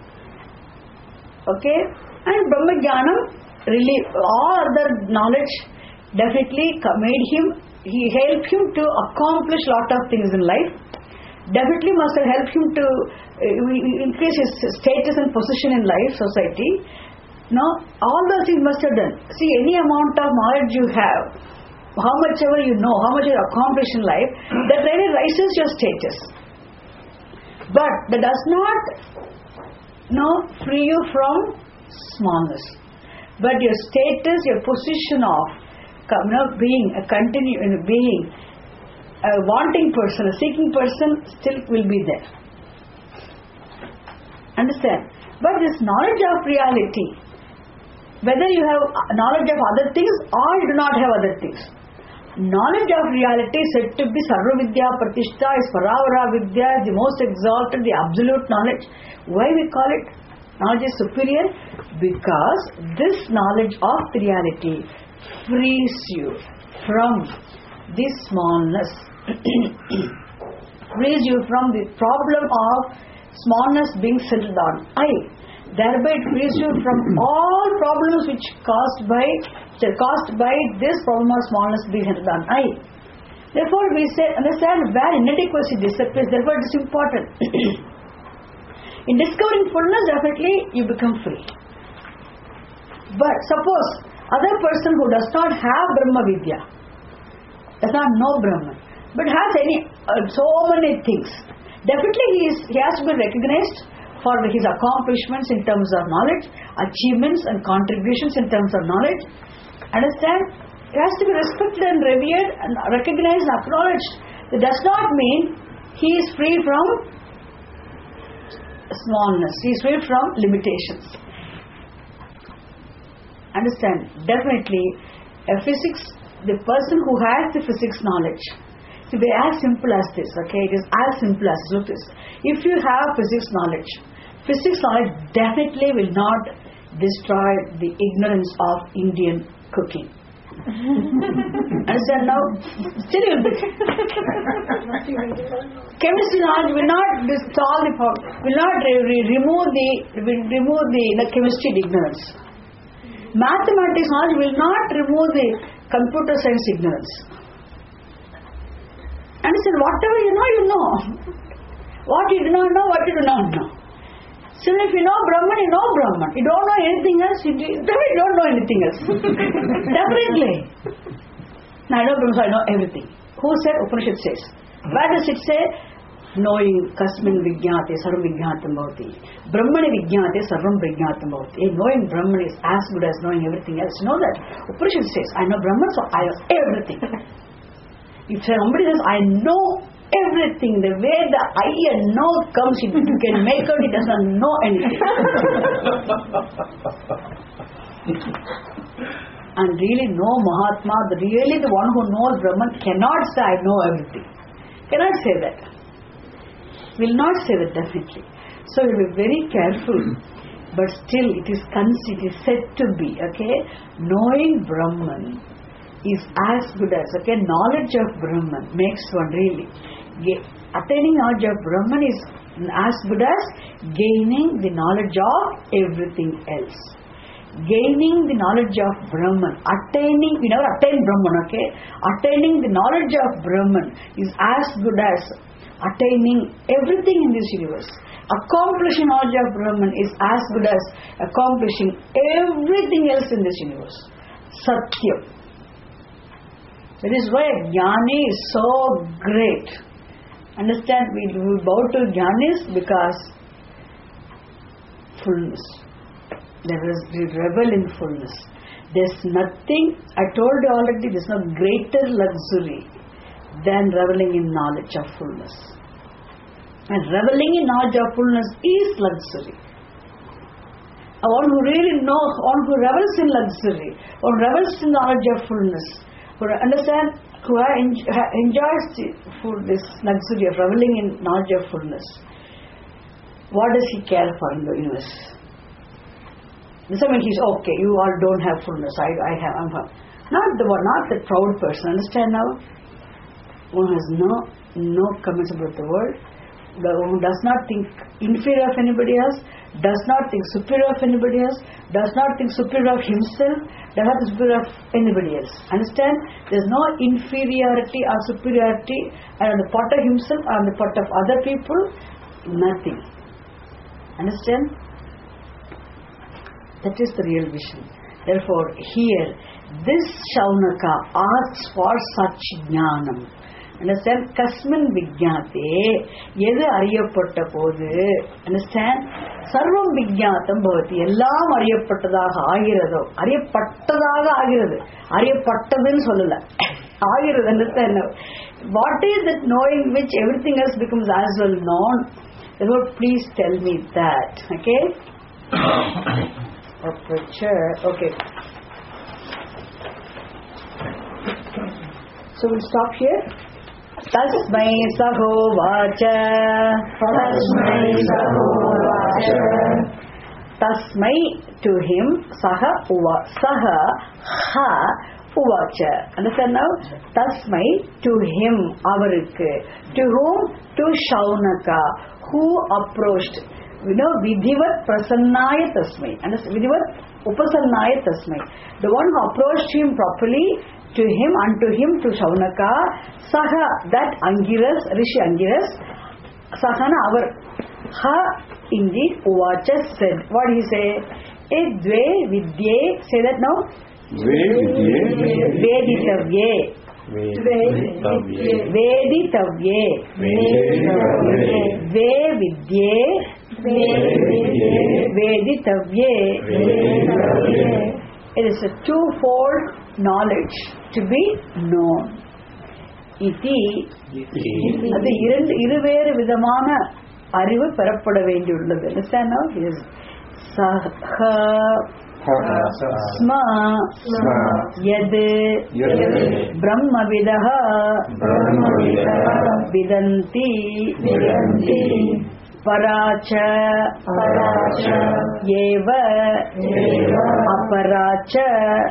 Okay? And Brahma Jnana, really, all other knowledge definitely made him, he helped him to accomplish lot of things in life. Definitely must have helped him to uh, increase his status and position in life, society. Now, all those things must have done. See, any amount of knowledge you have, how much ever you know, how much you accomplish in life, that really rises your status. But that does not you know, free you from smallness. But your status, your position of you know, being a continue being a wanting person, a seeking person still will be there. Understand? But this knowledge of reality, whether you have knowledge of other things or you do not have other things. Knowledge of reality is said to be Sarva Vidya Pratishta, is Paravara Vidya, is the most exalted, the absolute knowledge. Why we call it knowledge is superior? Because this knowledge of the reality frees you from this smallness, frees you from the problem of smallness being centered on I. Thereby it frees you from all problems which caused by caused by this problem of smallness being centered on I. Therefore we say, understand where inadequacy disappears, therefore it is important. In discovering fullness, definitely you become free. But suppose other person who does not have Brahma Vidya, does not know Brahman, but has any uh, so many things, definitely he, is, he has to be recognized for his accomplishments in terms of knowledge, achievements and contributions in terms of knowledge. Understand? He has to be respected and revered and recognized and acknowledged. It does not mean he is free from smallness. He is free from limitations. Understand? Definitely, a physics, the person who has the physics knowledge, see, they are as simple as this, okay? It is as simple as look this. If you have physics knowledge, physics knowledge definitely will not destroy the ignorance of Indian cooking. Understand now? Still will be. Chemistry knowledge will not solve the problem, will not re- re- remove the will remove the, the chemistry ignorance. Mathematics knowledge will not remove the computer science ignorance. Understand? Whatever you know, you know. What you do not know, what you do not know. So if you know Brahman, you know Brahman. You don't know anything else, you definitely don't know anything else. Definitely. Now I know Brahman, so I know everything. Who said? Upanishad says. Where does it say? Knowing Kasmin Vijnate Sarvam Vijnatam Bhavati. Brahmani Vijnate Sarvam Vijnatam Bhavati. Knowing Brahman is as good as knowing everything else. You know that? Upanishad says, I know Brahman, so I know everything. If somebody says, I know everything, the way the I and know comes, you can make out he does not know anything. And really no Mahatma, the really the one who knows Brahman cannot say I know everything. Cannot say that. Will not say that definitely. So we will be very careful. But still it is considered, it is said to be, okay, knowing Brahman is as good as, okay, knowledge of Brahman makes one really. Attaining knowledge of Brahman is as good as gaining the knowledge of everything else. Gaining the knowledge of Brahman, attaining, we never attain Brahman, okay? Attaining the knowledge of Brahman is as good as attaining everything in this universe. Accomplishing knowledge of Brahman is as good as accomplishing everything else in this universe. Satyam. That is why Jnani is so great. Understand, we, we bow to Jnanis because fullness. There is, we revel in fullness. There's nothing, I told you already, there's no greater luxury than reveling in knowledge of fullness. And reveling in knowledge of fullness is luxury. One who really knows, one who revels in luxury, one revels in knowledge of fullness, who understand, who enjoys the full, this luxury of reveling in knowledge of fullness. What does he care for in the universe? Doesn't mean he's okay. You all don't have fullness. I, I have. I'm not the one, not the proud person. Understand now? One has no no comments about the world. The one does not think inferior of anybody else. Does not think superior of anybody else. Does not think superior of himself. Does not think superior of anybody else. Understand? There's no inferiority or superiority on the part of himself or on the part of other people. Nothing. Understand? That is the real vision. Therefore, here, this Shaunaka asks for such jnanam. Understand? Kasmin vijnate, yedhu ariyapatta podu. Understand? Sarvam vijnatam bhavati. Ellam ariyapattadaga agiradho. Ariyapattadaga agiradhu. Ariyapattadunu sollala. Agiradhu. Understand now? What is that knowing which everything else becomes as well known? Therefore, please tell me that. Okay? Apracha. Okay. So we'll stop here. Tasmai sahovacha. Tasmai sahovacha. Tasmai to him. Saha uva. Saha ha uvacha. Understand now? Tasmai to him. Avarukku. To whom? To Shaunaka. Who approached? You know, Vidhivat Prasannaya Tasmai. Understand? Vidhivat Upasannaya Tasmai. The one who approached him properly, to him, unto him, to Shaunaka, Saha, that Angiras, Rishi Angiras, Sahana, our, Ha, indeed, Uvacha said. What did he say? E dve vidye, say that now? Dve vidye. Veditavye. Veditavye. Veditavye. Ve vidye. Veditavye. It is a twofold knowledge to be known. Iti, அது இரண்டு இருவேறு விதமான அறிவு பெறப்பட வேண்டியுள்ளது. Understand now? It is saha sma yad brahmavidah vidanti paracha eva aparacha.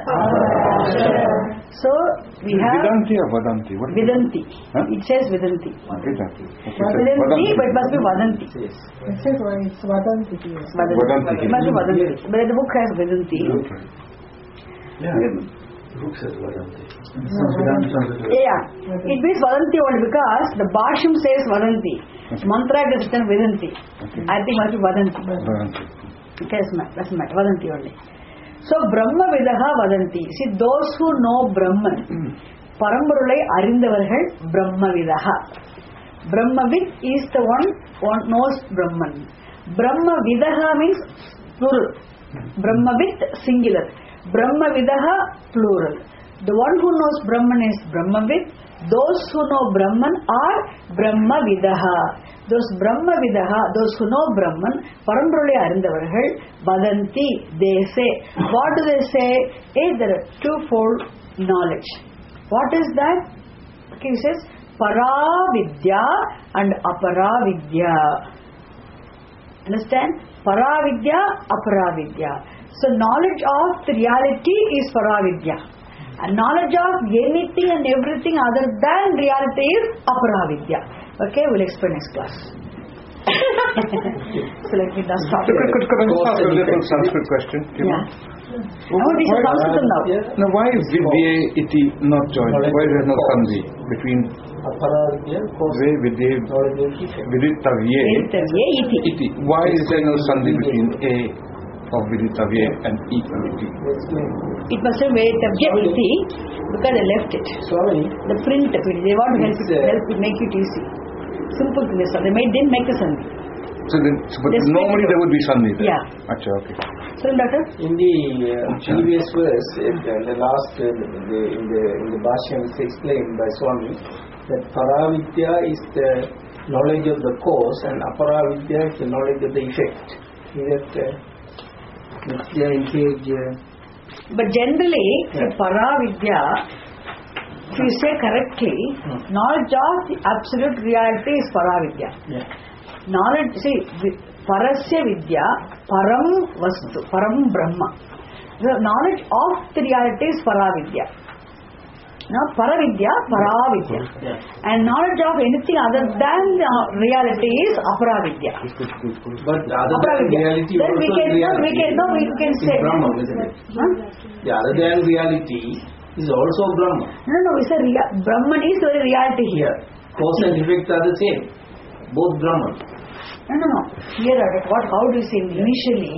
So we have Vidanti or Vadanti? What Vidanti. Huh? It says Vidanti. Vidanti. Okay. Vidanti, but it must be Vadanti. It says it's Vadanti. Vadanti. It must be Vadanti. But the book has Vidanti. Yeah. Book says Vadanti. Yeah. It means Vadanti only because the Bhasham says Vadanti. Mantra is written Vidanti. Okay. I think it must be Vadanti. Vadanti. Okay, that's my Vadanti only. So Brahma Vidaha Vadanti. See, those who know Brahman, Parambarulai Arindavargal Brahma Vidaha. Brahmavid is the one who knows Brahman. Brahma Vidaha means plural. Brahmavid singular. Brahma Vidaha plural. The one who knows Brahman is Brahmavid. Those who know Brahman are Brahma Vidaha. Those Brahma Vidaha, those who know Brahman, Parambarulai Arindavargal, Vadanti, they say. What do they say? Hey, there are twofold knowledge. What is that? Okay, he says Paravidya and Aparavidya. Understand? Paravidya, Aparavidya. So knowledge of the reality is Paravidya. And knowledge of anything and everything other than reality is Aparavidya. Okay, we'll explain next class. So let me just stop. Could, could, could I just ask a little Sanskrit question? Yeah. I want to teach Sanskrit now. Now, why is Vidye iti not joined? Why is there no sandhi between Dve Vidye Viditavye Veditavye iti. iti? Why is there no sandhi between A of Viditavye and E of iti? It must have Veditavye iti because they left it. Swami, The print of it, they want to help it, help it make it easy. Simple thing is, they made, didn't make a sandhi. So, then, so but They normally split it there would be sandhi there. Yeah. Acha, okay. So, doctor? in the uh, previous verse, in the last, uh, the, in the in the Bhashyam it's explained by Swami that Paravidya is the knowledge of the cause and Aparavidya is the knowledge of the effect. Is that uh, Vidya in page? Uh, But generally, Yeah. the Paravidya, if you say correctly, Hmm. knowledge of the absolute reality is Paravidya. yeah. Knowledge, see, vi- Parasya Vidya, Param Vastu, Param Brahma. The knowledge of the reality is Paravidya. Now, Paravidya, Paravidya. Yeah. And knowledge of anything other than the reality is Aparavidya. But other than Aparavidya. reality, Then we also can, no, reality we can, no, we can is say. Brahman, isn't it? Huh? The other than reality is also Brahman. No, no, we say rea- Brahman is the very reality here. Here, cause and effect are the same. Both Brahman. No, no, no. Here, at what? How do you say initially?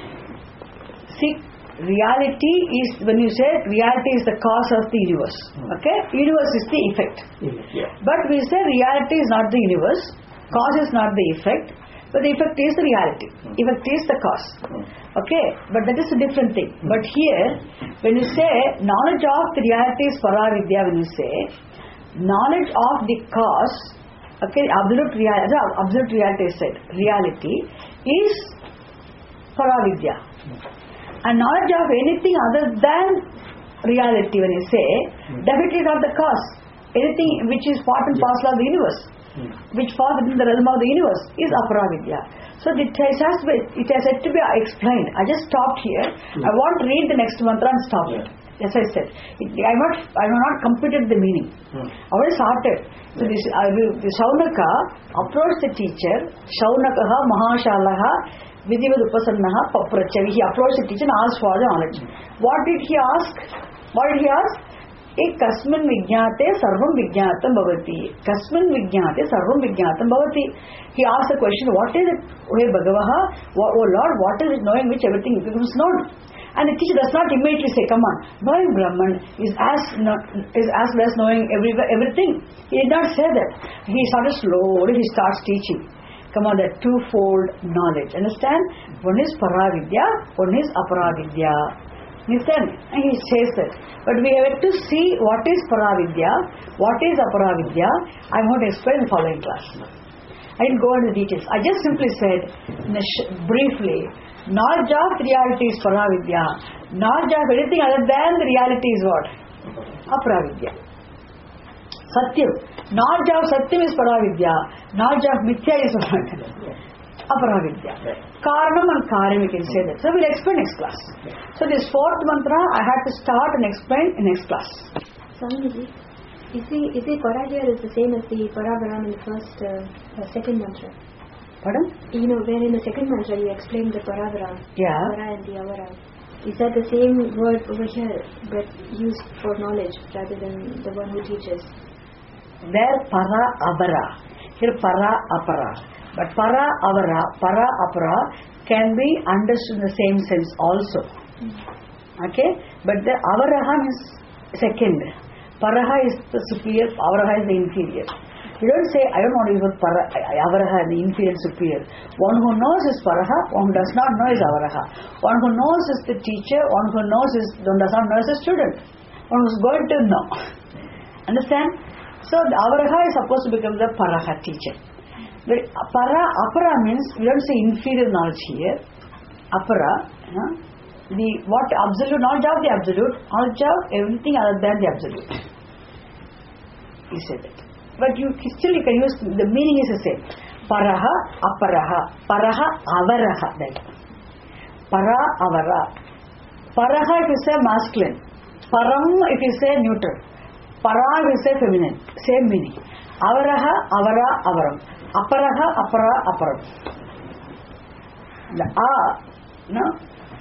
See, reality is when you say reality is the cause of the universe. Okay, universe is the effect. Yeah. But we say reality is not the universe. Cause is not the effect. But the effect is the reality. Effect is the cause. Okay, but that is a different thing. But here, when you say knowledge of the reality is Paravidya, when you say knowledge of the cause, okay, absolute reality, absolute reality is said, reality is Paravidya. And knowledge of anything other than reality, when you say, mm. definitely not the cause. Anything which is part and parcel of the universe, mm. which falls within the realm of the universe, is aparavidya. So it has, to be, it has yet to be explained. I just stopped here. Mm. I want to read the next mantra and stop yeah. it. As I said, it, I have not, I have not completed the meaning. Mm. I already started. So this, uh, the Shaunaka approached the teacher. Shaunakaha Mahashalaha Vidhivad Upasannaha Papracha. He approached the teacher and asked for the knowledge. What did he ask? What did he ask? Ek kasmin vijñāte sarvam vijñātam bhavati. Kasmin vijñāte sarvam vijñātam bhavati. He asked the question, what is it, O Bhagavaha? Oh Lord, what is it knowing which everything becomes known? And the teacher does not immediately say, come on, knowing Brahman is as not, is as well as knowing every, everything. He did not say that. He started slowly, he starts teaching. Come on, that twofold knowledge. Understand? One is Paravidya, one is Aparavidya. Understand? And he says that. But we have to see what is Paravidya, what is Aparavidya. I want to explain in the following class. I didn't go into details. I just simply said, briefly, knowledge of reality is Paravidya. Knowledge of anything other than the reality is what? Aparavidya. Satyam. Knowledge of Satyam is Paravidya. Knowledge of Mithya is what? Aparavidya. Karanam and Karyam, we can say that. So we'll explain next class. So this fourth mantra I had to start and explain in next class. Swamiji, you see, you see Paragya is the same as the Paravaram in the first, uh, uh, second mantra. Pardon? You know, where in the second mantra you explained the Paravaram, yeah. Para and the Avaram. Is that the same word over here, but used for knowledge rather than the one who teaches? There, Para, Avara. Here, Para, Apara. But Para, Avara, Para, Apara can be understood in the same sense also. Mm. Okay? But the Avaraha is second. Paraha is the superior, Avaraha is the inferior. You don't say, I don't want to use the para, Avaraha, the inferior and superior. One who knows is Paraha, one who does not know is Avaraha. One who knows is the teacher, one who knows is, one does not know is a student. One who is going to know. Understand? So the Avaraha is supposed to become the Paraha teacher. But Para, Apara means, we don't say inferior knowledge here. Apara, you know, the what absolute, knowledge of the absolute, knowledge of everything other than the absolute. He said it. But you still you can use, the meaning is the same. Paraha, Aparaha. Paraha, Avaraha. That. Para, Avara. Paraha if you say masculine. Param if you say neutral. Para if you say feminine. Same meaning. Avaraha, Avara, Avaram. Aparaha, Apara, Aparam. The A, no?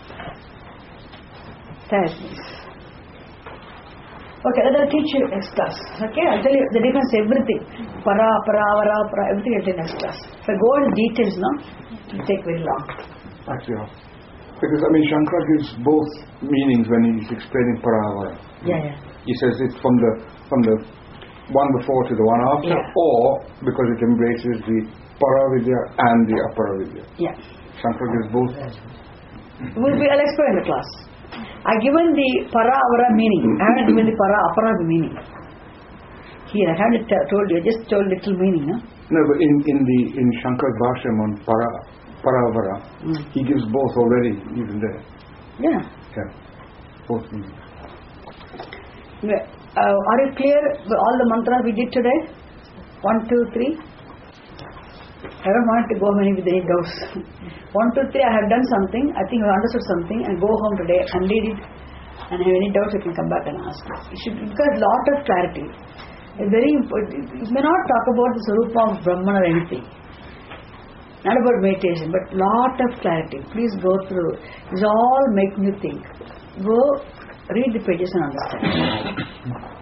That means. Okay, I'll teach you next class. Okay, I'll tell you the difference, everything. Para, para, avara, para, everything I'll tell you next class. If I go into details, no, it will take very long. Actually, because I mean, Shankara gives both meanings when he's explaining para, avara. Yeah, yeah. He says it from the from the one before to the one after, yeah. Or because it embraces the Paravidya and the Aparavidya. Yeah. Shankara gives both. We'll be, I'll explain in the class. I given the Para Avara meaning. I haven't given the Para Apara meaning. Here, I haven't told you. I just told little meaning. No, no but in, in the in Shankara's Bhashyam on Para, para Avara, mm. he gives both already, even there. Yeah. Yeah. Both meanings. Yeah. Uh, are you clear with all the mantras we did today? One, two, three. I don't want to go many with any doubts. One, two, three, I have done something. I think you have understood something, and go home today and read it. And have any doubts, you can come back and ask us. You should get a lot of clarity. It's very important. You may not talk about the Sarupa of Brahman or anything. Not about meditation, but lot of clarity. Please go through. It's all making you think. Go read the pages and understand.